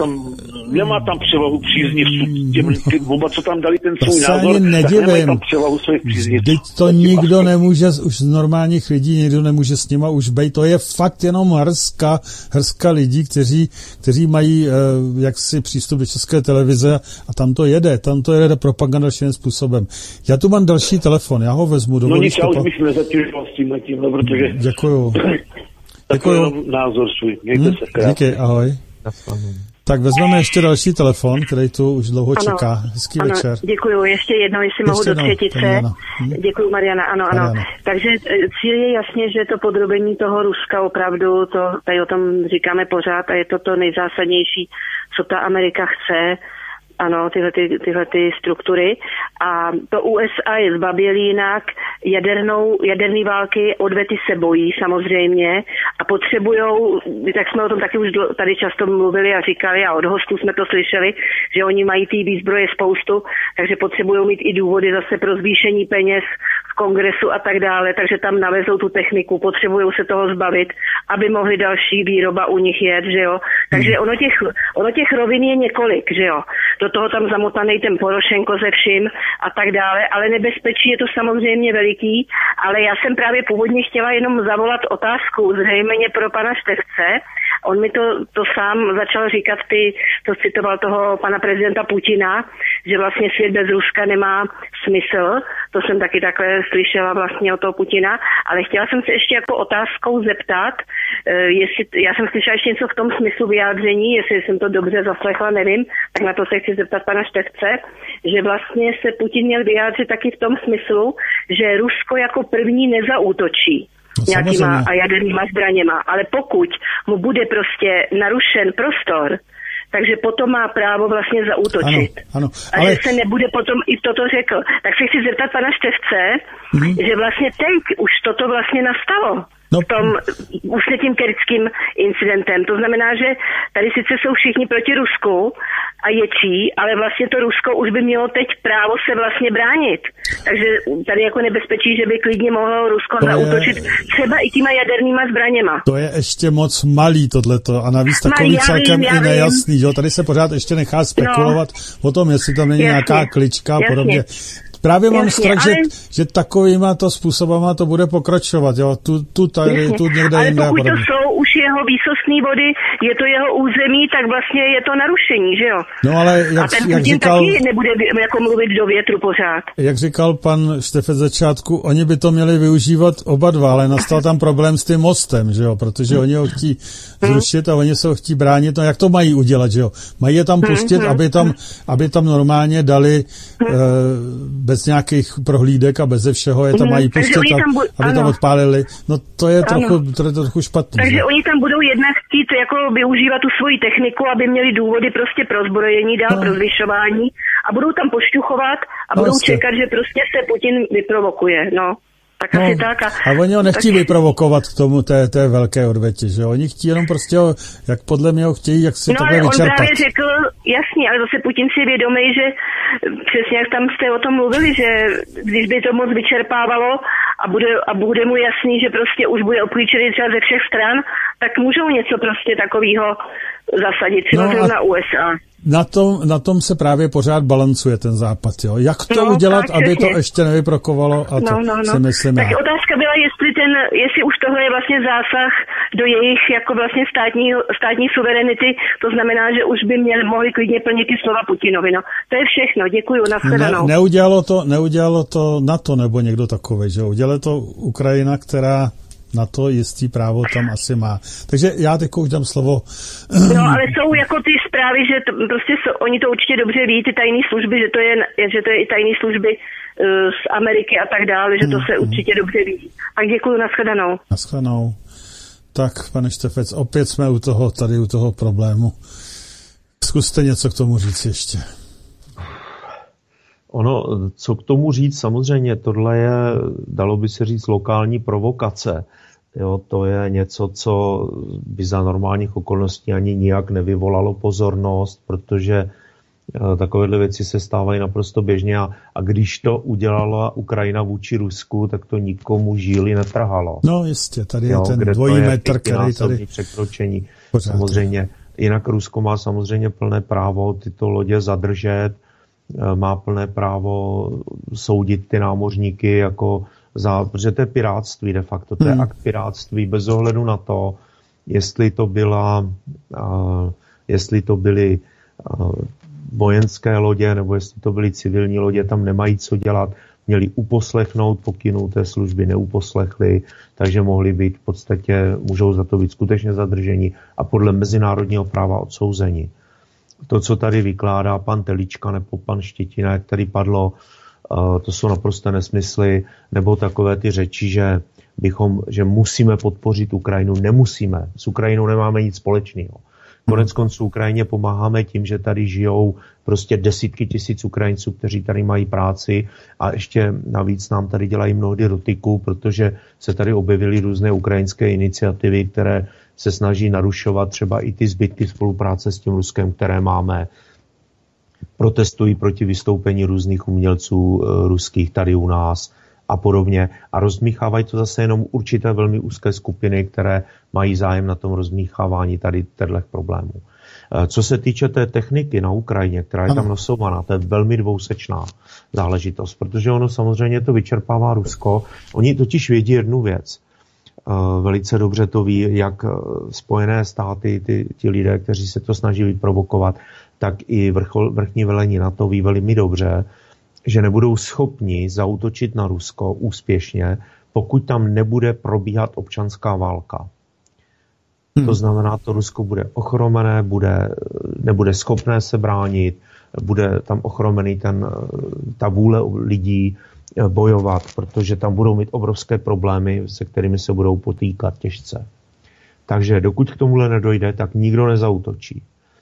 Nemá tam převahu příznivců. Těm oba, co tam dali ten svůj názor, tak nemají tam převahu svých příznivců. Teď to nikdo nemůže, už z normálních lidí, nikdo nemůže s nima už bejt. To je fakt jenom hrska lidí, kteří mají jaksi přístup do České televize a tam to jede propaganda všem způsobem. Já tu mám další telefon, já ho vezmu. No nic, já už bych nezatěžoval s tímhletím, protože... Děkuju. Takový názor svůj. Mějte se krát. Díky, ahoj. Tak vezmeme ještě další telefon, který tu už dlouho čeká. Hezký večer. Děkuju. Ještě jednou, jestli mohu do třetice. Děkuju, Mariana. Ano. Takže cíl je jasně, že to podrobení toho Ruska opravdu, to tady o tom říkáme pořád a je to nejzásadnější, co ta Amerika chce. Ano, tyhle struktury. A to USA je zbabělý jinak, jaderný války odvety se bojí samozřejmě a potřebujou, tak jsme o tom taky už tady často mluvili a říkali a od hostů jsme to slyšeli, že oni mají té výzbroje spoustu, takže potřebují mít i důvody zase pro zvýšení peněz v kongresu a tak dále, takže tam navezou tu techniku, potřebují se toho zbavit, aby mohli další výroba u nich jet, že jo. Takže ono těch rovin je několik, že jo. Do toho tam zamotaný ten Porošenko ze vším a tak dále, ale nebezpečí je to samozřejmě veliký, ale já jsem právě původně chtěla jenom zavolat otázku zřejmě pro pana Štefce. On mi to sám začal říkat, to citoval toho pana prezidenta Putina, že vlastně svět bez Ruska nemá smysl. To jsem taky takhle slyšela vlastně od toho Putina, ale chtěla jsem se ještě jako otázkou zeptat, jestli, já jsem slyšela ještě něco v tom smyslu vyjádření, jestli jsem to dobře zaslechla, nevím, tak na to se chci zeptat pana Štefce, že vlastně se Putin měl vyjádřit taky v tom smyslu, že Rusko jako první nezaútočí nějakýma a jadernýma zbraněma, ale pokud mu bude prostě narušen prostor, takže potom má právo vlastně zaútočit. Ano, ale... A že se nebude potom i toto řekl. Tak se chci zeptat pana Štefce, že vlastně teď už toto vlastně nastalo. V tom už tím kerčským incidentem. To znamená, že tady sice jsou všichni proti Rusku a ječí, ale vlastně to Rusko už by mělo teď právo se vlastně bránit. Takže tady jako nebezpečí, že by klidně mohlo Rusko zaútočit třeba i těma jadernýma zbraněma. To je ještě moc malý tohleto a navíc takový celkem i nejasný. Jo? Tady se pořád ještě nechá spekulovat o tom, jestli tam není nějaká klička a podobně. Právě mám strach, že takovýma to způsobama to bude pokračovat, jo, tu někde ale jinde. Ale pokud to jsou už jeho výsostné vody, je to jeho území, tak vlastně je to narušení, že jo? No ale jak říkal, taky nebude jako mluvit do větru pořád. Jak říkal pan Štefec začátku, oni by to měli využívat oba dva, ale nastal tam problém s tím mostem, že jo, protože oni ho chtí zrušit a oni se ho chtí bránit, no jak to mají udělat, že jo? Mají je tam pustit, aby tam normálně dali bez nějakých prohlídek a beze všeho je tam mají pustit, aby tam odpálili. No to je trochu špatný. Takže oni tam budou jednak chtít jako využívat tu svoji techniku, aby měli důvody prostě pro zbrojení dál, pro zvyšování a budou tam pošťuchovat a budou čekat, že prostě se Putin vyprovokuje, no. Tak asi tak. A oni ho nechtějí vyprovokovat k tomu té velké odvetě, že oni chtějí jenom prostě jak podle mě ho chtějí, jak si takhle vyčerpat. No ale on právě řekl, jasně, ale zase Putin si je vědomý, že přesně jak tam jste o tom mluvili, že když by to moc vyčerpávalo a bude mu jasný, že prostě už bude obklíčený třeba ze všech stran, tak můžou něco prostě takového zasadit, třeba na USA. Na tom se právě pořád balancuje ten západ, jo. Jak to udělat, aby to ještě nevyprokovalo a to si myslím. Tak otázka byla, jestli už tohle je vlastně zásah do jejich jako vlastně státní suverenity, to znamená, že už by mohli klidně plnit ty slova Putinovi, no. To je všechno, děkuju, nashledanou. Neudělalo to NATO nebo někdo takovej, že jo. Udělalo to Ukrajina, která na to jistý právo tam asi má. Takže já teď už dám slovo. No, ale jsou jako ty zprávy, že prostě oni to určitě dobře ví, ty tajné služby, že to je i tajné služby z Ameriky a tak dále, že to se určitě dobře ví. Tak děkuju, nashledanou. Nashledanou. Tak, pane Štefec, opět jsme u toho problému. Zkuste něco k tomu říct ještě. Ono, co k tomu říct, samozřejmě, tohle je, dalo by se říct, lokální provokace. Jo, to je něco, co by za normálních okolností ani nijak nevyvolalo pozornost, protože takovéhle věci se stávají naprosto běžně a když to udělala Ukrajina vůči Rusku, tak to nikomu žíly netrhalo. No jistě, tady je ten dvojí metr, který tady překročení. Samozřejmě. Jinak Rusko má samozřejmě plné právo tyto lodě zadržet, má plné právo soudit ty námořníky protože to je pirátství de facto, to je akt pirátství bez ohledu na to, jestli to byly vojenské lodě nebo jestli to byly civilní lodě, tam nemají co dělat, měli uposlechnout pokynů té služby, neuposlechli, takže mohli být v podstatě, můžou za to být skutečně zadrženi a podle mezinárodního práva odsouzeni. To, co tady vykládá pan Telička nebo pan Štětina, jak tady padlo, to jsou naprosto nesmysly, nebo takové ty řeči, že musíme podpořit Ukrajinu. Nemusíme. S Ukrajinou nemáme nic společného. Konec konců Ukrajině pomáháme tím, že tady žijou prostě desítky tisíc Ukrajinců, kteří tady mají práci a ještě navíc nám tady dělají mnohdy dotyku, protože se tady objevily různé ukrajinské iniciativy, které se snaží narušovat třeba i ty zbytky spolupráce s tím Ruskem, které máme. Protestují proti vystoupení různých umělců ruských tady u nás a podobně. A rozmíchávají to zase jenom určité velmi úzké skupiny, které mají zájem na tom rozmíchávání tady těchto problémů. Co se týče té techniky na Ukrajině, která je tam nosovaná, to je velmi dvousečná záležitost, protože ono samozřejmě to vyčerpává Rusko. Oni totiž vědí jednu věc. Velice dobře to ví, jak Spojené státy, ti lidé, kteří se to snaží vyprovokovat, tak i vrchní velení NATO ví velmi dobře, že nebudou schopni zaútočit na Rusko úspěšně, pokud tam nebude probíhat občanská válka. To znamená, to Rusko bude ochromené, nebude schopné se bránit, bude tam ochromený ta vůle lidí bojovat, protože tam budou mít obrovské problémy, se kterými se budou potýkat těžce. Takže dokud k tomuhle nedojde, tak nikdo nezaútočí.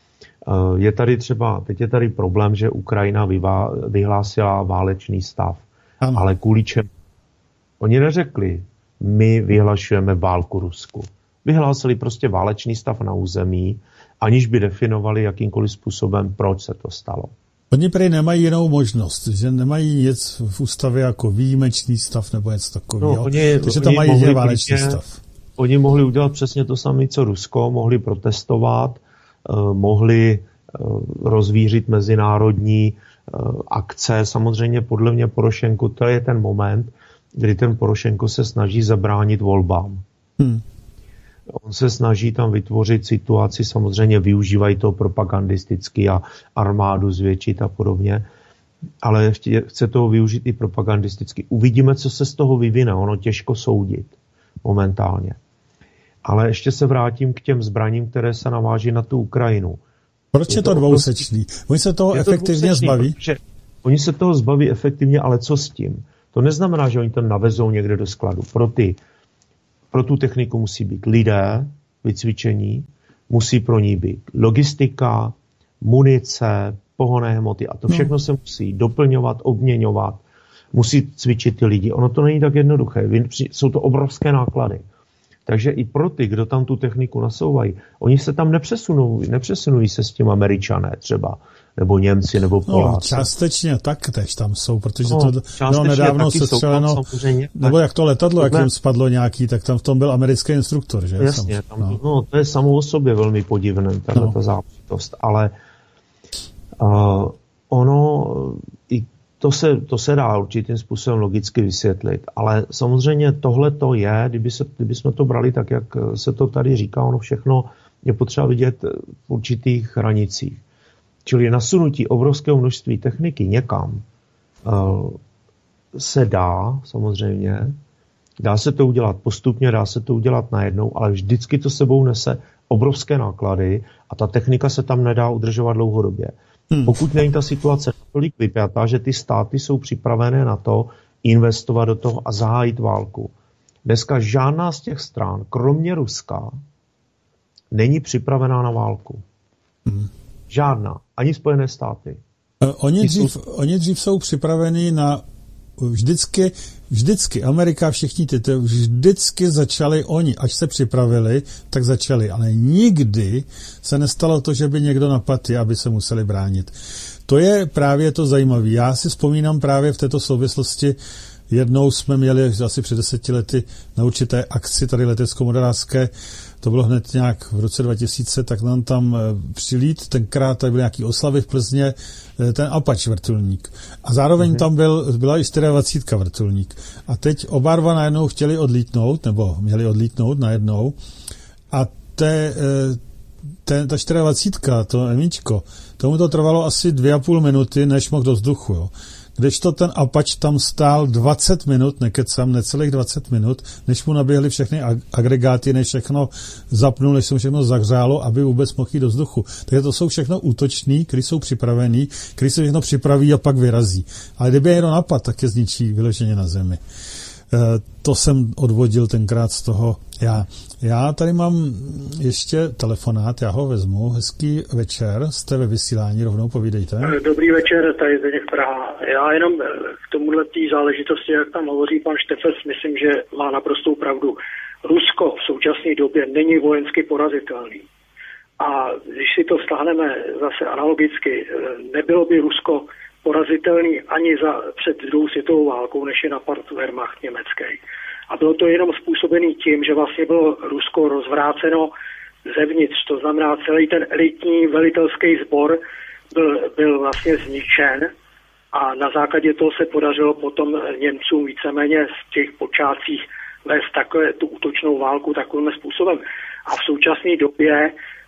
Teď je tady problém, že Ukrajina vyhlásila válečný stav. Ano. Ale kvůli čemu? Oni neřekli, my vyhlašujeme válku Rusku. Vyhlásili prostě válečný stav na území, aniž by definovali jakýmkoliv způsobem, proč se to stalo. Oni prý nemají jinou možnost, že nemají nic v ústavě jako výjimečný stav nebo něco takového. Takže tam mají jediný válečný stav. Oni mohli udělat přesně to samé, co Rusko, mohli protestovat, mohli rozvířit mezinárodní akce. Samozřejmě podle mě Porošenko, to je ten moment, kdy ten Porošenko se snaží zabránit volbám. On se snaží tam vytvořit situaci, samozřejmě využívají to propagandisticky a armádu zvětšit a podobně, ale chce toho využít i propagandisticky. Uvidíme, co se z toho vyvine, ono těžko soudit momentálně. Ale ještě se vrátím k těm zbraním, které se naváží na tu Ukrajinu. Proč je to dvousečný? Oni se toho efektivně zbaví? Oni se toho zbaví efektivně, ale co s tím? To neznamená, že oni to navezou někde do skladu. Pro tu techniku musí být lidé vycvičení, musí pro ní být logistika, munice, pohonné hmoty a to všechno se musí doplňovat, obměňovat, musí cvičit ty lidi. Ono to není tak jednoduché, jsou to obrovské náklady. Takže i pro ty, kdo tam tu techniku nasouvají, oni se tam nepřesunují se s tím Američané třeba, nebo Němci, nebo Poláci. Částečně tež tam jsou, protože to bylo nedávno sestřeleno, nebo jak to letadlo, jak jim spadlo nějaký, tak tam v tom byl americký instruktor, že? Jasně, to je samo o sobě velmi podivné, ta záležitost, ale i to se dá určitým způsobem logicky vysvětlit, ale samozřejmě tohle to je, kdyby jsme to brali tak, jak se to tady říká, ono všechno je potřeba vidět v určitých hranicích. Čili nasunutí obrovského množství techniky někam se dá, samozřejmě, dá se to udělat postupně, dá se to udělat najednou, ale vždycky to sebou nese obrovské náklady a ta technika se tam nedá udržovat dlouhodobě. Pokud není ta situace tolik vypjatá, že ty státy jsou připravené na to investovat do toho a zahájit válku. Dneska žádná z těch stran, kromě Ruska, není připravená na válku. Žádná. Ani Spojené státy. Oni dřív jsou připraveni na vždycky Amerika, všichni vždycky začali oni, až se připravili, tak začali, ale nikdy se nestalo to, že by někdo napadl, aby se museli bránit. To je právě to zajímavé. Já si vzpomínám právě v této souvislosti, jednou jsme měli asi před 10 lety na určité akci tady letecko-modelářské, to bylo hned nějak v roce 2000, tak nám tam přilít, tenkrát tady byly nějaký oslavy v Plzně, ten Apache vrtulník. A zároveň tam byla i 24 vrtulník. A teď oba dva najednou chtěli odlítnout, nebo měli odlítnout najednou. A ta 24, to Emíčko, tomu to trvalo asi 2,5 minuty, než mohl do vzduchu, jo. Kdežto ten Apache tam stál 20 minut, nekecám, necelých 20 minut, než mu naběhly všechny agregáty, než všechno zapnul, než se všechno zahřálo, aby vůbec mohl jít do vzduchu. Takže to jsou všechno útoční, kteří jsou připravení, kteří se všechno připraví a pak vyrazí. Ale kdyby je někdo napad, tak je zničí vyloženě na zemi. To jsem odvodil tenkrát z toho. Já tady mám ještě telefonát, já ho vezmu. Hezký večer, jste ve vysílání, rovnou povídejte. Dobrý večer, tady Zdeněk Praha. Já jenom k tomuhle té záležitosti, jak tam hovoří pan Štefec, myslím, že má naprostou pravdu. Rusko v současné době není vojensky porazitelný. A když si to stáhneme zase analogicky, nebylo by Rusko porazitelný ani před druhou světovou válkou, než je napad Wehrmacht německý. A bylo to jenom způsobený tím, že vlastně bylo Rusko rozvráceno zevnitř. To znamená, celý ten elitní velitelský sbor byl vlastně zničen a na základě toho se podařilo potom Němcům víceméně v těch počátcích vést tu útočnou válku takovým způsobem. A v současné době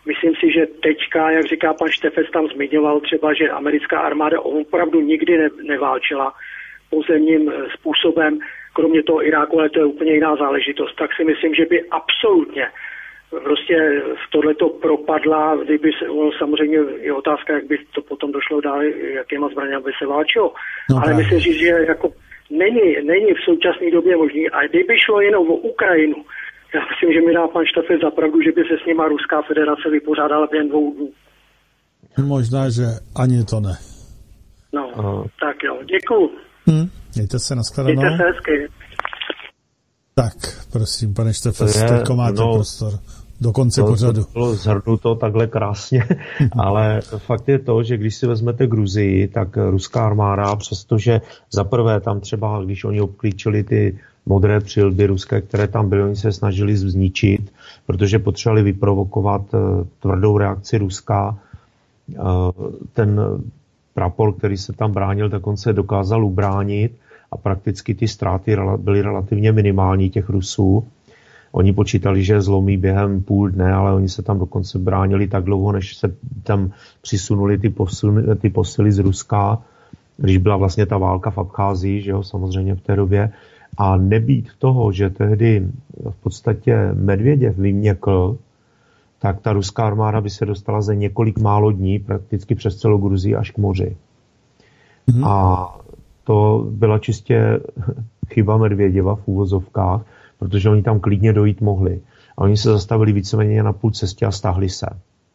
Myslím si, že teďka, jak říká pan Štefec, tam zmiňoval třeba, že americká armáda opravdu nikdy neválčila pozemním způsobem, kromě toho Iráku, ale to je úplně jiná záležitost. Tak si myslím, že by absolutně prostě tohleto propadla, kdyby se, samozřejmě je otázka, jak by to potom došlo dál, jakýma zbraněmi by se válčilo. No, ale myslím si, že jako není v současné době možný. A kdyby šlo jenom o Ukrajinu, já myslím, že mi dá pan Štefec za pravdu, že by se s nima Ruská federace vypořádala během 2 dnů. Možná, že ani to ne. No, tak jo, děkuju. Mějte se, nashledanou. Mějte se hezky. Tak, prosím, pane Štefec, teďko máte prostor do konce pořadu. To bylo zhrnuto takhle krásně, ale fakt je to, že když si vezmete Gruzii, tak ruská armáda, přestože zaprvé tam třeba, když oni obklíčili ty modré přilby ruské, které tam byly, oni se snažili zničit, protože potřebovali vyprovokovat tvrdou reakci Ruska. Ten prapor, který se tam bránil, tak on se dokázal ubránit a prakticky ty ztráty byly relativně minimální těch Rusů. Oni počítali, že zlomí během půl dne, ale oni se tam dokonce bránili tak dlouho, než se tam přisunuli ty posily z Ruska, když byla vlastně ta válka v Abcházii, že jo, samozřejmě v té době. A nebýt toho, že tehdy v podstatě Medvěděv vyměkl, tak ta ruská armáda by se dostala za několik málo dní prakticky přes celou Gruzii až k moři. A to byla čistě chyba Medvěděva v úvozovkách, protože oni tam klidně dojít mohli. A oni se zastavili víceméně na půl cestě a stáhli se.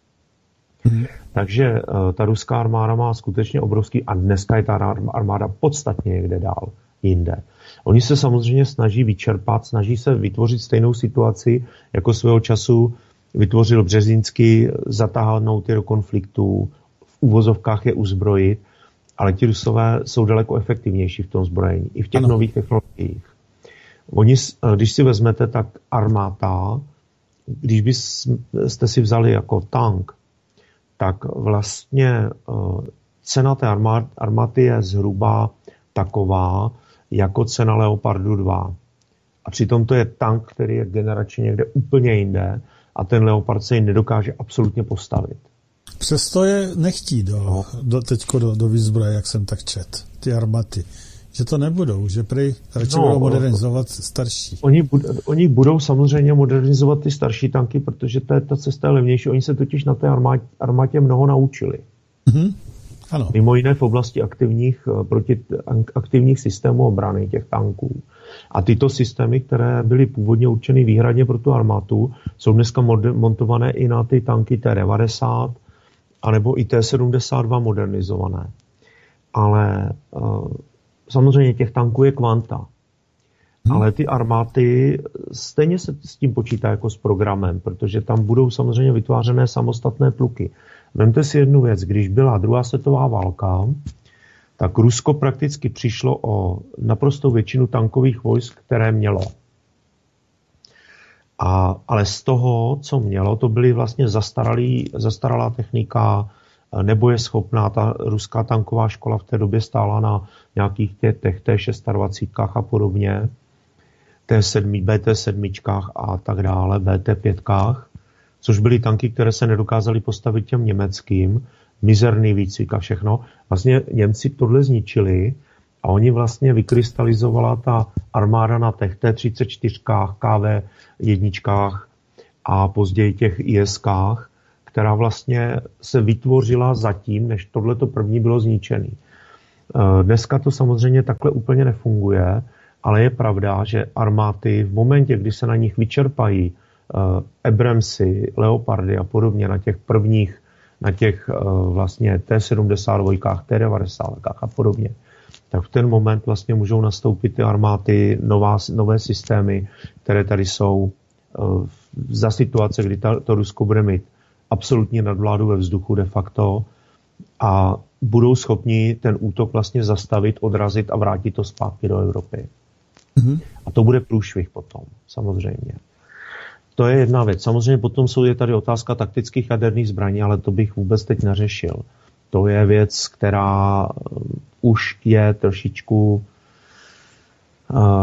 Takže ta ruská armáda má skutečně obrovský, a dneska je ta armáda podstatně někde dál, jinde. Oni se samozřejmě snaží vyčerpat, snaží se vytvořit stejnou situaci, jako svého času vytvořil Březinský, zatáhnout je do konfliktu, v úvozovkách je uzbrojit, ale ti Rusové jsou daleko efektivnější v tom zbrojení, i v těch nových technologiích. Oni, když si vezmete, tak armáta, když byste si vzali jako tank, tak vlastně cena té armáty je zhruba taková, jako cena Leopardu 2. A přitom to je tank, který je generačně někde úplně jinde a ten Leopard se ji nedokáže absolutně postavit. Přesto je nechtí do výzbroje, jak jsem tak čet, ty armaty. Že to nebudou, že prý radši budou modernizovat starší. Oni budou samozřejmě modernizovat ty starší tanky, protože ta cesta je levnější. Oni se totiž na té armátě mnoho naučili. Ano. Mimo jiné v oblasti aktivních systémů obrany těch tanků. A tyto systémy, které byly původně určeny výhradně pro tu armátu, jsou dneska montované i na ty tanky T-90 anebo i T-72 modernizované. Ale samozřejmě těch tanků je kvanta. Ale ty armáty stejně se s tím počítá jako s programem, protože tam budou samozřejmě vytvářené samostatné pluky. Vemte si jednu věc, když byla druhá světová válka, tak Rusko prakticky přišlo o naprostou většinu tankových vojsk, které mělo. Ale z toho, co mělo, to byly vlastně zastaralá technika, nebojeschopná. Ta ruská tanková škola v té době stála na nějakých těch T-26 a podobně, BT-7 a tak dále, BT-5, což byly tanky, které se nedokázaly postavit těm německým, mizerný výcvik a všechno. Vlastně Němci tohle zničili a oni vlastně vykrystalizovala ta armáda na těch T-34, KV-1 a později těch IS-kách, která vlastně se vytvořila zatím, než tohleto první bylo zničený. Dneska to samozřejmě takhle úplně nefunguje, ale je pravda, že armáty v momentě, kdy se na nich vyčerpají Abramsy, Leopardy a podobně na těch prvních, na těch vlastně T-72, T-90 a podobně, tak v ten moment vlastně můžou nastoupit ty armáty, nové systémy, které tady jsou za situace, kdy to Rusko bude mít absolutně nadvládu ve vzduchu de facto a budou schopni ten útok vlastně zastavit, odrazit a vrátit to zpátky do Evropy. A to bude průšvih potom, samozřejmě. To je jedna věc. Samozřejmě potom je tady otázka taktických jaderných zbraní, ale to bych vůbec teď neřešil. To je věc, která už je trošičku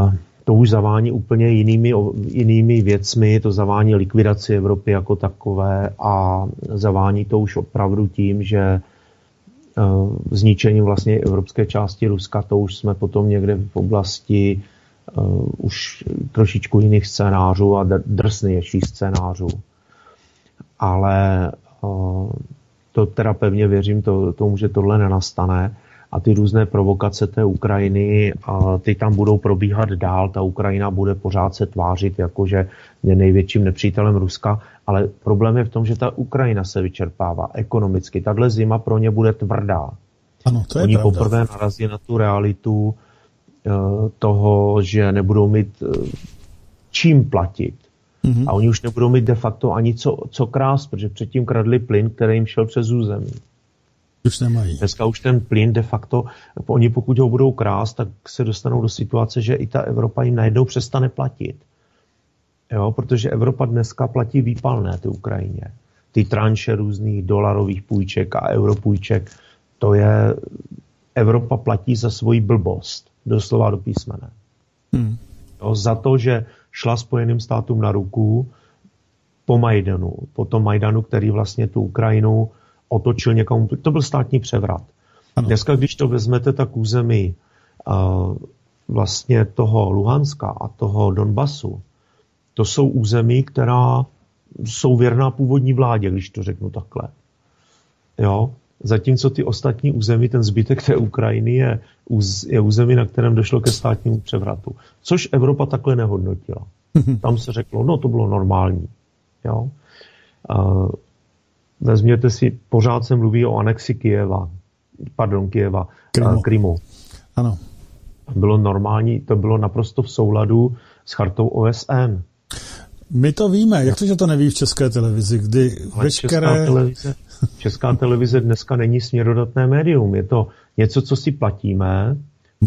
to už zavání úplně jinými věcmi, to zavání likvidaci Evropy jako takové a zavání to už opravdu tím, že zničením vlastně evropské části Ruska, to už jsme potom někde v oblasti už trošičku jiných scénářů a drsnějších scénářů. Ale to teda pevně věřím tomu, že tohle nenastane a ty různé provokace té Ukrajiny, ty tam budou probíhat dál, ta Ukrajina bude pořád se tvářit, jakože je největším nepřítelem Ruska, ale problém je v tom, že ta Ukrajina se vyčerpává ekonomicky. Tahle zima pro ně bude tvrdá. Ano, to je Oni pravda. poprvé narazí na tu realitu toho, že nebudou mít čím platit. A oni už nebudou mít de facto ani co krást, protože předtím kradli plyn, který jim šel přes území. Už nemají. Dneska už ten plyn de facto, oni pokud ho budou krást, tak se dostanou do situace, že i ta Evropa jim najednou přestane platit. Jo, protože Evropa dneska platí výpalné té Ukrajině. Ty tranše různých dolarových půjček a europůjček, to je, Evropa platí za svoji blbost, doslova do písmene. Jo, za to, že šla Spojeným státům na ruku po tom Majdanu, který vlastně tu Ukrajinu otočil někomu. To byl státní převrat. Ano. Dneska, když to vezmete, tak území vlastně toho Luhanska a toho Donbasu, to jsou území, která jsou věrná původní vládě, když to řeknu takhle. Jo? Zatímco ty ostatní území, ten zbytek té Ukrajiny je území, na kterém došlo ke státnímu převratu. Což Evropa takhle nehodnotila. Tam se řeklo, no to bylo normální. Jo? Vezměte si, pořád se mluví o anexi Krymu. Ano. Bylo normální, to bylo naprosto v souladu s chartou OSN. My to víme, jak to, že to neví v České televizi, kdy veškeré... Česká televize dneska není směrodatné médium, je to něco, co si platíme,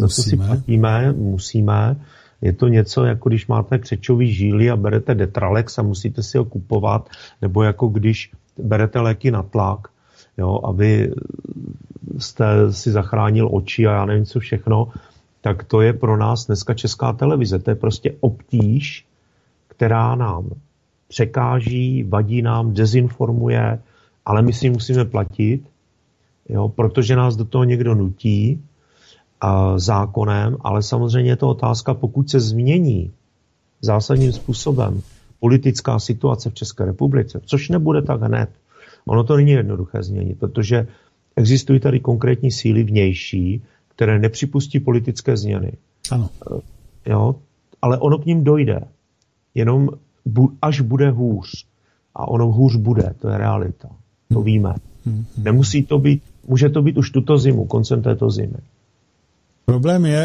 musíme. Je to něco, jako když máte křečový žíly a berete Detralex a musíte si ho kupovat, nebo jako když berete léky na tlak, jo, aby jste si zachránil oči a já nevím co všechno, tak to je pro nás dneska Česká televize. To je prostě obtíž, která nám překáží, vadí nám, dezinformuje, ale my si musíme platit, jo, protože nás do toho někdo nutí zákonem, ale samozřejmě je to otázka, pokud se změní zásadním způsobem politická situace v České republice, což nebude tak hned. Ono to není jednoduché změnit, protože existují tady konkrétní síly vnější, které nepřipustí politické změny. Ano. Jo, ale ono k ním dojde. Jenom až bude hůř. A ono hůř bude, to je realita. To víme. Nemusí to být, může to být už tuto zimu, koncem této zimy. Problém je,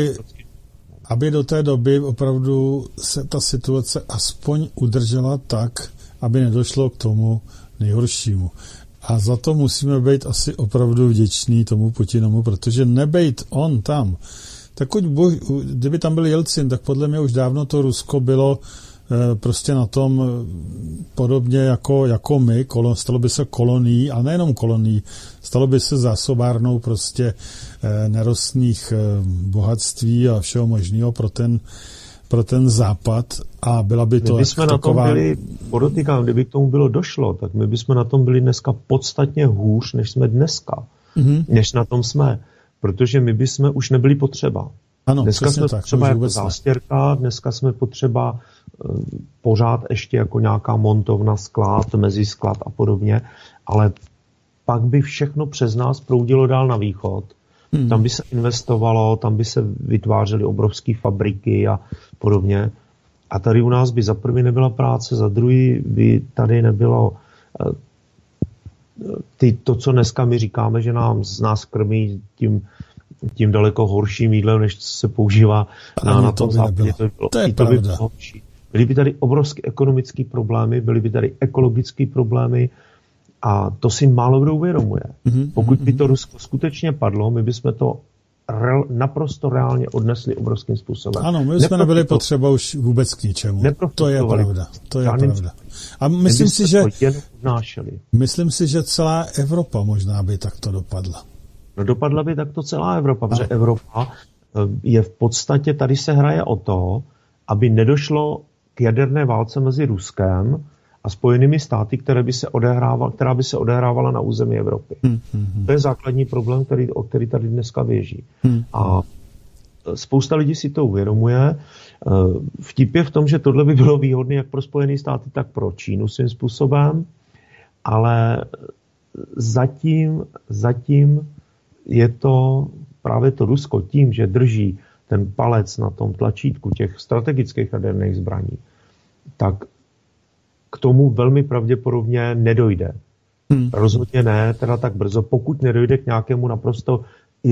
aby do té doby opravdu se ta situace aspoň udržela tak, aby nedošlo k tomu nejhoršímu. A za to musíme být asi opravdu vděční tomu Putinovu, protože nebejt on tam, tak kdyby tam byl Jelcin, tak podle mě už dávno to Rusko bylo prostě na tom podobně jako my, stalo by se kolonií, a nejenom kolonií, stalo by se zásobárnou prostě nerostných bohatství a všeho možného pro ten západ a byla by to taková... Podotýkám, kdyby k tomu bylo došlo, tak my bychom na tom byli dneska podstatně hůř, než jsme dneska. Než na tom jsme. Protože my bychom už nebyli potřeba. Ano, dneska jsme tak, potřeba jako zástěrka, dneska jsme potřeba pořád ještě jako nějaká montovna, sklad, mezisklad a podobně, ale pak by všechno přes nás proudilo dál na východ. Tam by se investovalo, tam by se vytvářely obrovské fabriky a podobně. A tady u nás by za prvý nebyla práce, za druhý by tady nebylo to, co dneska my říkáme, že z nás krmí tím daleko horším jídlem, než se používá na tom západě. To je pravda. Byly by tady obrovské ekonomické problémy, byly by tady ekologické problémy a to si málo kdo uvědomuje. Pokud by to Rusko skutečně padlo, my bychom to naprosto reálně odnesli obrovským způsobem. Ano, my jsme nebyli potřeba už vůbec k ničemu. To je pravda. To je pravda. A myslím si, že celá Evropa možná by takto dopadla. No dopadla by takto celá Evropa, protože Evropa je v podstatě, tady se hraje o to, aby nedošlo k jaderné válce mezi Ruskem a Spojenými státy, která by se odehrávala na území Evropy. To je základní problém, o který tady dneska běží. A spousta lidí si to uvědomuje. Vtip je v tom, že tohle by bylo výhodné jak pro Spojené státy, tak pro Čínu svým způsobem, ale zatím je to právě to Rusko tím, že drží ten palec na tom tlačítku těch strategických jaderných zbraní, tak k tomu velmi pravděpodobně nedojde. Rozhodně ne, teda tak brzo, pokud nedojde k nějakému naprosto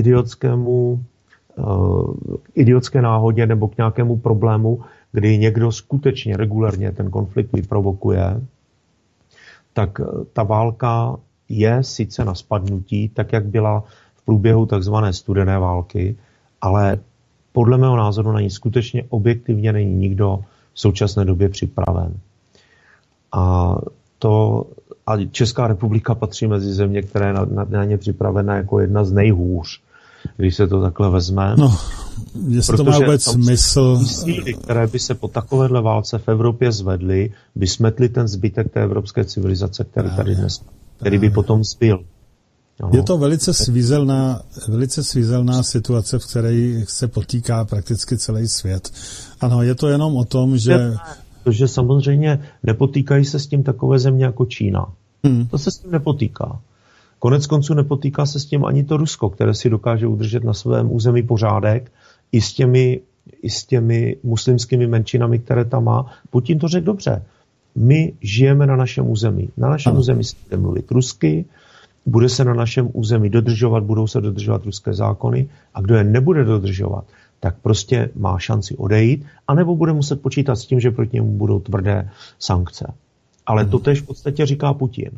idiotské náhodě nebo k nějakému problému, kdy někdo skutečně regulérně ten konflikt vyprovokuje, tak ta válka je sice na spadnutí, tak jak byla v průběhu takzvané studené války, ale podle mého názoru na ní skutečně objektivně není nikdo v současné době připraven. A Česká republika patří mezi země, která je na ně připravena jako jedna z nejhůř, když se to takhle vezme. No, jestli to má vůbec smysl. Síly, které by se po takovéhle válce v Evropě zvedly, by smetly ten zbytek té evropské civilizace, který by potom zbyl. No. Je to velice svízelná situace, v které se potýká prakticky celý svět. Ano, je to jenom o tom, že... Protože samozřejmě nepotýkají se s tím takové země jako Čína. To se s tím nepotýká. Konec konců nepotýká se s tím ani to Rusko, které si dokáže udržet na svém území pořádek i s těmi muslimskými menšinami, které tam má. Putin to řekl dobře. My žijeme na našem území. Na našem území se bude mluvit rusky, bude se na našem území budou se dodržovat ruské zákony a kdo je nebude dodržovat, tak prostě má šanci odejít, anebo bude muset počítat s tím, že proti němu budou tvrdé sankce. Ale to tež v podstatě říká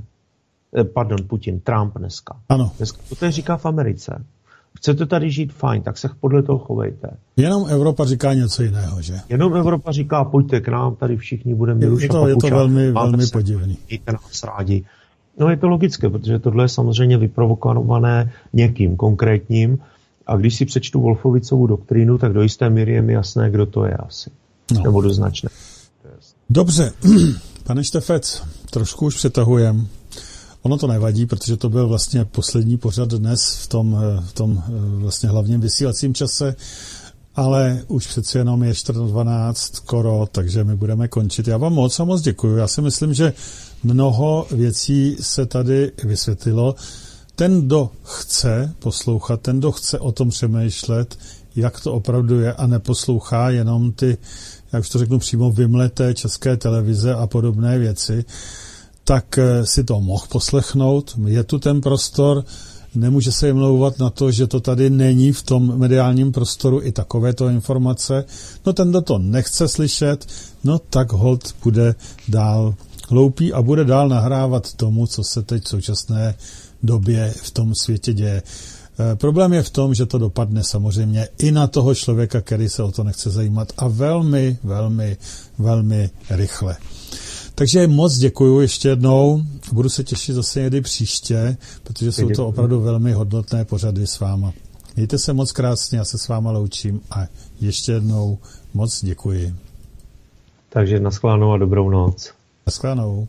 Trump dneska. Ano. Dneska to tež říká v Americe. Chcete tady žít fajn, tak se podle toho chovejte. Jenom Evropa říká něco jiného, že? Jenom Evropa říká, pojďte k nám, tady všichni budeme miluša je to velmi podivný. Mějte nás rádi. No je to logické, protože tohle je samozřejmě vyprovokované někým konkrétním a když si přečtu Wolfovicovu doktrínu, tak do jisté míry je mi jasné, kdo to je asi. No. Nebo do značné. Dobře, pane Štefec, trošku už přetahujem. Ono to nevadí, protože to byl vlastně poslední pořad dnes v tom vlastně hlavním vysílacím čase, ale už přeci jenom je 14:12 skoro, takže my budeme končit. Já vám moc děkuju. Já si myslím, že mnoho věcí se tady vysvětlilo. Ten, kdo chce poslouchat, ten, kdo chce o tom přemýšlet, jak to opravdu je a neposlouchá jenom ty, jak už to řeknu přímo, vymleté České televize a podobné věci, tak si to mohl poslechnout. Je tu ten prostor, nemůže se vymlouvat na to, že to tady není v tom mediálním prostoru i takovéto informace. No ten, kdo to nechce slyšet, no tak holt bude dál hloupý a bude dál nahrávat tomu, co se teď v současné době v tom světě děje. Problém je v tom, že to dopadne samozřejmě i na toho člověka, který se o to nechce zajímat a velmi, velmi, velmi rychle. Takže moc děkuju ještě jednou. Budu se těšit zase někdy příště, protože jsou to opravdu velmi hodnotné pořady s váma. Mějte se moc krásně, já se s váma loučím a ještě jednou moc děkuji. Takže nashledanou a dobrou noc. Nashledanou.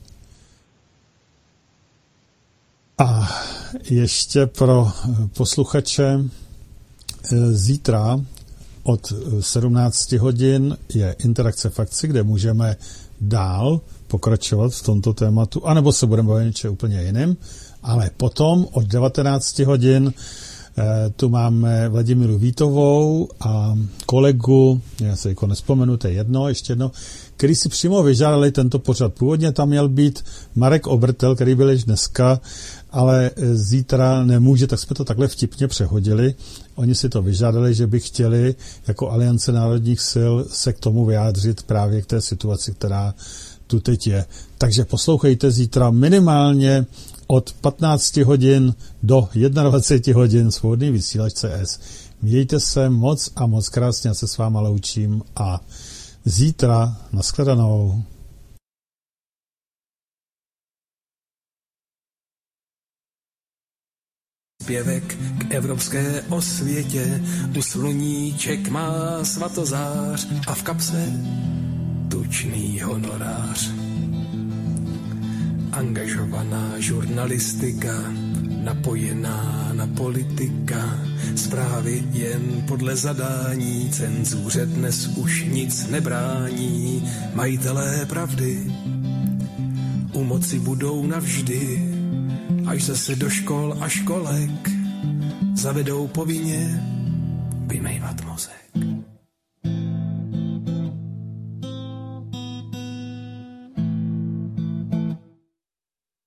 A ještě pro posluchače zítra od 17 hodin je interakce v akci, kde můžeme dál pokračovat v tomto tématu, anebo se budeme bavit něčem úplně jiným, ale potom od 19 hodin tu máme Vladimíru Vítovou a kolegu, já se jako nespomenu, to je ještě jedno, který si přímo vyžádali tento pořad. Původně tam měl být Marek Obertel, který byl již dneska, ale zítra nemůže, tak jsme to takhle vtipně přehodili. Oni si to vyžádali, že by chtěli jako Aliance národních sil se k tomu vyjádřit právě k té situaci, která tu teď je. Takže poslouchejte zítra minimálně od 15 hodin do 21 hodin svobodný vysílač CS. Mějte se moc a moc krásně, já se s váma loučím a zítra nashledanou. příspěvek k evropské osvětě. U sluníček má svatozář a v kapse tučný honorář. Angažovaná žurnalistika, napojená na politika, zprávy jen podle zadání, cenzuře dnes už nic nebrání. Majitelé pravdy u moci budou navždy, až zase do škol a školek zavedou povinně vymejvat mozek.